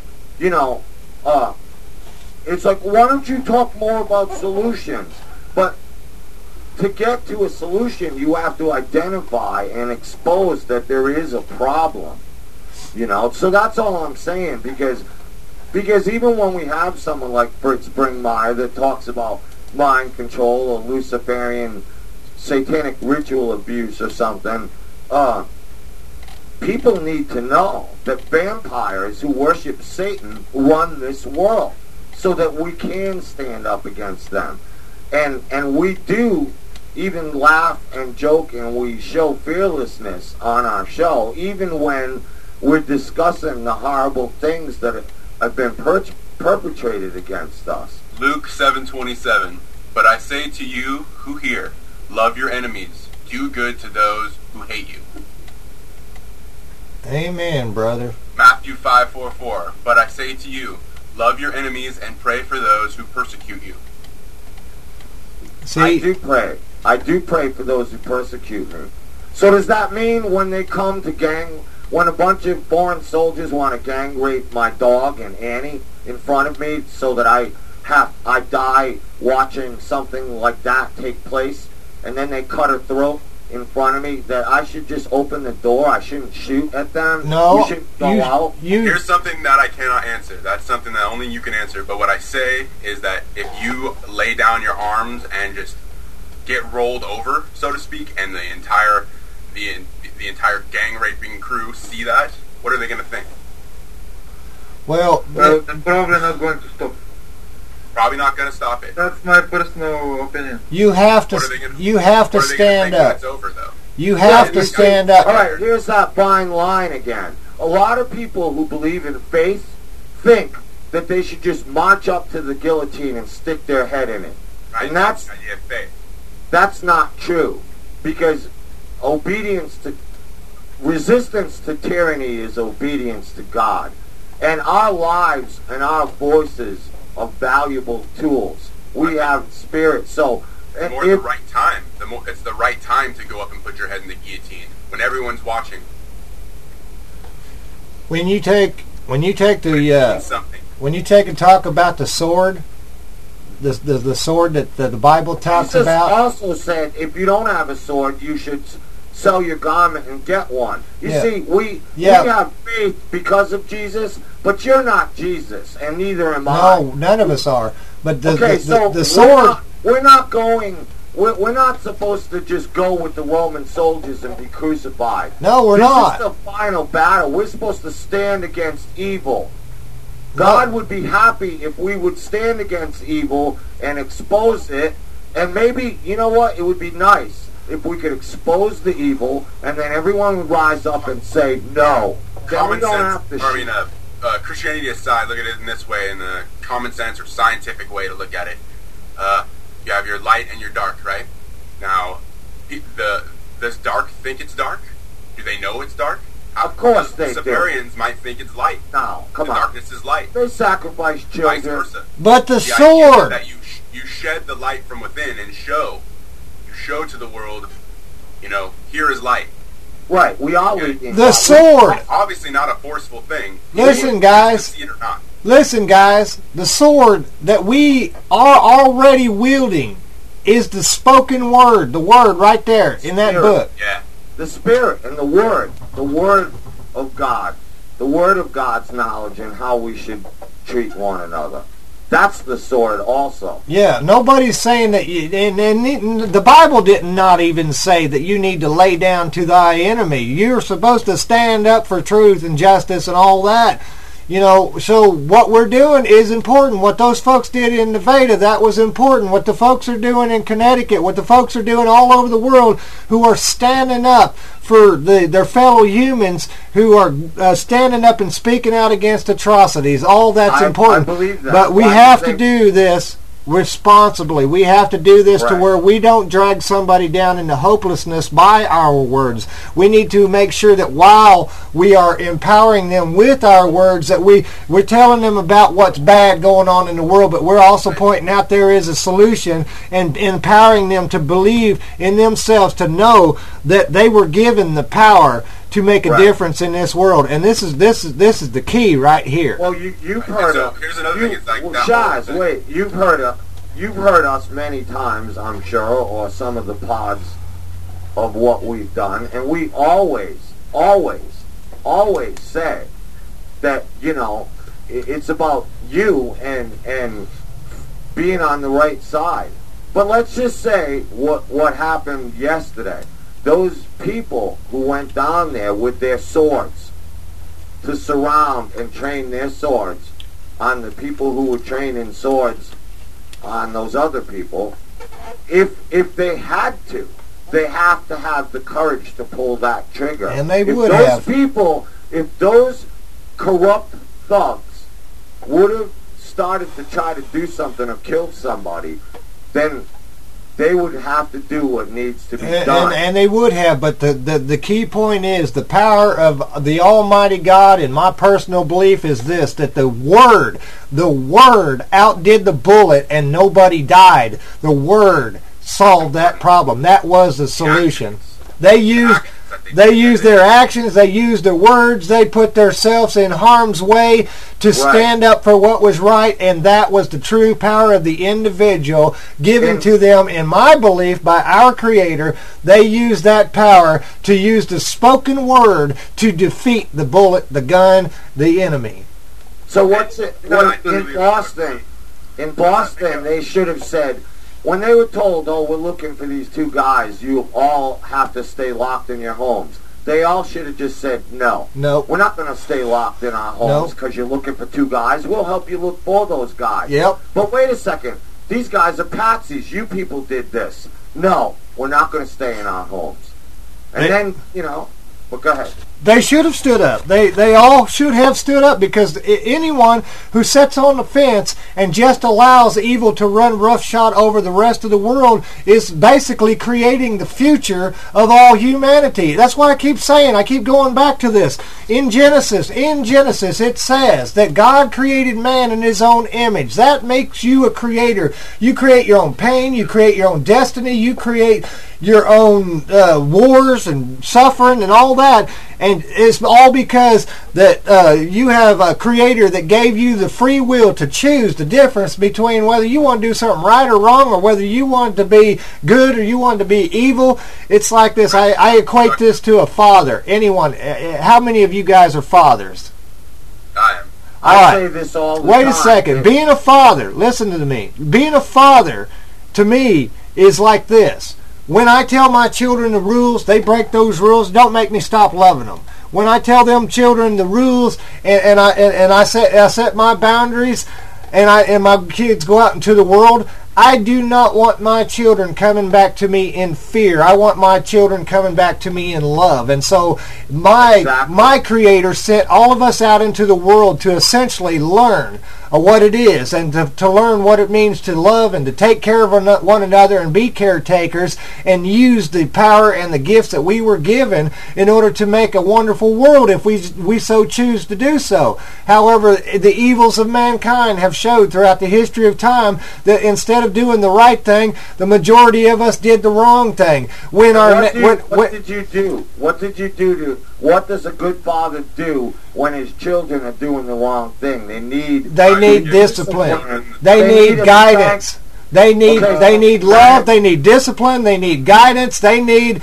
Speaker 12: it's like, why don't you talk more about solutions? But to get to a solution, you have to identify and expose that there is a problem. So that's all I'm saying, because even when we have someone like Fritz Bringmeier that talks about mind control or Luciferian satanic ritual abuse or something, people need to know that vampires who worship Satan run this world, so that we can stand up against them. And we do even laugh and joke, and we show fearlessness on our show, even when we're discussing the horrible things that have been perpetrated against us.
Speaker 14: Luke 7:27. But I say to you who hear, love your enemies, do good to those who hate you.
Speaker 11: Amen, brother.
Speaker 14: Matthew 5:44. But I say to you, love your enemies and pray for those who persecute you.
Speaker 11: See,
Speaker 12: I do pray. I do pray for those who persecute me. So does that mean when they come to when a bunch of foreign soldiers want to gang rape my dog and Annie in front of me so that I die watching something like that take place, and then they cut her throat in front of me, that I should just open the door? I shouldn't shoot at them?
Speaker 11: No.
Speaker 12: You should go out?
Speaker 14: Here's something that I cannot answer. That's something that only you can answer. But what I say is that if you lay down your arms and just get rolled over, so to speak, and the entire gang raping crew see that, what are they going to think?
Speaker 11: Well,
Speaker 15: they're probably not going to stop.
Speaker 14: Probably not going to stop it.
Speaker 15: That's my personal opinion.
Speaker 11: You have to stand up.
Speaker 14: It's over, though?
Speaker 11: You have to stand up.
Speaker 12: All right, here's that fine line again. A lot of people who believe in faith think that they should just march up to the guillotine and stick their head in it.
Speaker 14: Right.
Speaker 12: And that's not true, because resistance to tyranny is obedience to God. And our lives and our voices are valuable tools. We have spirit. So
Speaker 14: the more the right time, it's the right time to go up and put your head in the guillotine when everyone's watching.
Speaker 11: When you take and talk about the sword, the sword that the Bible talks
Speaker 12: Jesus
Speaker 11: about.
Speaker 12: Also said, if you don't have a sword, you should sell your garment and get one. You see, we have faith because of Jesus, but you're not Jesus, and neither am I.
Speaker 11: No, none of us are. But the
Speaker 12: sword. We're not supposed to just go with the Roman soldiers and be crucified.
Speaker 11: No, we're not.
Speaker 12: This is the final battle. We're supposed to stand against evil. God would be happy if we would stand against evil and expose it. And maybe, you know what, it would be nice if we could expose the evil and then everyone would rise up and say no.
Speaker 14: Common sense, Christianity aside, look at it in this way, in a common sense or scientific way to look at it. You have your light and your dark, right? Now, does dark think it's dark? Do they know it's dark?
Speaker 12: Of course they do.
Speaker 14: Sumerians might think it's light.
Speaker 12: No, come on.
Speaker 14: Darkness is light.
Speaker 12: They sacrifice children.
Speaker 14: Vice versa.
Speaker 11: But the sword.
Speaker 14: That you shed the light from within and show to the world, here is light.
Speaker 12: Right. We always
Speaker 11: the sword.
Speaker 14: Obviously not a forceful thing.
Speaker 11: Listen, guys.
Speaker 14: See it or not.
Speaker 11: Listen, guys. The sword that we are already wielding is the spoken word. The word right there in that book.
Speaker 14: Yeah.
Speaker 12: The Spirit and the Word of God, the Word of God's knowledge and how we should treat one another. That's the sword also.
Speaker 11: Yeah, nobody's saying that, and the Bible did not even say that you need to lay down to thy enemy. You're supposed to stand up for truth and justice and all that. So what we're doing is important. What those folks did in Nevada, that was important. What the folks are doing in Connecticut, what the folks are doing all over the world who are standing up for their fellow humans, who are standing up and speaking out against atrocities, all that's important.
Speaker 12: I believe that.
Speaker 11: But we have to do this responsibly. We have to do this to where we don't drag somebody down into hopelessness by our words. We need to make sure that while we are empowering them with our words, that we're telling them about what's bad going on in the world, but we're also pointing out there is a solution and empowering them to believe in themselves, to know that they were given the power to make a difference in this world, and this is the key right here.
Speaker 12: Well, you've heard
Speaker 14: here's another thing. It's like
Speaker 12: Shaz, wait, you've heard us many times, I'm sure, or some of the pods of what we've done, and we always say that it's about you and being on the right side. But let's just say what happened yesterday. Those people who went down there with their swords to surround and train their swords on the people who were training swords on those other people, if they had to, they have to have the courage to pull that trigger.
Speaker 11: And they
Speaker 12: would
Speaker 11: have.
Speaker 12: If those corrupt thugs would have started to try to do something or kill somebody, then they would have to do what needs to be done.
Speaker 11: And they would have, but the key point is the power of the Almighty God, in my personal belief, is this, that the Word outdid the bullet and nobody died. The Word solved that problem. That was the solution. They used their actions, they used their words, they put themselves in harm's way to stand up for what was right, and that was the true power of the individual given to them, in my belief, by our Creator. They used that power to use the spoken word to defeat the bullet, the gun, the enemy.
Speaker 12: So what's it in Boston? In Boston, they should have said, when they were told, oh, we're looking for these two guys, you all have to stay locked in your homes, they all should have just said, no.
Speaker 11: No.
Speaker 12: We're not going to stay locked in our homes because you're looking for two guys. We'll help you look for those guys.
Speaker 11: Yep.
Speaker 12: But wait a second. These guys are patsies. You people did this. No, we're not going to stay in our homes. And then, well, go ahead.
Speaker 11: They should have stood up. They all should have stood up, because anyone who sits on the fence and just allows evil to run roughshod over the rest of the world is basically creating the future of all humanity. That's why I keep saying, I keep going back to this. In Genesis, it says that God created man in his own image. That makes you a creator. You create your own pain. You create your own destiny. You create your own wars and suffering and all that. And it's all because that you have a creator that gave you the free will to choose the difference between whether you want to do something right or wrong, or whether you want to be good or you want to be evil. It's like this. I equate this to a father. Anyone, how many of you guys are fathers?
Speaker 14: I am.
Speaker 12: I say this all the time.
Speaker 11: Wait a second. Being a father, listen to me. Being a father, to me, is like this. When I tell my children the rules, they break those rules. Don't make me stop loving them. When I tell them children the rules, and I set my boundaries, and my kids go out into the world, I do not want my children coming back to me in fear. I want my children coming back to me in love. And so my Creator sent all of us out into the world to essentially learn what it is, and to learn what it means to love and to take care of one another and be caretakers, and use the power and the gifts that we were given in order to make a wonderful world if we so choose to do so. However, the evils of mankind have showed throughout the history of time that instead of doing the right thing, the majority of us did the wrong thing. What did you do?
Speaker 12: What does a good father do when his children are doing the wrong thing? They need
Speaker 11: discipline. They need guidance. They need love. They need discipline. They need guidance. They need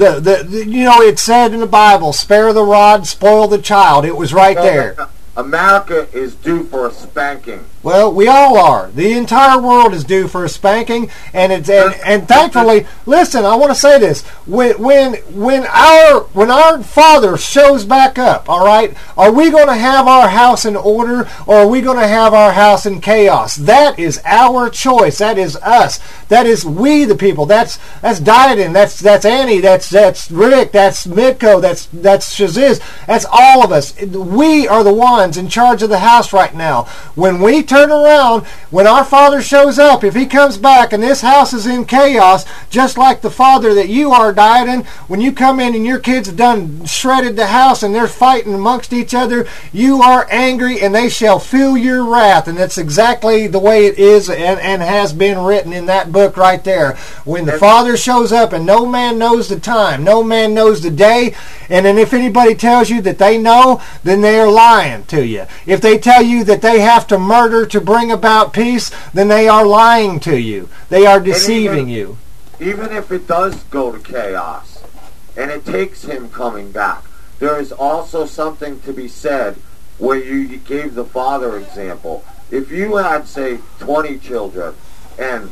Speaker 11: it said in the Bible, spare the rod, spoil the child. It was right there.
Speaker 12: America is due for a spanking.
Speaker 11: Well, we all are. The entire world is due for a spanking, and thankfully, listen, I want to say this: when our Father shows back up, all right, are we going to have our house in order, or are we going to have our house in chaos? That is our choice. That is us. That is we, the people. That's Diadem. That's Annie. That's Rick. That's Midco. That's Shaziz. That's all of us. We are the ones in charge of the house right now. When we turn around, when our Father shows up, if he comes back and this house is in chaos, just like the father that you are, Diadem, when you come in and your kids have done shredded the house and they're fighting amongst each other, you are angry and they shall feel your wrath. And that's exactly the way it is and has been written in that book right there. When the Father shows up, and no man knows the time, no man knows the day, and then if anybody tells you that they know, then they are lying to you. If they tell you that they have to murder to bring about peace, then they are lying to you. They are deceiving you.
Speaker 12: Even if it does go to chaos, and it takes him coming back, there is also something to be said where you gave the father example. If you had, say, 20 children, and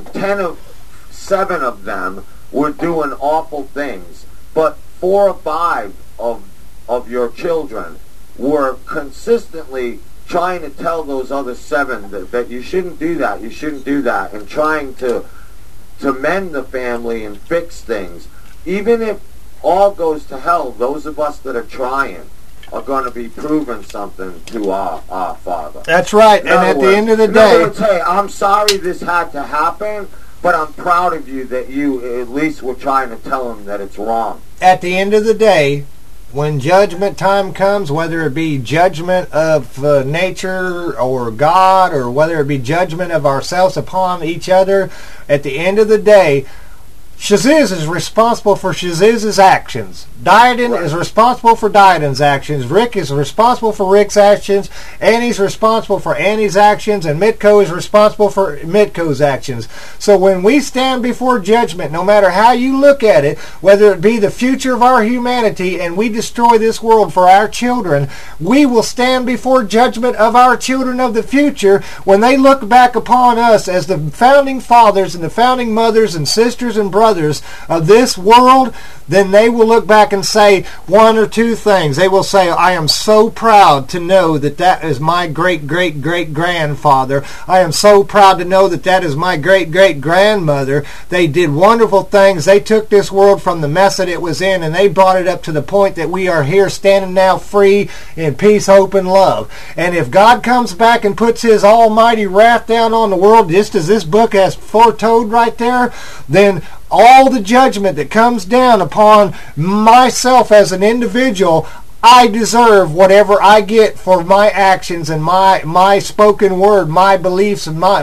Speaker 12: 7 of them were doing awful things, but 4 or 5 of your children were consistently trying to tell those other 7 that you shouldn't do that, and trying to mend the family and fix things. Even if all goes to hell, those of us that are trying are going to be proving something to our Father.
Speaker 11: That's right. And at the end of the day,
Speaker 12: hey, I'm sorry this had to happen, but I'm proud of you that you at least were trying to tell him that it's wrong.
Speaker 11: At the end of the day, when judgment time comes, whether it be judgment of nature or God, or whether it be judgment of ourselves upon each other, at the end of the day, Shaziz is responsible for Shaziz's actions. Diadin is responsible for Diadin's actions. Rick is responsible for Rick's actions. Annie's responsible for Annie's actions. And Mitko is responsible for Mitko's actions. So when we stand before judgment, no matter how you look at it, whether it be the future of our humanity and we destroy this world for our children, we will stand before judgment of our children of the future when they look back upon us as the founding fathers and the founding mothers and sisters and brothers of this world. Then they will look back and say one or two things. They will say, I am so proud to know that that is my great-great-great-grandfather. I am so proud to know that that is my great-great-grandmother. They did wonderful things. They took this world from the mess that it was in, and they brought it up to the point that we are here standing now free in peace, hope, and love. And if God comes back and puts his almighty wrath down on the world, just as this book has foretold right there, then all the judgment that comes down upon myself as an individual, I deserve whatever I get for my actions and my spoken word, my beliefs, and my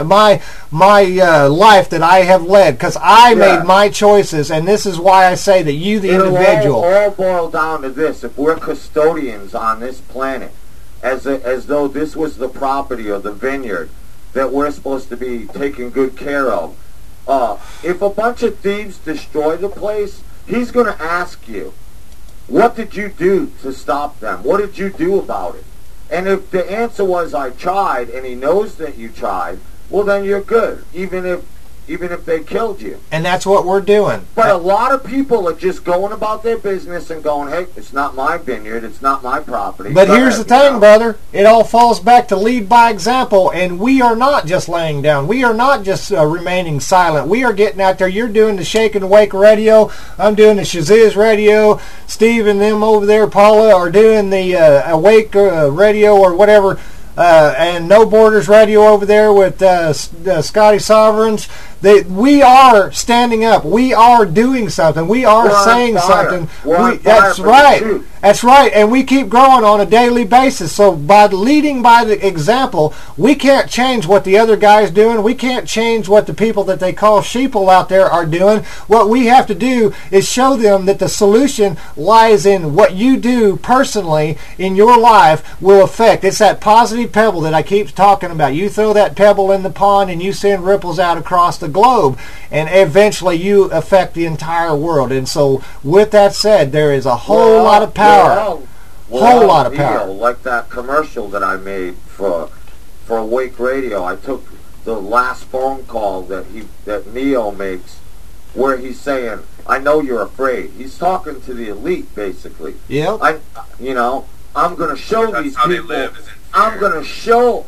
Speaker 11: life that I have led, because I made my choices. And this is why I say that you, the individual,
Speaker 12: all boil down to this: if we're custodians on this planet, as though this was the property or the vineyard that we're supposed to be taking good care of. If a bunch of thieves destroy the place, he's going to ask you, what did you do to stop them? What did you do about it? And if the answer was, I tried, and he knows that you tried, well, then you're good, even if they killed you.
Speaker 11: And that's what we're doing.
Speaker 12: But a lot of people are just going about their business and going, hey, it's not my vineyard, it's not my property.
Speaker 11: But here's the thing, brother. It all falls back to lead by example, and we are not just laying down. We are not just remaining silent. We are getting out there. You're doing the Shake and Wake radio. I'm doing the Shaziz radio. Steve and them over there, Paula, are doing the Awake radio or whatever. And No Borders Radio over there with Scotty Sovereigns. We are standing up. We are doing something. We are saying something. That's right. That's right. And we keep growing on a daily basis. So by leading by the example, we can't change what the other guy's doing. We can't change what the people that they call sheeple out there are doing. What we have to do is show them that the solution lies in what you do personally in your life will affect. It's that positive pebble that I keep talking about. You throw that pebble in the pond and you send ripples out across the globe, and eventually you affect the entire world. And so with that said, there is a whole lot of power. Whole lot of power.
Speaker 12: Like that commercial that I made for Awake Radio. I took the last phone call that Neo makes, where he's saying, I know you're afraid. He's talking to the elite, basically.
Speaker 11: Yeah.
Speaker 12: I'm going to show these people. I'm going to show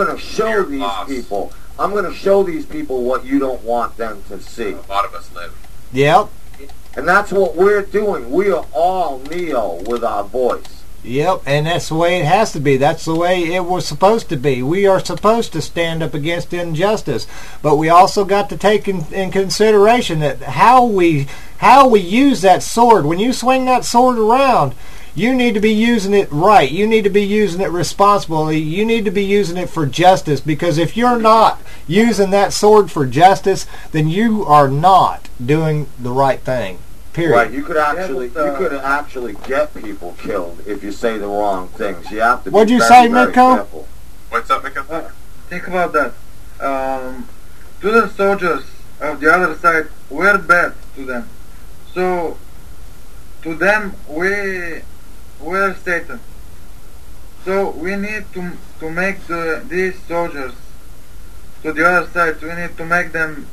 Speaker 12: these people what you don't want them to see.
Speaker 14: A lot of us live.
Speaker 11: Yep.
Speaker 12: And that's what we're doing. We are all Neo with our voice.
Speaker 11: Yep, and that's the way it has to be. That's the way it was supposed to be. We are supposed to stand up against injustice, but we also got to take in consideration that how we use that sword. When you swing that sword around, you need to be using it right. You need to be using it responsibly. You need to be using it for justice, because if you're not using that sword for justice, then you are not doing the right thing. Period.
Speaker 12: Right, you could actually get people killed if you say the wrong things. You have to be
Speaker 11: What'd you
Speaker 12: very,
Speaker 11: say,
Speaker 12: very
Speaker 11: Mitko?
Speaker 12: careful.
Speaker 14: What's up, Mitko?
Speaker 15: Think about that. To the soldiers of the other side, we're bad to them. So, to them, we're Satan. So we need to make these soldiers to the other side. We need to make them.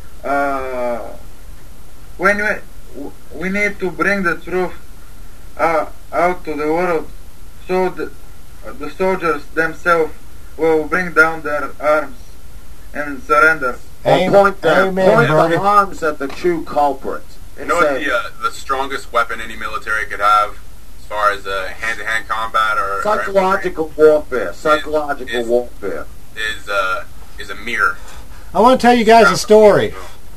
Speaker 15: We need to bring the truth out to the world, so the soldiers themselves will bring down their arms and surrender.
Speaker 12: Point the arms at the true culprits.
Speaker 14: You know what the strongest weapon any military could have, as far as hand-to-hand combat or
Speaker 12: psychological warfare? Psychological warfare
Speaker 14: is a mirror.
Speaker 11: I want to tell you guys a story.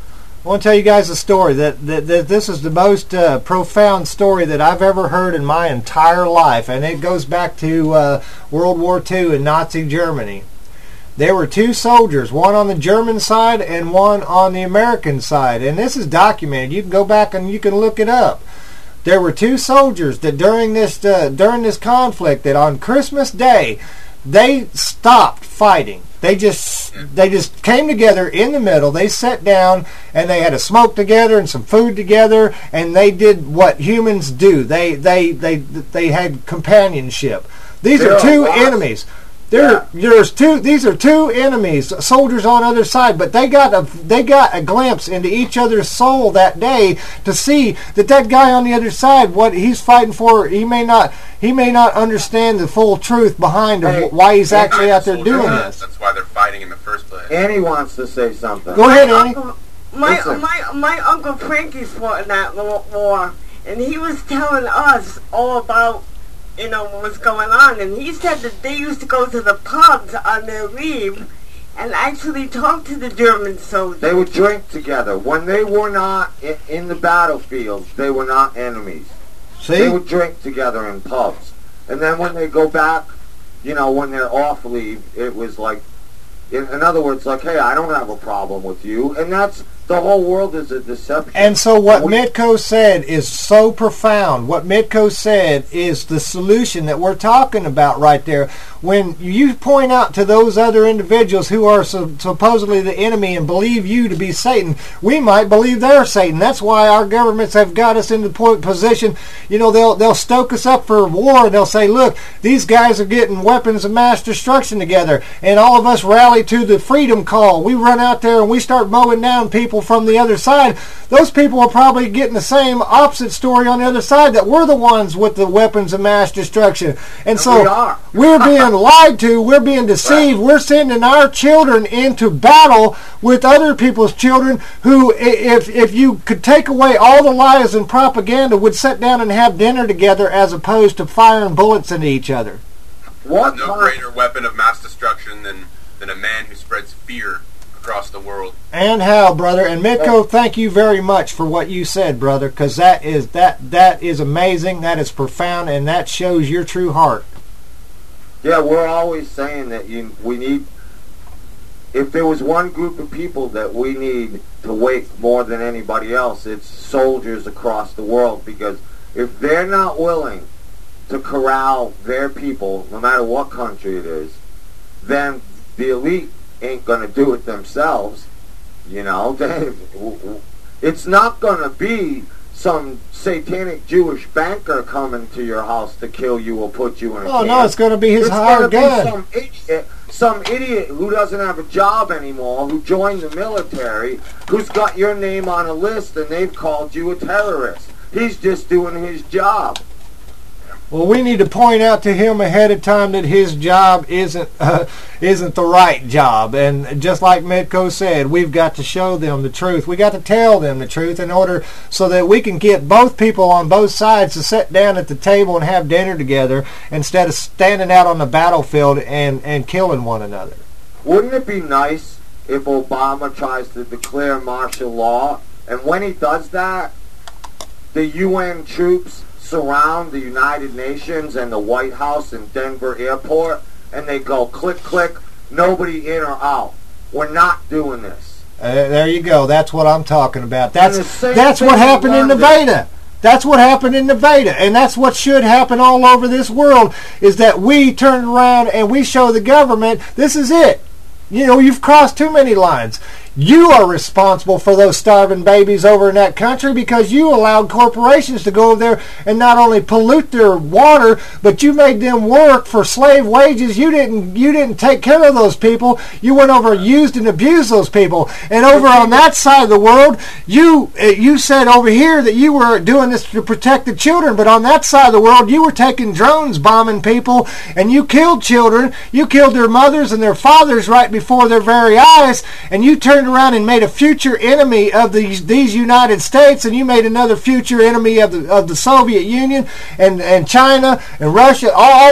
Speaker 11: That this is the most profound story that I've ever heard in my entire life, and it goes back to World War II in Nazi Germany. There were 2 soldiers, one on the German side and one on the American side. And this is documented. You can go back and you can look it up. There were 2 soldiers that during this conflict, that on Christmas Day, they stopped fighting. They just came together in the middle. They sat down and they had a smoke together and some food together, and they did what humans do. They had companionship. These are 2 enemies. These are 2 enemies, soldiers on either side, but they got a glimpse into each other's soul that day to see that guy on the other side, what he's fighting for, he may not understand the full truth behind why he's actually out there doing this.
Speaker 14: That's why they're fighting in the first place.
Speaker 12: Annie wants to say something.
Speaker 11: Go ahead, Annie.
Speaker 8: My Uncle Frankie fought in that war, and he was telling us all about what was going on, and he said that they used to go to the pubs on their leave and actually talk to the German soldiers.
Speaker 12: They would drink together. When they were not in the battlefield, they were not enemies.
Speaker 11: See?
Speaker 12: They would drink together in pubs. And then when they go back, when they're off leave, it was like, in other words, like, hey, I don't have a problem with you. And that's, the whole world is a deception.
Speaker 11: And so what Mitko said is so profound. What Mitko said is the solution that we're talking about right there. When you point out to those other individuals who are supposedly the enemy and believe you to be Satan, we might believe they're Satan. That's why our governments have got us in the position, they'll stoke us up for war, and they'll say, look, these guys are getting weapons of mass destruction together, and all of us rally to the freedom call. We run out there and we start mowing down people from the other side. Those people are probably getting the same opposite story on the other side, that we're the ones with the weapons of mass destruction. And so we're being lied to, we're being deceived, we're sending our children into battle with other people's children who, if you could take away all the lies and propaganda, would sit down and have dinner together as opposed to firing bullets into each other.
Speaker 14: What? No greater weapon of mass destruction than a man who spreads fear across the world.
Speaker 11: And how, brother? And Mitko, thank you very much for what you said, brother, because that is amazing, that is profound, and that shows your true heart.
Speaker 12: Yeah, we're always saying that we need, if there was one group of people that we need to wake more than anybody else, it's soldiers across the world, because if they're not willing to corral their people, no matter what country it is, then the elite ain't going to do it themselves. It's not going to be some satanic Jewish banker coming to your house to kill you or put you in a camp.
Speaker 11: No, it's going to be his hired gun.
Speaker 12: Some idiot who doesn't have a job anymore, who joined the military, who's got your name on a list and they've called you a terrorist. He's just doing his job.
Speaker 11: Well, we need to point out to him ahead of time that his job isn't the right job. And just like Mitko said, we've got to show them the truth. We got to tell them the truth in order so that we can get both people on both sides to sit down at the table and have dinner together instead of standing out on the battlefield and killing one another.
Speaker 12: Wouldn't it be nice if Obama tries to declare martial law, and when he does that, the UN troops surround the United Nations and the White House and Denver Airport, and they go click, click, nobody in or out. We're not doing this.
Speaker 11: There you go. That's what I'm talking about. That's what happened in Nevada. That's what happened in Nevada, and that's what should happen all over this world, is that we turn around and we show the government, this is it. You've crossed too many lines. You are responsible for those starving babies over in that country because you allowed corporations to go over there and not only pollute their water, but you made them work for slave wages. You didn't take care of those people. You went over and used and abused those people. And over on that side of the world, you said over here that you were doing this to protect the children, but on that side of the world, you were taking drones, bombing people, and you killed children. You killed their mothers and their fathers right before their very eyes, and you turned around and made a future enemy of these United States, and you made another future enemy of the Soviet Union and China and Russia,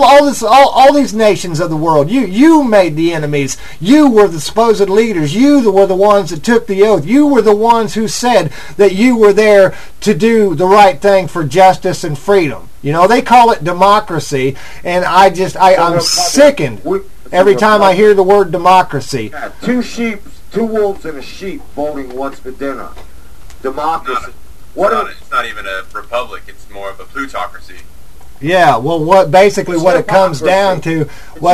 Speaker 11: all these nations of the world. You made the enemies. You were the supposed leaders. You were the ones that took the oath. You were the ones who said that you were there to do the right thing for justice and freedom. They call it democracy, and I'm sickened. every time I hear the word democracy.
Speaker 12: Yeah, two wolves and a sheep voting what's for dinner. Democracy.
Speaker 14: It's not even a republic. It's more of a plutocracy.
Speaker 11: Yeah, well, what it comes down to, what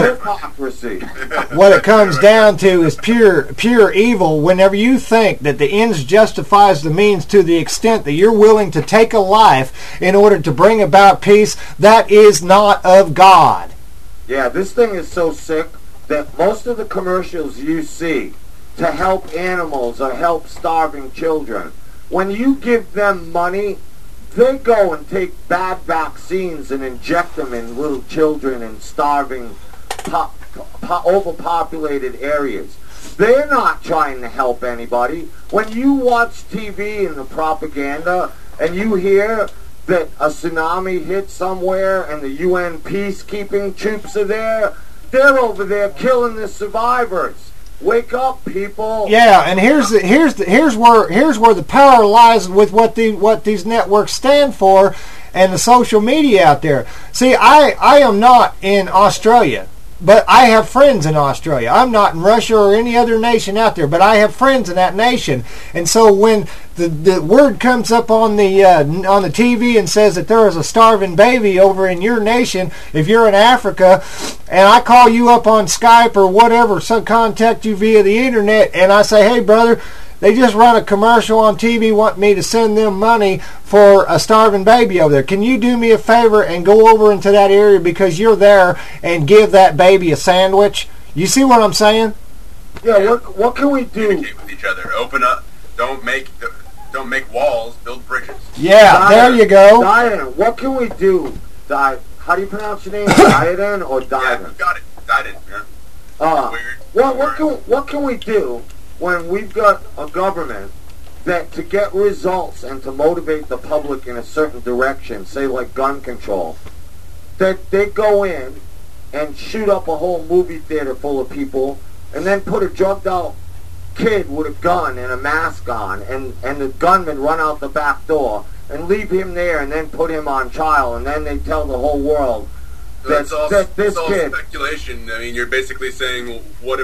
Speaker 11: it comes down to is pure evil. Whenever you think that the ends justifies the means to the extent that you're willing to take a life in order to bring about peace, that is not of God.
Speaker 12: Yeah, this thing is so sick that most of the commercials you see to help animals or help starving children, when you give them money, they go and take bad vaccines and inject them in little children in starving, overpopulated areas. They're not trying to help anybody. When you watch TV and the propaganda and you hear that a tsunami hit somewhere and the UN peacekeeping troops are there, they're over there killing the survivors. Wake up, people!
Speaker 11: Yeah, and here's where the power lies with what these networks stand for, and the social media out there. See, I am not in Australia, but I have friends in Australia. I'm not in Russia or any other nation out there, but I have friends in that nation. And so when the word comes up on the TV and says that there is a starving baby over in your nation, if you're in Africa, and I call you up on Skype or whatever, contact you via the internet, and I say, hey brother, they just run a commercial on TV want me to send them money for a starving baby over there. Can you do me a favor and go over into that area because you're there and give that baby a sandwich? You see what I'm saying?
Speaker 12: Yeah, what can we do?
Speaker 14: Communicate with each other. Open up. Don't make walls. Build bridges.
Speaker 11: Yeah, there you go.
Speaker 12: Diane, what can we do? How do you pronounce your name? Diane or Diane?
Speaker 14: Yeah, you got it. Diane, yeah.
Speaker 12: What can we do when we've got a government that to get results and to motivate the public in a certain direction, say like gun control, that they go in and shoot up a whole movie theater full of people and then put a drugged out kid with a gun and a mask on and the gunman run out the back door and leave him there and then put him on trial and then they tell the whole world
Speaker 14: that's all speculation. I mean, you're basically saying, what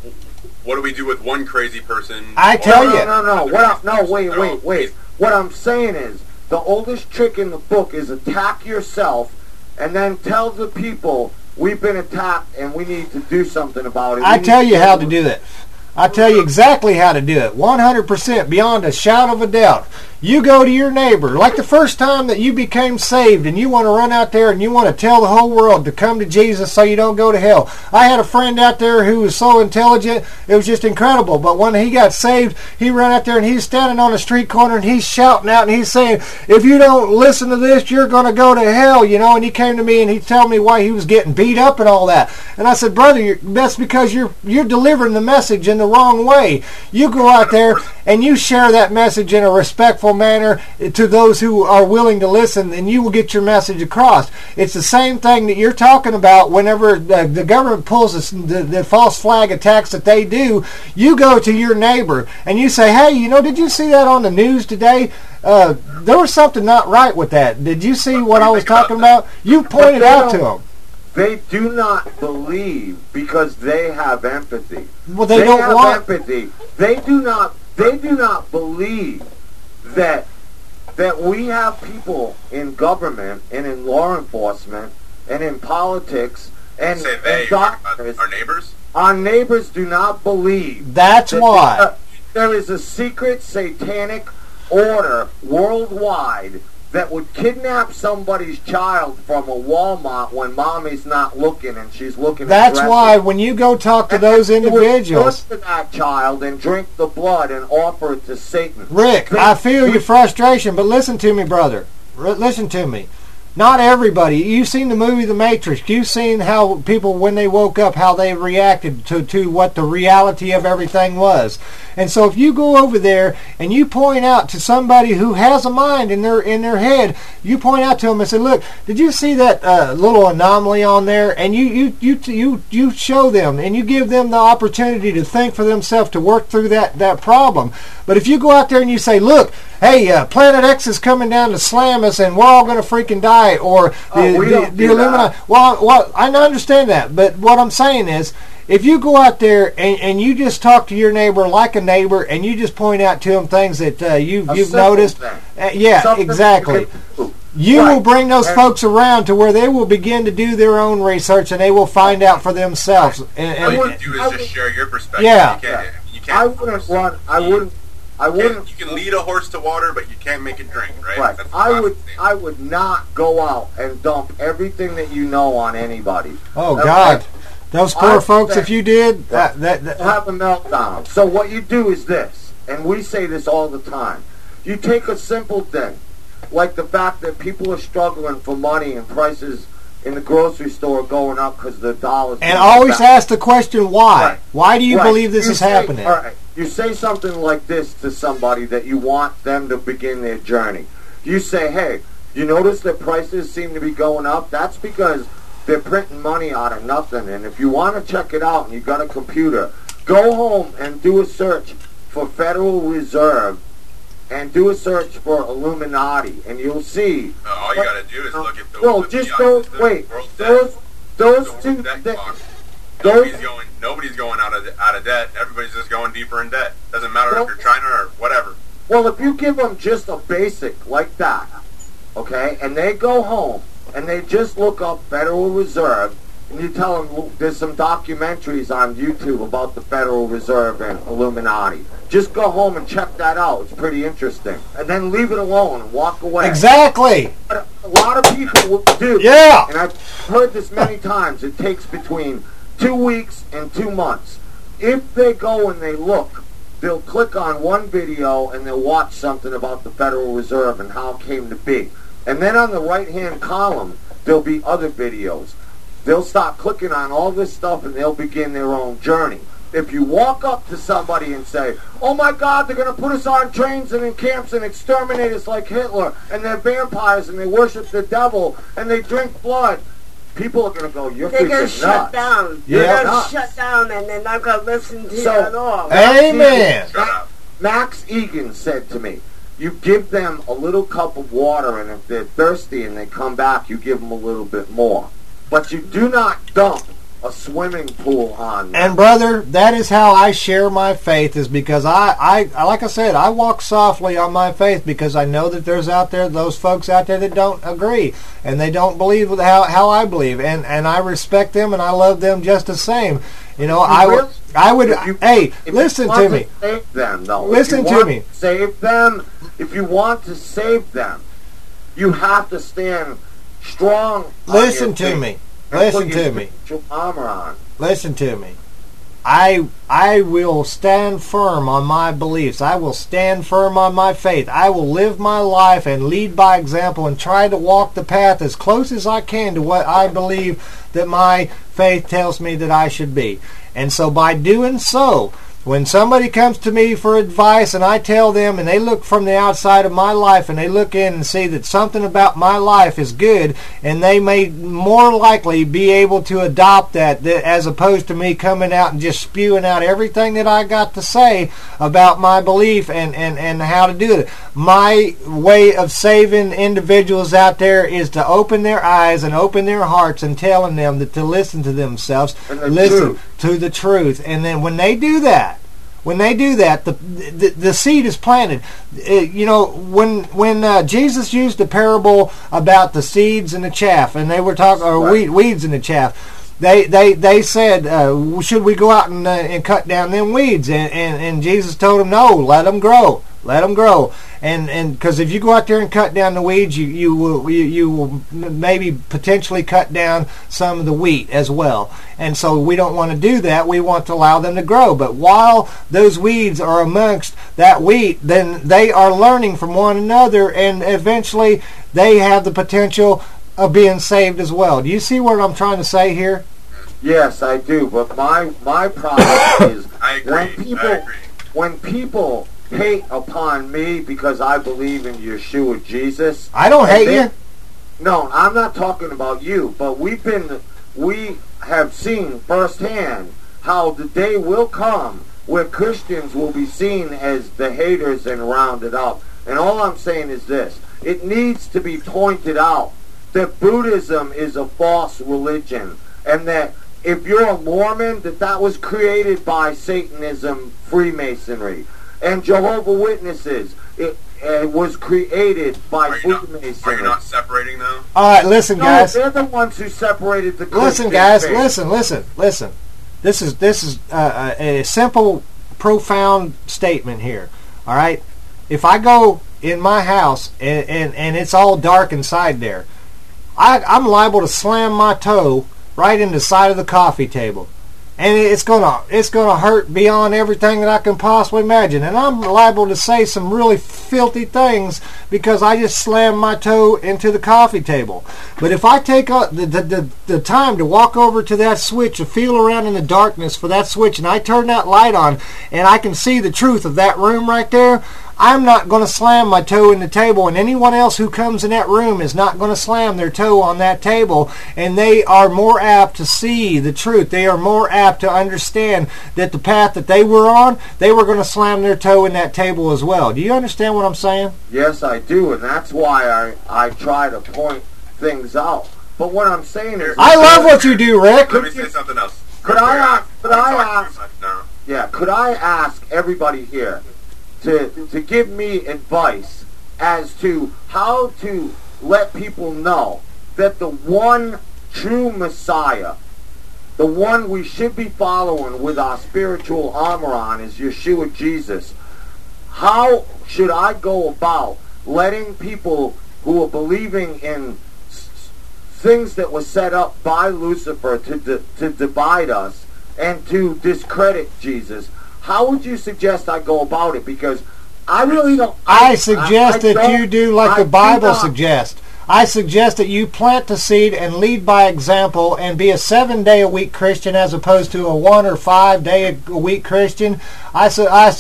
Speaker 14: do we do with one crazy person?
Speaker 11: I tell you.
Speaker 12: No. Wait. What I'm saying is, the oldest trick in the book is attack yourself and then tell the people we've been attacked and we need to do something about it.
Speaker 11: I tell you how to do that. I tell you exactly how to do it. 100% beyond a shout of a doubt. You go to your neighbor, like the first time that you became saved and you want to run out there and you want to tell the whole world to come to Jesus so you don't go to hell. I had a friend out there who was so intelligent, it was just incredible. But when he got saved, he ran out there and he's standing on a street corner and he's shouting out and he's saying, if you don't listen to this, you're going to go to hell, you know. And he came to me and he told me why he was getting beat up and all that. And I said, brother, that's because you're delivering the message in the wrong way. You go out there and you share that message in a respectful manner to those who are willing to listen, and you will get your message across. It's the same thing that you're talking about whenever the government pulls the false flag attacks that they do. You go to your neighbor and you say, hey, you know, did you see that on the news today? There was something not right with that. Did you see what I was talking about? You pointed out to them.
Speaker 12: They do not believe because they have empathy.
Speaker 11: Well, they don't
Speaker 12: have
Speaker 11: want
Speaker 12: empathy. They do not believe that we have people in government and in law enforcement and in politics and doctors.
Speaker 14: Our neighbors?
Speaker 12: Our neighbors do not believe.
Speaker 11: That's why.
Speaker 12: There is a secret satanic order worldwide that would kidnap somebody's child from a Walmart when mommy's not looking and she's looking at
Speaker 11: That's
Speaker 12: dresses.
Speaker 11: why when you go talk to those individuals,
Speaker 12: to that child and drink the blood and offer it to Satan.
Speaker 11: Rick, I feel your frustration, but listen to me, brother. Listen to me. Not everybody. You've seen the movie The Matrix. You've seen how people, when they woke up, how they reacted to what the reality of everything was. And so if you go over there and you point out to somebody who has a mind in their head, you point out to them and say, look, did you see that little anomaly on there? And you show them and you give them the opportunity to think for themselves, to work through that problem. But if you go out there and you say, look, hey, Planet X is coming down to slam us and we're all going to freaking die, or the Illuminati. Well, I understand that, but what I'm saying is, if you go out there and you just talk to your neighbor like a neighbor, and you just point out to them things that you've noticed, exactly. You will bring those folks around to where they will begin to do their own research and they will find out for themselves. And
Speaker 14: all you can do is just share your perspective.
Speaker 11: Yeah.
Speaker 14: You can't. You can lead a horse to water, but you can't make it drink, right?
Speaker 12: Right.
Speaker 14: That's
Speaker 12: I would not go out and dump everything that you know on anybody.
Speaker 11: Oh God, those poor folks! If you did, that
Speaker 12: have a meltdown. So what you do is this, and we say this all the time. You take a simple thing, like the fact that people are struggling for money and prices in the grocery store going up because the dollar's.
Speaker 11: And always ask the question, why? Right. Why do you believe this is happening?
Speaker 12: All right. You say something like this to somebody that you want them to begin their journey. You say, hey, you notice that prices seem to be going up? That's because they're printing money out of nothing. And if you want to check it out and you got a computer, go home and do a search for Federal Reserve and do a search for Illuminati, and you'll see.
Speaker 14: All you got to do is look at those.
Speaker 12: No, just those. Wait, those two things.
Speaker 14: Nobody's going out of debt. Everybody's just going deeper in debt. Doesn't matter if you're China or whatever.
Speaker 12: Well, if you give them just a basic like that, okay, and they go home and they just look up Federal Reserve, and you tell them there's some documentaries on YouTube about the Federal Reserve and Illuminati. Just go home and check that out. It's pretty interesting. And then leave it alone and walk away.
Speaker 11: Exactly.
Speaker 12: But a lot of people will do.
Speaker 11: Yeah.
Speaker 12: And I've heard this many times. It takes between 2 weeks and 2 months. If they go and they look, they'll click on one video and they'll watch something about the Federal Reserve and how it came to be. And then on the right-hand column, there'll be other videos. They'll start clicking on all this stuff and they'll begin their own journey. If you walk up to somebody and say, oh my God, they're going to put us on trains and in camps and exterminate us like Hitler, and they're vampires and they worship the devil and they drink blood, people are going to go, you're freaking nuts.
Speaker 8: They're going to shut down.
Speaker 12: Yeah.
Speaker 8: They're going to shut down and they're not going to listen to you at all.
Speaker 11: Amen.
Speaker 12: Max Egan said to me, you give them a little cup of water, and if they're thirsty and they come back, you give them a little bit more. But you do not dump a swimming pool on them.
Speaker 11: And brother, that is how I share my faith, is because I like I said, I walk softly on my faith because I know that there's out there, those folks out there that don't agree and they don't believe with how I believe, and I respect them and I love them just the same. You know, I would hey, listen to me.
Speaker 12: Save them, though.
Speaker 11: Listen to me.
Speaker 12: Save them. If you want to save them, you have to stand strong.
Speaker 11: Listen to me. Listen to me.
Speaker 12: Armor on.
Speaker 11: Listen to me. I will stand firm on my beliefs. I will stand firm on my faith. I will live my life and lead by example and try to walk the path as close as I can to what I believe that my faith tells me that I should be. And so by doing so, when somebody comes to me for advice and I tell them, and they look from the outside of my life and they look in and see that something about my life is good, and they may more likely be able to adopt that as opposed to me coming out and just spewing out everything that I got to say about my belief and how to do it. My way of saving individuals out there is to open their eyes and open their hearts and telling them that to listen to themselves, listen to the truth. And then when they do that, the seed is planted. You know, when Jesus used the parable about the seeds and the chaff, and they were talking, or weeds and the chaff, they said, should we go out and cut down them weeds? And Jesus told them, no, let them grow. Let them grow, and because if you go out there and cut down the weeds, you will maybe potentially cut down some of the wheat as well. And so we don't want to do that. We want to allow them to grow. But while those weeds are amongst that wheat, then they are learning from one another, and eventually they have the potential of being saved as well. Do you see what I'm trying to say here?
Speaker 12: Yes, I do. But my problem is
Speaker 14: I agree.
Speaker 12: when people hate upon me because I believe in Yeshua Jesus,
Speaker 11: I don't hate you.
Speaker 12: No, I'm not talking about you, but we have seen firsthand how the day will come where Christians will be seen as the haters and rounded up. And all I'm saying is this: it needs to be pointed out that Buddhism is a false religion, and that if you're a Mormon, that was created by Satanism, Freemasonry, and Jehovah's Witnesses. It was created by Freemasonry.
Speaker 14: Are you not separating them?
Speaker 11: All right, listen, guys.
Speaker 12: No, they're the ones who separated the Christian
Speaker 11: Listen, guys.
Speaker 12: faith.
Speaker 11: Listen. This is a simple, profound statement here. All right. If I go in my house and it's all dark inside there, I'm liable to slam my toe right in the side of the coffee table, and it's gonna hurt beyond everything that I can possibly imagine, and I'm liable to say some really filthy things because I just slammed my toe into the coffee table. But if I take the time to walk over to that switch, to feel around in the darkness for that switch, and I turn that light on, and I can see the truth of that room right there, I'm not going to slam my toe in the table, and anyone else who comes in that room is not going to slam their toe on that table, and they are more apt to see the truth. They are more apt to understand that the path that they were on, they were going to slam their toe in that table as well. Do you understand what I'm saying?
Speaker 12: Yes, I do, and that's why I try to point things out. But what I'm saying is,
Speaker 11: I love what you do, Rick.
Speaker 14: Let me say something else.
Speaker 12: Could I ask everybody here to give me advice as to how to let people know that the one true Messiah, the one we should be following with our spiritual armor on, is Yeshua Jesus. How should I go about letting people who are believing in things that were set up by Lucifer to divide us and to discredit Jesus? How would you suggest I go about it? Because I really don't...
Speaker 11: I suggest that you do like the Bible suggests. I suggest that you plant the seed and lead by example and be a 7-day-a-week Christian as opposed to a 1 or 5-day-a-week Christian. I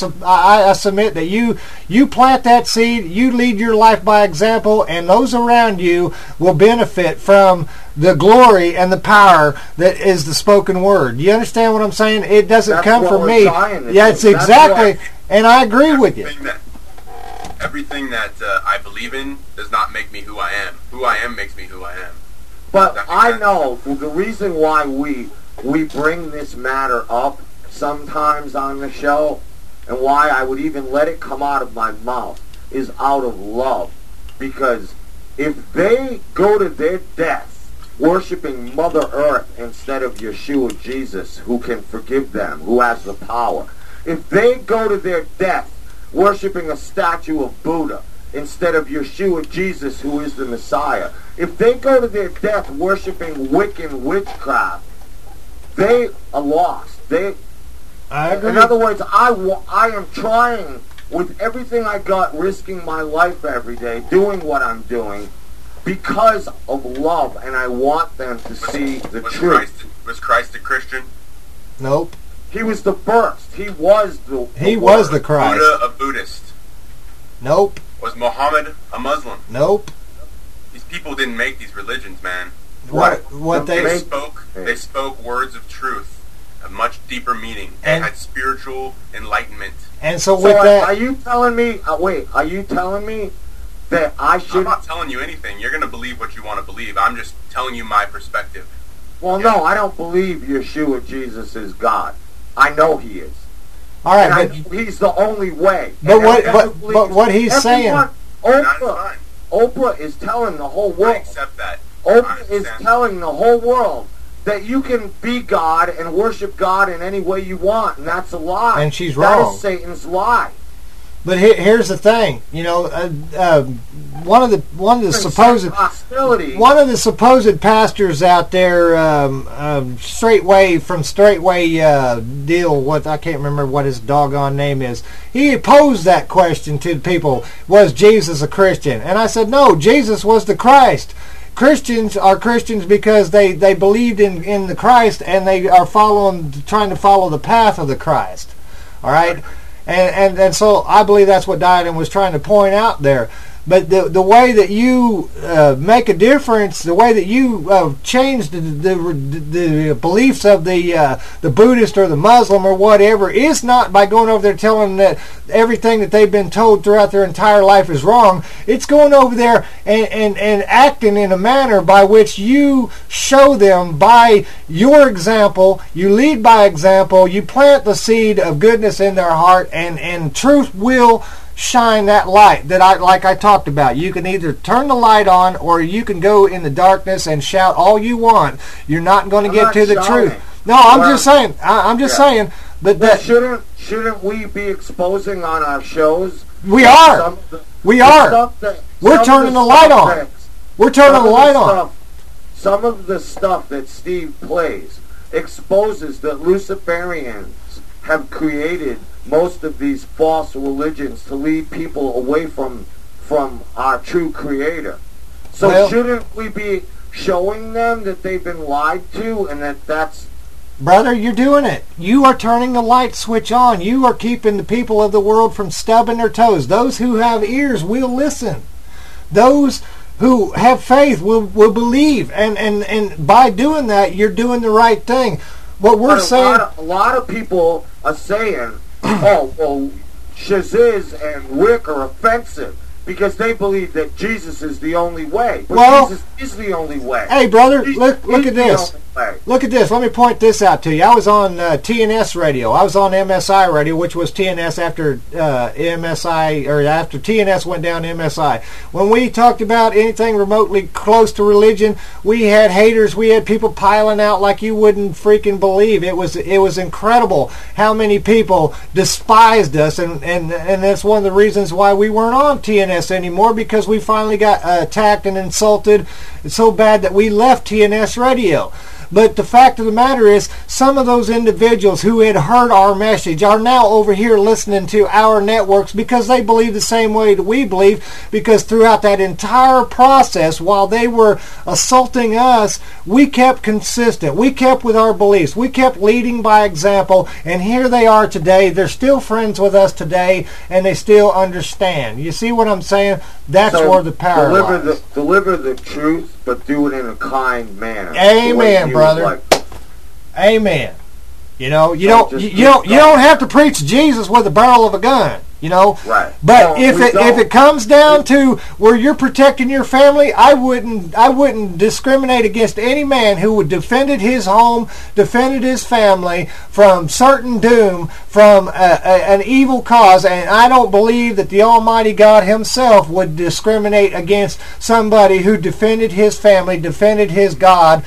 Speaker 11: submit that you plant that seed, you lead your life by example, and those around you will benefit from the glory and the power that is the spoken word. You understand what I'm saying? It doesn't come from me. Yeah, it's exactly, and I agree with you.
Speaker 14: Everything that I believe in does not make me who I am. Who I am makes me who I am.
Speaker 12: But I know the reason why we bring this matter up sometimes on the show, and why I would even let it come out of my mouth, is out of love. Because if they go to their death worshiping Mother Earth instead of Yeshua Jesus, who can forgive them, who has the power, if they go to their death worshiping a statue of Buddha instead of Yeshua Jesus, who is the Messiah, if they go to their death worshiping Wiccan witchcraft, they are lost.
Speaker 11: I agree.
Speaker 12: In other words, I am trying with everything I got, risking my life every day, doing what I'm doing because of love, and I want them to see the truth.
Speaker 14: Was Christ a Christian?
Speaker 11: Nope.
Speaker 12: He was the first. He was the
Speaker 11: Christ.
Speaker 14: Buddha a Buddhist?
Speaker 11: Nope.
Speaker 14: Was Muhammad a Muslim?
Speaker 11: Nope.
Speaker 14: These people didn't make these religions, man.
Speaker 11: They
Speaker 14: spoke words of truth, a much deeper meaning. They had spiritual enlightenment.
Speaker 11: And so with that,
Speaker 12: are you telling me? Are you telling me that I should?
Speaker 14: I'm not telling you anything. You're going to believe what you want to believe. I'm just telling you my perspective.
Speaker 12: Well, no, I don't believe Yeshua Jesus is God. I know He is.
Speaker 11: All right,
Speaker 12: but He's the only way.
Speaker 11: But what he's saying,
Speaker 12: Oprah is telling the whole world.
Speaker 14: I accept that.
Speaker 12: Oprah is telling the whole world that you can be God and worship God in any way you want, and that's a lie.
Speaker 11: And she's wrong.
Speaker 12: That is Satan's lie.
Speaker 11: But here's the thing, you know, one of the supposed pastors out there, Straightway deal. What I can't remember what his doggone name is. He posed that question to people: was Jesus a Christian? And I said, no, Jesus was the Christ. Christians are Christians because they believed in the Christ, and they are trying to follow the path of the Christ. All right. And so I believe that's what Diadem was trying to point out there. But the way that you make a difference, the way that you change the beliefs of the Buddhist or the Muslim or whatever, is not by going over there telling them that everything that they've been told throughout their entire life is wrong. It's going over there and acting in a manner by which you show them by your example, you lead by example, you plant the seed of goodness in their heart, and truth will shine that light that I talked about. You can either turn the light on, or you can go in the darkness and shout all you want. You're not going to get to the truth. No, I'm just saying. I'm just saying. But
Speaker 12: shouldn't we be exposing on our shows?
Speaker 11: We are. We are. We're turning the light on. We're turning the light on.
Speaker 12: Some of the stuff that Steve plays exposes that Luciferians have created most of these false religions to lead people away from our true creator. So shouldn't we be showing them that they've been lied to, and that's...
Speaker 11: Brother, you're doing it. You are turning the light switch on. You are keeping the people of the world from stubbing their toes. Those who have ears will listen. Those who have faith will believe. And by doing that, you're doing the right thing. What we're saying...
Speaker 12: A lot of people are saying, oh, well, Shaziz and Rick are offensive because they believe that Jesus is the only way. But Jesus is the only way.
Speaker 11: Hey, brother, look at this. Look at this. Let me point this out to you. I was on TNS radio. I was on MSI radio, which was TNS after MSI, or after TNS went down to MSI. When we talked about anything remotely close to religion, we had haters. We had people piling out like you wouldn't freaking believe. It was incredible how many people despised us, and that's one of the reasons why we weren't on TNS anymore, because we finally got attacked and insulted so bad that we left TNS radio. But the fact of the matter is, some of those individuals who had heard our message are now over here listening to our networks because they believe the same way that we believe, because throughout that entire process, while they were assaulting us, we kept consistent. We kept with our beliefs. We kept leading by example, and here they are today. They're still friends with us today, and they still understand. You see what I'm saying? That's where the power lies.
Speaker 12: Deliver the truth, but do it in a kind manner.
Speaker 11: Amen, brother. Amen. You know, you don't have to preach Jesus with the barrel of a gun. You know,
Speaker 12: right?
Speaker 11: But if it comes down to where you're protecting your family, I wouldn't discriminate against any man who would defended his home, defended his family from certain doom, from an evil cause. And I don't believe that the Almighty God Himself would discriminate against somebody who defended his family, defended his God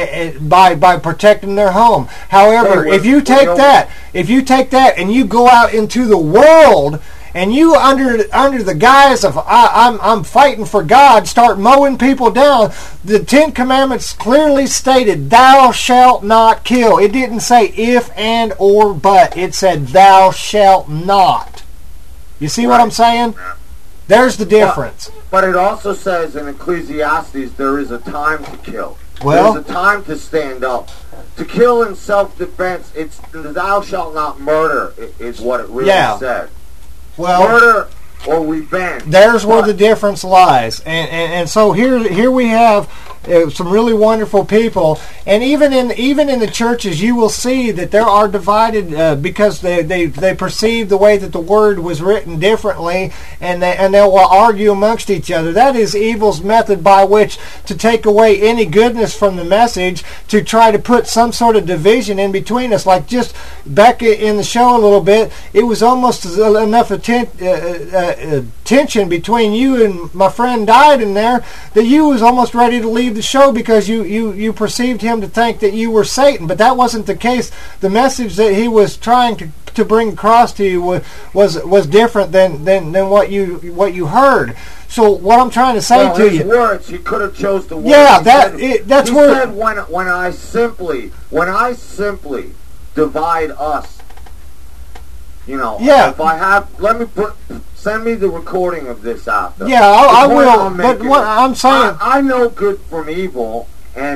Speaker 11: by protecting their home. However, if you take that and you go out into the world, and you under the guise of I'm fighting for God, start mowing people down, the Ten Commandments clearly stated, "Thou shalt not kill." It didn't say if and or but. It said, "Thou shalt not." You see what I'm saying? There's the difference.
Speaker 12: But it also says in Ecclesiastes there is a time to kill.
Speaker 11: Well,
Speaker 12: there's a time to stand up. To kill in self-defense, it's "thou shalt not murder" is what it really said.
Speaker 11: Well,
Speaker 12: murder or revenge.
Speaker 11: There's where the difference lies, and so here we have some really wonderful people, and even in the churches, you will see that there are divided because they perceive the way that the word was written differently, and they will argue amongst each other. That is evil's method by which to take away any goodness from the message, to try to put some sort of division in between us. Like just back in the show a little bit, it was almost enough tension between you and my friend Died in there that you was almost ready to leave the show because you perceived him to think that you were Satan, but that wasn't the case. The message that he was trying to bring across to you was different than what you heard. So what I'm trying to say to you,
Speaker 12: words, he could have chose the words.
Speaker 11: Yeah, that's
Speaker 12: he
Speaker 11: where
Speaker 12: said when I simply divide us. You know, if I have, send me the recording of this after.
Speaker 11: Yeah, I will. But what I'm saying,
Speaker 12: I know good from evil, and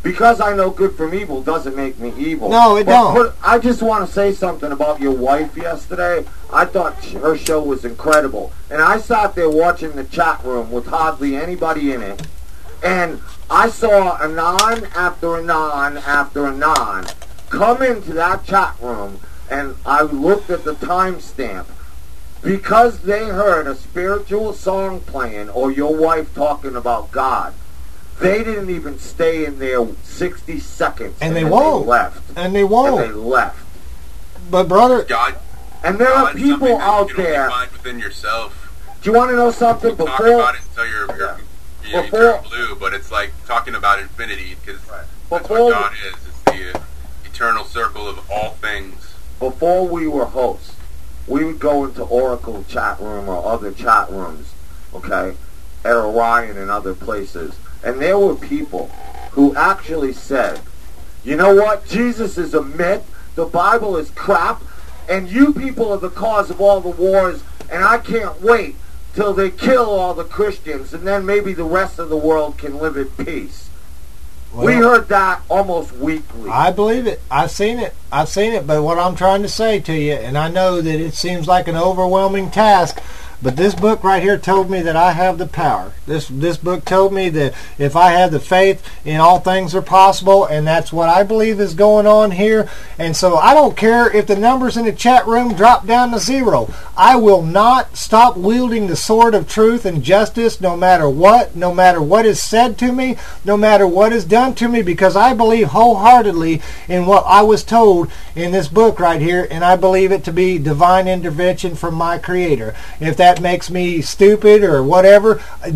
Speaker 12: because I know good from evil doesn't make me evil.
Speaker 11: No, it don't.
Speaker 12: I just want to say something about your wife yesterday. I thought her show was incredible. And I sat there watching the chat room with hardly anybody in it. And I saw anon after anon after anon come into that chat room, and I looked at the timestamp. Because they heard a spiritual song playing or your wife talking about God, they didn't even stay in there 60 seconds.
Speaker 11: And they won't.
Speaker 12: They left.
Speaker 11: And they won't.
Speaker 12: And they left.
Speaker 11: But brother,
Speaker 14: God,
Speaker 12: and there are people out
Speaker 14: you
Speaker 12: there.
Speaker 14: Find within yourself.
Speaker 12: Do you want to know something?
Speaker 14: Talk about it until you're you turn blue, but it's like talking about infinity, because that's what God is. It's the eternal circle of all things.
Speaker 12: Before we were hosts, we would go into Oracle chat room or other chat rooms, okay, at Orion and other places. And there were people who actually said, you know what, Jesus is a myth, the Bible is crap, and you people are the cause of all the wars, and I can't wait till they kill all the Christians, and then maybe the rest of the world can live in peace. Well, we heard that almost weekly.
Speaker 11: I believe it. I've seen it. But what I'm trying to say to you, and I know that it seems like an overwhelming task, but this book right here told me that I have the power. This book told me that if I have the faith, in all things are possible, and that's what I believe is going on here. And so I don't care if the numbers in the chat room drop down to 0. I will not stop wielding the sword of truth and justice no matter what is said to me, no matter what is done to me, because I believe wholeheartedly in what I was told in this book right here, and I believe it to be divine intervention from my Creator. If that makes me stupid or whatever,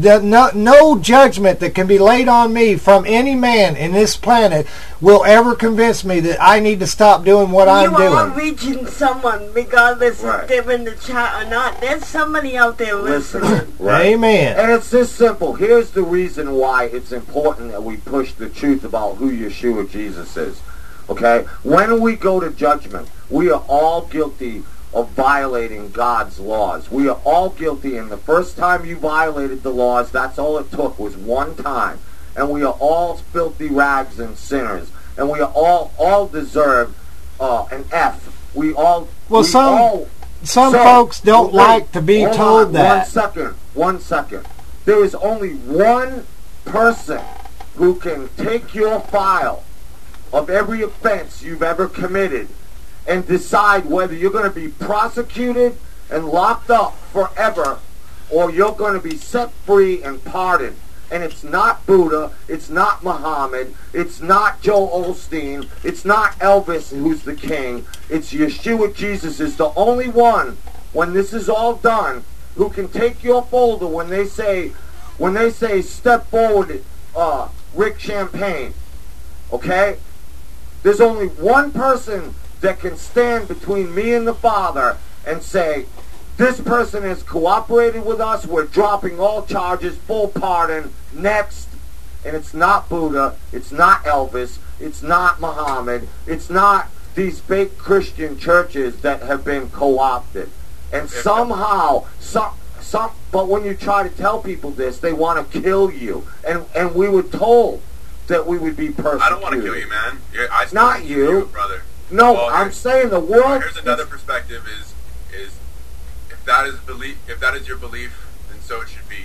Speaker 11: no judgment that can be laid on me from any man in this planet will ever convince me that I need to stop doing what I'm doing.
Speaker 8: You are reaching someone, regardless if they're in the chat or not. There's somebody out there listening.
Speaker 12: Right.
Speaker 11: Amen.
Speaker 12: And it's this simple. Here's the reason why it's important that we push the truth about who Yeshua Jesus is. Okay? When we go to judgment, we are all guilty of violating God's laws. We are all guilty, and the first time you violated the laws, that's all it took, was one time. And we are all filthy rags and sinners. And we are all deserve an F. We all...
Speaker 11: Some folks don't like to be told that.
Speaker 12: One second. There is only one person who can take your file of every offense you've ever committed and decide whether you're going to be prosecuted and locked up forever or you're going to be set free and pardoned. And it's not Buddha, it's not Muhammad, it's not Joe Osteen, it's not Elvis who's the king, it's Yeshua Jesus is the only one, when this is all done, who can take your folder when they say step forward, Rick Champagne. Okay? There's only one person that can stand between me and the Father and say, this person has cooperated with us, we're dropping all charges, full pardon, next. And it's not Buddha, it's not Elvis, it's not Muhammad, it's not these fake Christian churches that have been co-opted. And somehow, but when you try to tell people this, they want to kill you. And we were told that we would be persecuted.
Speaker 14: I don't want to kill you, man.
Speaker 12: Not you,
Speaker 14: brother.
Speaker 12: No, well, I'm saying the world.
Speaker 14: Here's another perspective: is if that is your belief, then so it should be.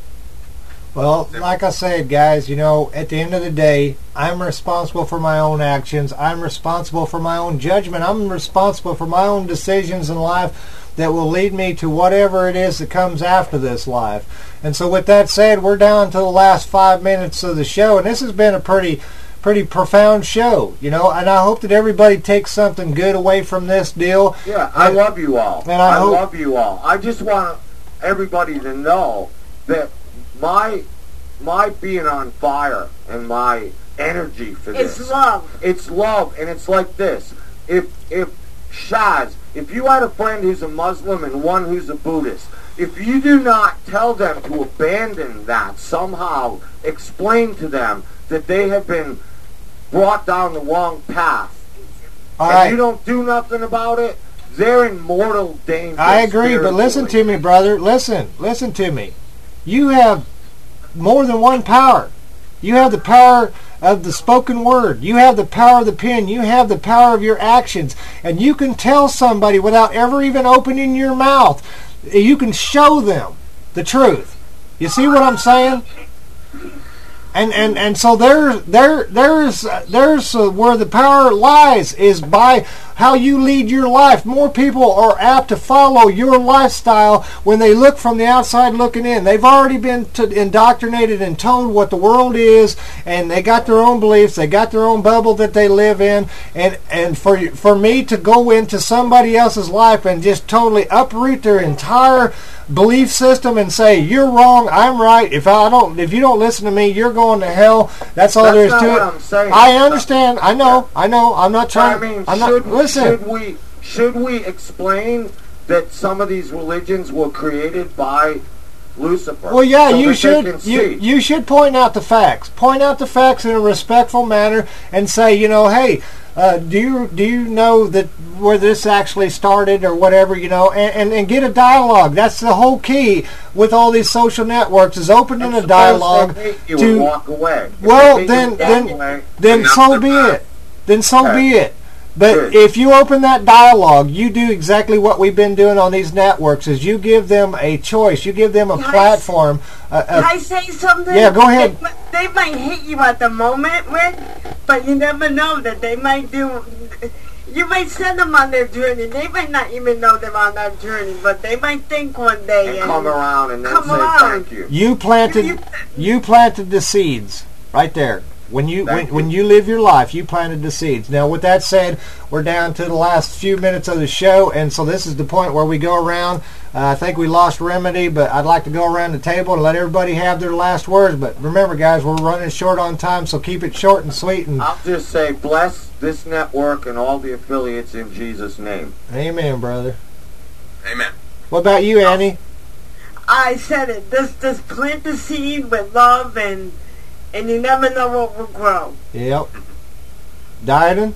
Speaker 11: Well, like I said, guys, at the end of the day, I'm responsible for my own actions. I'm responsible for my own judgment. I'm responsible for my own decisions in life that will lead me to whatever it is that comes after this life. And so with that said, we're down to the last 5 minutes of the show, and this has been a pretty profound show, and I hope that everybody takes something good away from this deal.
Speaker 12: Yeah, I love you all. And I love you all. I just want everybody to know that my being on fire and my energy for this.
Speaker 8: It's love.
Speaker 12: It's love, and it's like this. If Shaz, if you had a friend who's a Muslim and one who's a Buddhist, if you do not tell them to abandon that, somehow explain to them that they have been brought down the wrong path, you don't do nothing about it, they're in mortal danger.
Speaker 11: I agree, but listen to me, brother. Listen to me. You have more than one power. You have the power of the spoken word. You have the power of the pen. You have the power of your actions. And you can tell somebody without ever even opening your mouth. You can show them the truth. You see what I'm saying? And so there's where the power lies, is by how you lead your life. More people are apt to follow your lifestyle when they look from the outside looking in. They've already been indoctrinated and told what the world is, and they got their own beliefs. They got their own bubble that they live in. And for me to go into somebody else's life and just totally uproot their entire belief system and say, you're wrong, I'm right, if you don't listen to me, you're going to hell. That's all there is to it.
Speaker 12: I'm saying.
Speaker 11: I understand. I know. I'm not trying.
Speaker 12: Should we explain that some of these religions were created by Lucifer?
Speaker 11: Well, yeah, you should. You should point out the facts. Point out the facts in a respectful manner and say, hey, do you know that where this actually started or whatever, and get a dialogue. That's the whole key with all these social networks, is opening a dialogue to
Speaker 12: walk away.
Speaker 11: Well, then so be it. Then so be it. But if you open that dialogue, you do exactly what we've been doing on these networks, is you give them a choice. You give them a platform.
Speaker 8: Can I say something?
Speaker 11: Yeah, go ahead.
Speaker 8: They might hit you at the moment, Rick, but you never know that they might do. You might send them on their journey. They might not even know they're on that journey, but they might think one day
Speaker 12: and come around and then say thank you.
Speaker 11: You planted the seeds right there. When you live your life, you planted the seeds. Now, with that said, we're down to the last few minutes of the show, and so this is the point where we go around. I think we lost Remedy, but I'd like to go around the table and let everybody have their last words. But remember, guys, we're running short on time, so keep it short and sweet. And
Speaker 12: I'll just say, bless this network and all the affiliates in Jesus' name.
Speaker 11: Amen, brother.
Speaker 14: Amen.
Speaker 11: What about you, Annie?
Speaker 8: I said it. Just plant the seed with love, and you never know what will grow.
Speaker 11: Yep. Diadon?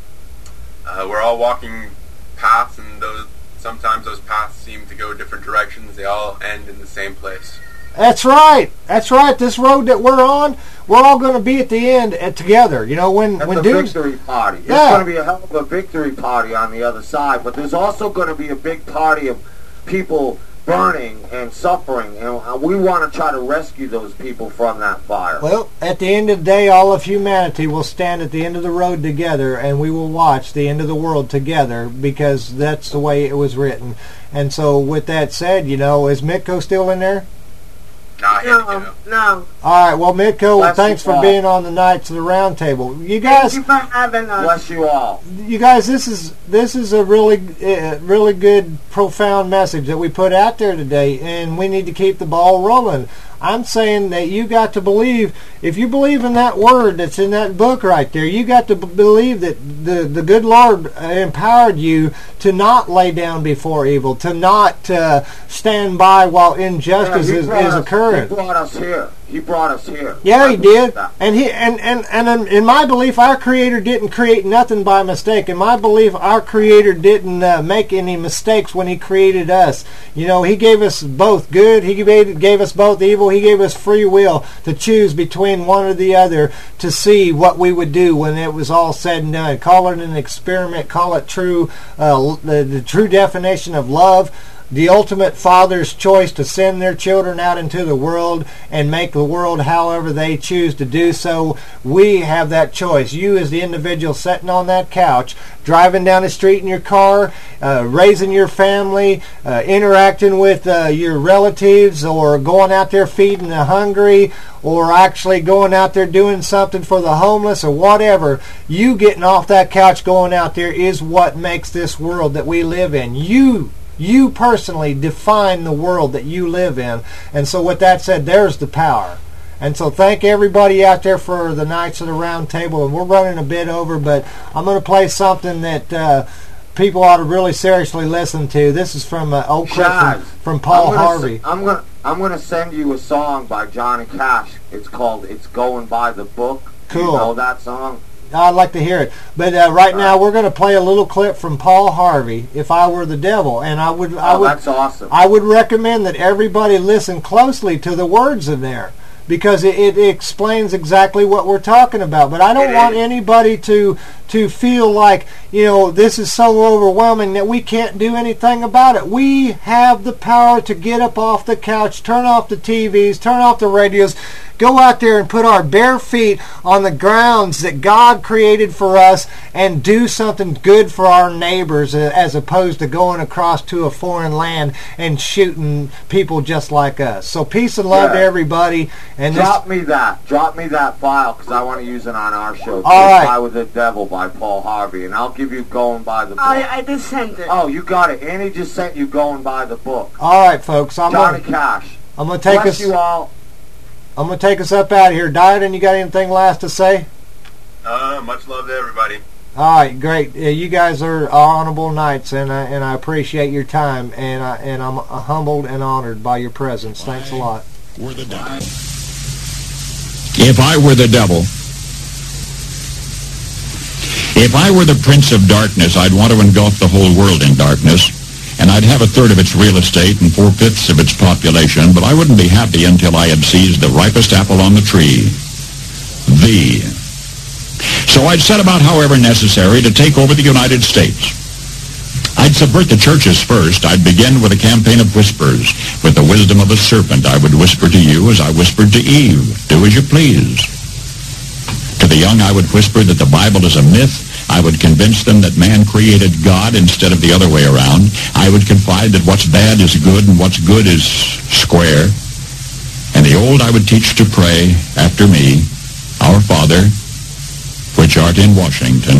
Speaker 14: We're all walking paths, and sometimes those paths seem to go different directions. They all end in the same place.
Speaker 11: That's right. That's right. This road that we're on, we're all going to be at the end together. When
Speaker 12: the victory party.
Speaker 11: Yeah.
Speaker 12: There's going to be a hell of a victory party on the other side, but there's also going to be a big party of people burning and suffering, and we want to try to rescue those people from that fire.
Speaker 11: Well, at the end of the day, all of humanity will stand at the end of the road together, and we will watch the end of the world together, because that's the way it was written. And so, with that said, is Mitko still in there?
Speaker 8: No.
Speaker 11: All right. Well, Mitko, thanks for being on the Knights of the Round Table. You guys,
Speaker 8: thank you for having us.
Speaker 12: Bless you all.
Speaker 11: You guys, this is a really good, profound message that we put out there today, and we need to keep the ball rolling. I'm saying that you got to believe, if you believe in that word that's in that book right there, you got to believe that the good Lord empowered you to not lay down before evil, to not stand by while injustice is occurring.
Speaker 12: He brought us here. He brought us here.
Speaker 11: Yeah, he did. And in my belief, our Creator didn't create nothing by mistake. In my belief, our Creator didn't make any mistakes when He created us. He gave us both good. He gave us both evil. He gave us free will to choose between one or the other to see what we would do when it was all said and done. Call it an experiment. Call it true, the true definition of love. The ultimate father's choice to send their children out into the world and make the world however they choose to do so. We have that choice. You as the individual sitting on that couch, driving down the street in your car, raising your family, interacting with your relatives, or going out there feeding the hungry, or actually going out there doing something for the homeless, or whatever. You getting off that couch going out there is what makes this world that we live in. You personally define the world that you live in. And so with that said, there's the power. And so thank everybody out there for the Knights of the Round Table. And we're running a bit over, but I'm going to play something that people ought to really seriously listen to. This is from Oak Cliff from Paul Harvey.
Speaker 12: I'm going to send you a song by Johnny Cash. It's called It's Going By the Book.
Speaker 11: Cool.
Speaker 12: You know that song?
Speaker 11: I'd like to hear it. But right now we're going to play a little clip from Paul Harvey, If I Were the Devil. And I would
Speaker 12: that's awesome.
Speaker 11: I would recommend that everybody listen closely to the words in there, because it explains exactly what we're talking about. But I don't want anybody to feel like, this is so overwhelming that we can't do anything about it. We have the power to get up off the couch, turn off the TVs, turn off the radios, go out there and put our bare feet on the grounds that God created for us and do something good for our neighbors, as opposed to going across to a foreign land and shooting people just like us. So peace and love to everybody. And
Speaker 12: drop me that file, because I want to use it on our show.
Speaker 11: All right.
Speaker 12: If I Was the Devil by Paul Harvey, and I'll give you Going by the Book.
Speaker 8: I just sent it.
Speaker 12: Oh, you got it. Annie just sent you Going by the Book.
Speaker 11: All right, folks.
Speaker 12: Johnny Cash.
Speaker 11: I'm going to take
Speaker 12: Bless you all.
Speaker 11: I'm going to take us up out of here. Diane, you got anything last to say?
Speaker 14: Much love to everybody.
Speaker 11: All right, great. You guys are honorable knights, and I appreciate your time, and I'm humbled and honored by your presence. Thanks a lot.
Speaker 16: Were the devil. If I were the devil, if I were the prince of darkness, I'd want to engulf the whole world in darkness, and I'd have 1/3 of its real estate and 4/5 of its population, but I wouldn't be happy until I had seized the ripest apple on the tree. Thee. So I'd set about, however necessary, to take over the United States. I'd subvert the churches first. I'd begin with a campaign of whispers. With the wisdom of a serpent, I would whisper to you as I whispered to Eve, do as you please. To the young, I would whisper that the Bible is a myth. I would convince them that man created God instead of the other way around. I would confide that what's bad is good and what's good is square. And the old I would teach to pray after me, Our Father, which art in Washington.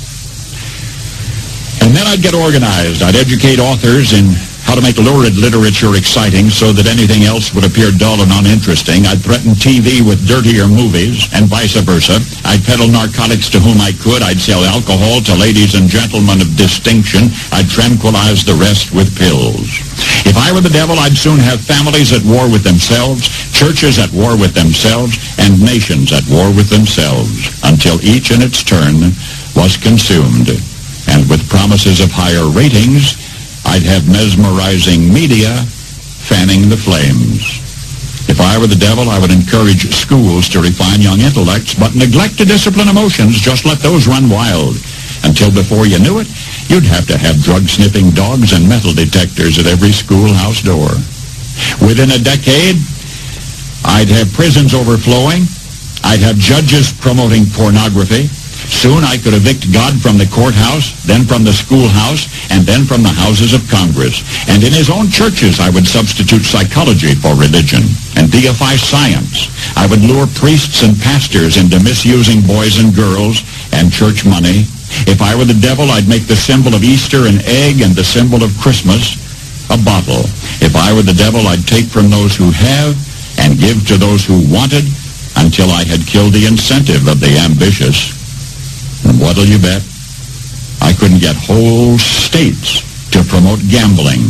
Speaker 16: And then I'd get organized. I'd educate authors in how to make lurid literature exciting so that anything else would appear dull and uninteresting. I'd threaten TV with dirtier movies, and vice versa. I'd peddle narcotics to whom I could. I'd sell alcohol to ladies and gentlemen of distinction. I'd tranquilize the rest with pills. If I were the devil, I'd soon have families at war with themselves, churches at war with themselves, and nations at war with themselves, until each in its turn was consumed. And with promises of higher ratings, I'd have mesmerizing media fanning the flames. If I were the devil, I would encourage schools to refine young intellects, but neglect to discipline emotions. Just let those run wild. Until before you knew it, you'd have to have drug-sniffing dogs and metal detectors at every schoolhouse door. Within a decade, I'd have prisons overflowing. I'd have judges promoting pornography. Soon I could evict God from the courthouse, then from the schoolhouse, and then from the houses of Congress. And in his own churches, I would substitute psychology for religion and deify science. I would lure priests and pastors into misusing boys and girls and church money. If I were the devil, I'd make the symbol of Easter an egg and the symbol of Christmas a bottle. If I were the devil, I'd take from those who have and give to those who wanted until I had killed the incentive of the ambitious. And what'll you bet? I couldn't get whole states to promote gambling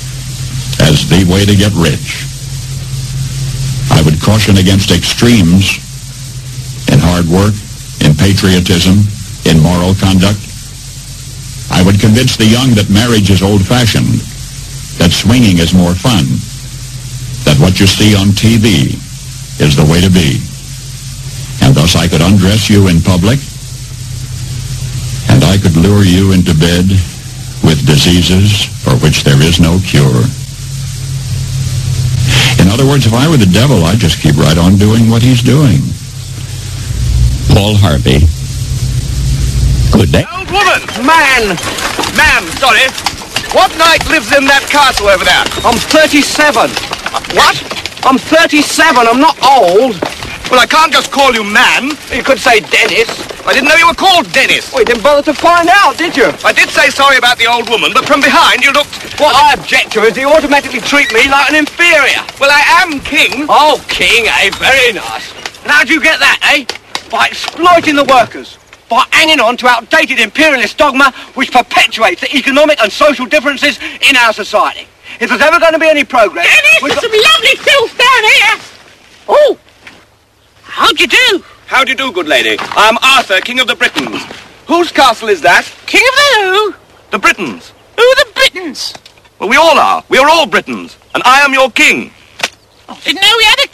Speaker 16: as the way to get rich. I would caution against extremes in hard work, in patriotism, in moral conduct. I would convince the young that marriage is old-fashioned, that swinging is more fun, that what you see on TV is the way to be. And thus I could undress you in public, and I could lure you into bed with diseases for which there is no cure. In other words, if I were the devil, I'd just keep right on doing what he's doing. Paul Harvey. Good day.
Speaker 4: Old woman! Man! Ma'am, sorry. What knight lives in that castle over there? I'm 37. What? I'm 37. I'm not old. Well, I can't just call you man. You could say Dennis. I didn't know you were called Dennis. Well, you didn't bother to find out, did you? I did say sorry about the old woman, but from behind you looked... What I object to is you automatically treat me like an inferior. Well, I am king. Oh, king, eh? Very nice. And how'd you get that, eh? By exploiting the workers. By hanging on to outdated imperialist dogma which perpetuates the economic and social differences in our society. If there's ever going to be any progress...
Speaker 5: Dennis, there's some lovely filth down here. Oh, how'd you do?
Speaker 4: How do you do, good lady? I'm Arthur, King of the Britons. Whose castle is that?
Speaker 5: King of the who?
Speaker 4: The Britons.
Speaker 5: Who are the Britons?
Speaker 4: Well, we all are. We are all Britons. And I am your king.
Speaker 5: I didn't know we had a king.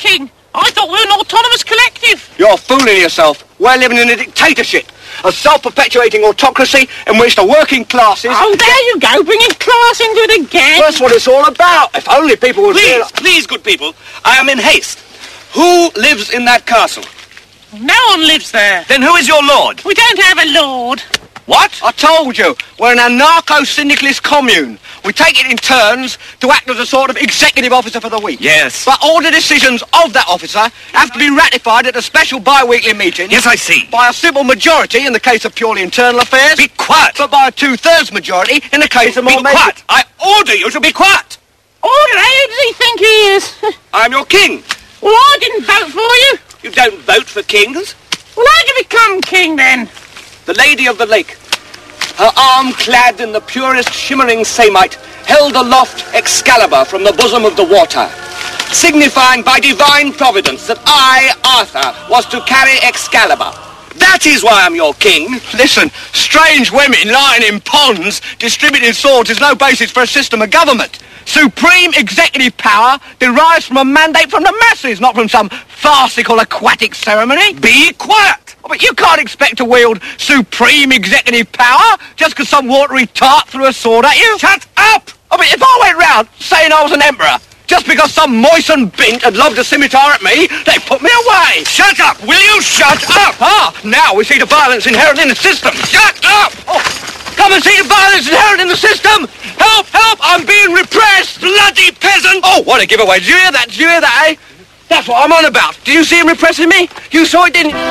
Speaker 5: I thought we were an autonomous collective.
Speaker 4: You're fooling yourself. We're living in a dictatorship. A self-perpetuating autocracy in which the working classes...
Speaker 5: Oh, there you go, bringing class into it again.
Speaker 4: That's what it's all about. If only people would...
Speaker 6: Please, good people, I am in haste. Who lives in that castle?
Speaker 5: No one lives there.
Speaker 6: Then who is your lord?
Speaker 5: We don't have a lord.
Speaker 6: What?
Speaker 4: I told you, we're an anarcho-syndicalist commune. We take it in turns to act as a sort of executive officer for the week.
Speaker 6: Yes.
Speaker 4: But all the decisions of that officer have to be ratified at a special bi-weekly meeting.
Speaker 6: Yes, I see.
Speaker 4: By a simple majority in the case of purely internal affairs.
Speaker 6: Be quiet.
Speaker 4: But by a 2/3 majority in the case of more...
Speaker 6: Be quiet. I order you to be quiet.
Speaker 5: Order? Who does he think he is?
Speaker 6: I'm your king.
Speaker 5: Well, I didn't vote for you.
Speaker 6: You don't vote for kings.
Speaker 5: Well, how'd you become king, then?
Speaker 6: The Lady of the Lake, her arm clad in the purest shimmering samite, held aloft Excalibur from the bosom of the water, signifying by divine providence that I, Arthur, was to carry Excalibur. That is why I'm your king.
Speaker 4: Listen, strange women lying in ponds distributing swords is no basis for a system of government. Supreme executive power derives from a mandate from the masses, not from some farcical aquatic ceremony.
Speaker 6: Be quiet!
Speaker 4: Oh, but you can't expect to wield supreme executive power just because some watery tart threw a sword at you.
Speaker 6: Shut up!
Speaker 4: I mean, if I went round saying I was an emperor, just because some moistened bint had lobbed a scimitar at me, they'd put me away.
Speaker 6: Shut up! Will you shut up?
Speaker 4: Ah, now we see the violence inherent in the system.
Speaker 6: Shut up!
Speaker 4: Oh, come and see the violence inherent in the system. Help, help, I'm being repressed.
Speaker 6: Bloody peasant!
Speaker 4: Oh, what a giveaway. Did you hear that? Did you hear that, eh? That's what I'm on about. Do you see him repressing me? You saw it, didn't you?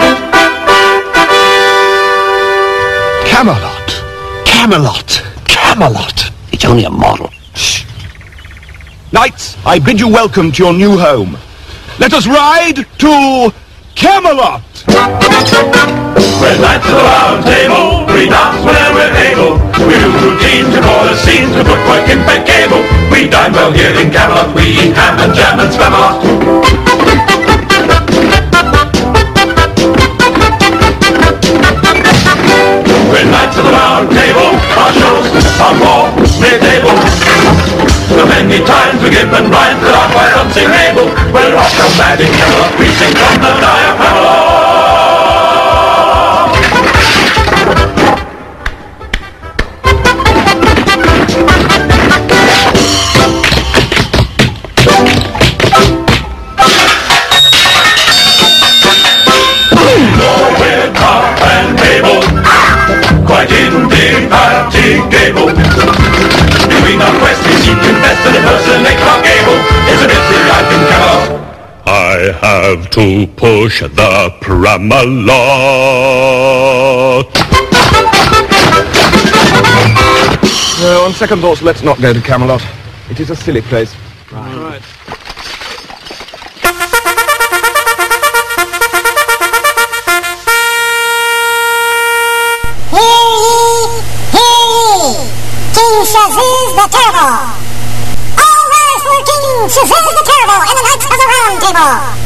Speaker 1: Camelot. Camelot. Camelot.
Speaker 2: It's only a model.
Speaker 1: Shh. Knights, I bid you welcome to your new home. Let us ride to Camelot.
Speaker 3: We're knights of the round table, we dance whenever we're able. We do routines and all the scenes to put work in bed cable. We dine well here in Camelot, we eat ham and jam and spam a lot. We're knights of the round table, our shows are more mid-table. So many times we give and rhymes that are quite unsingable. We're off so mad in Camelot, we sing from the diaphragm. Quite indefatigable. Between our quests we seek to best and impersonate our gable. It's a busy life in Camelot. I have to push the Pramalot.
Speaker 1: On second thoughts, let's not go to Camelot. It is a silly place.
Speaker 6: Right.
Speaker 7: King Shazuz the Terrible! All rise for King Shazuz the Terrible and the Knights of the Round Table!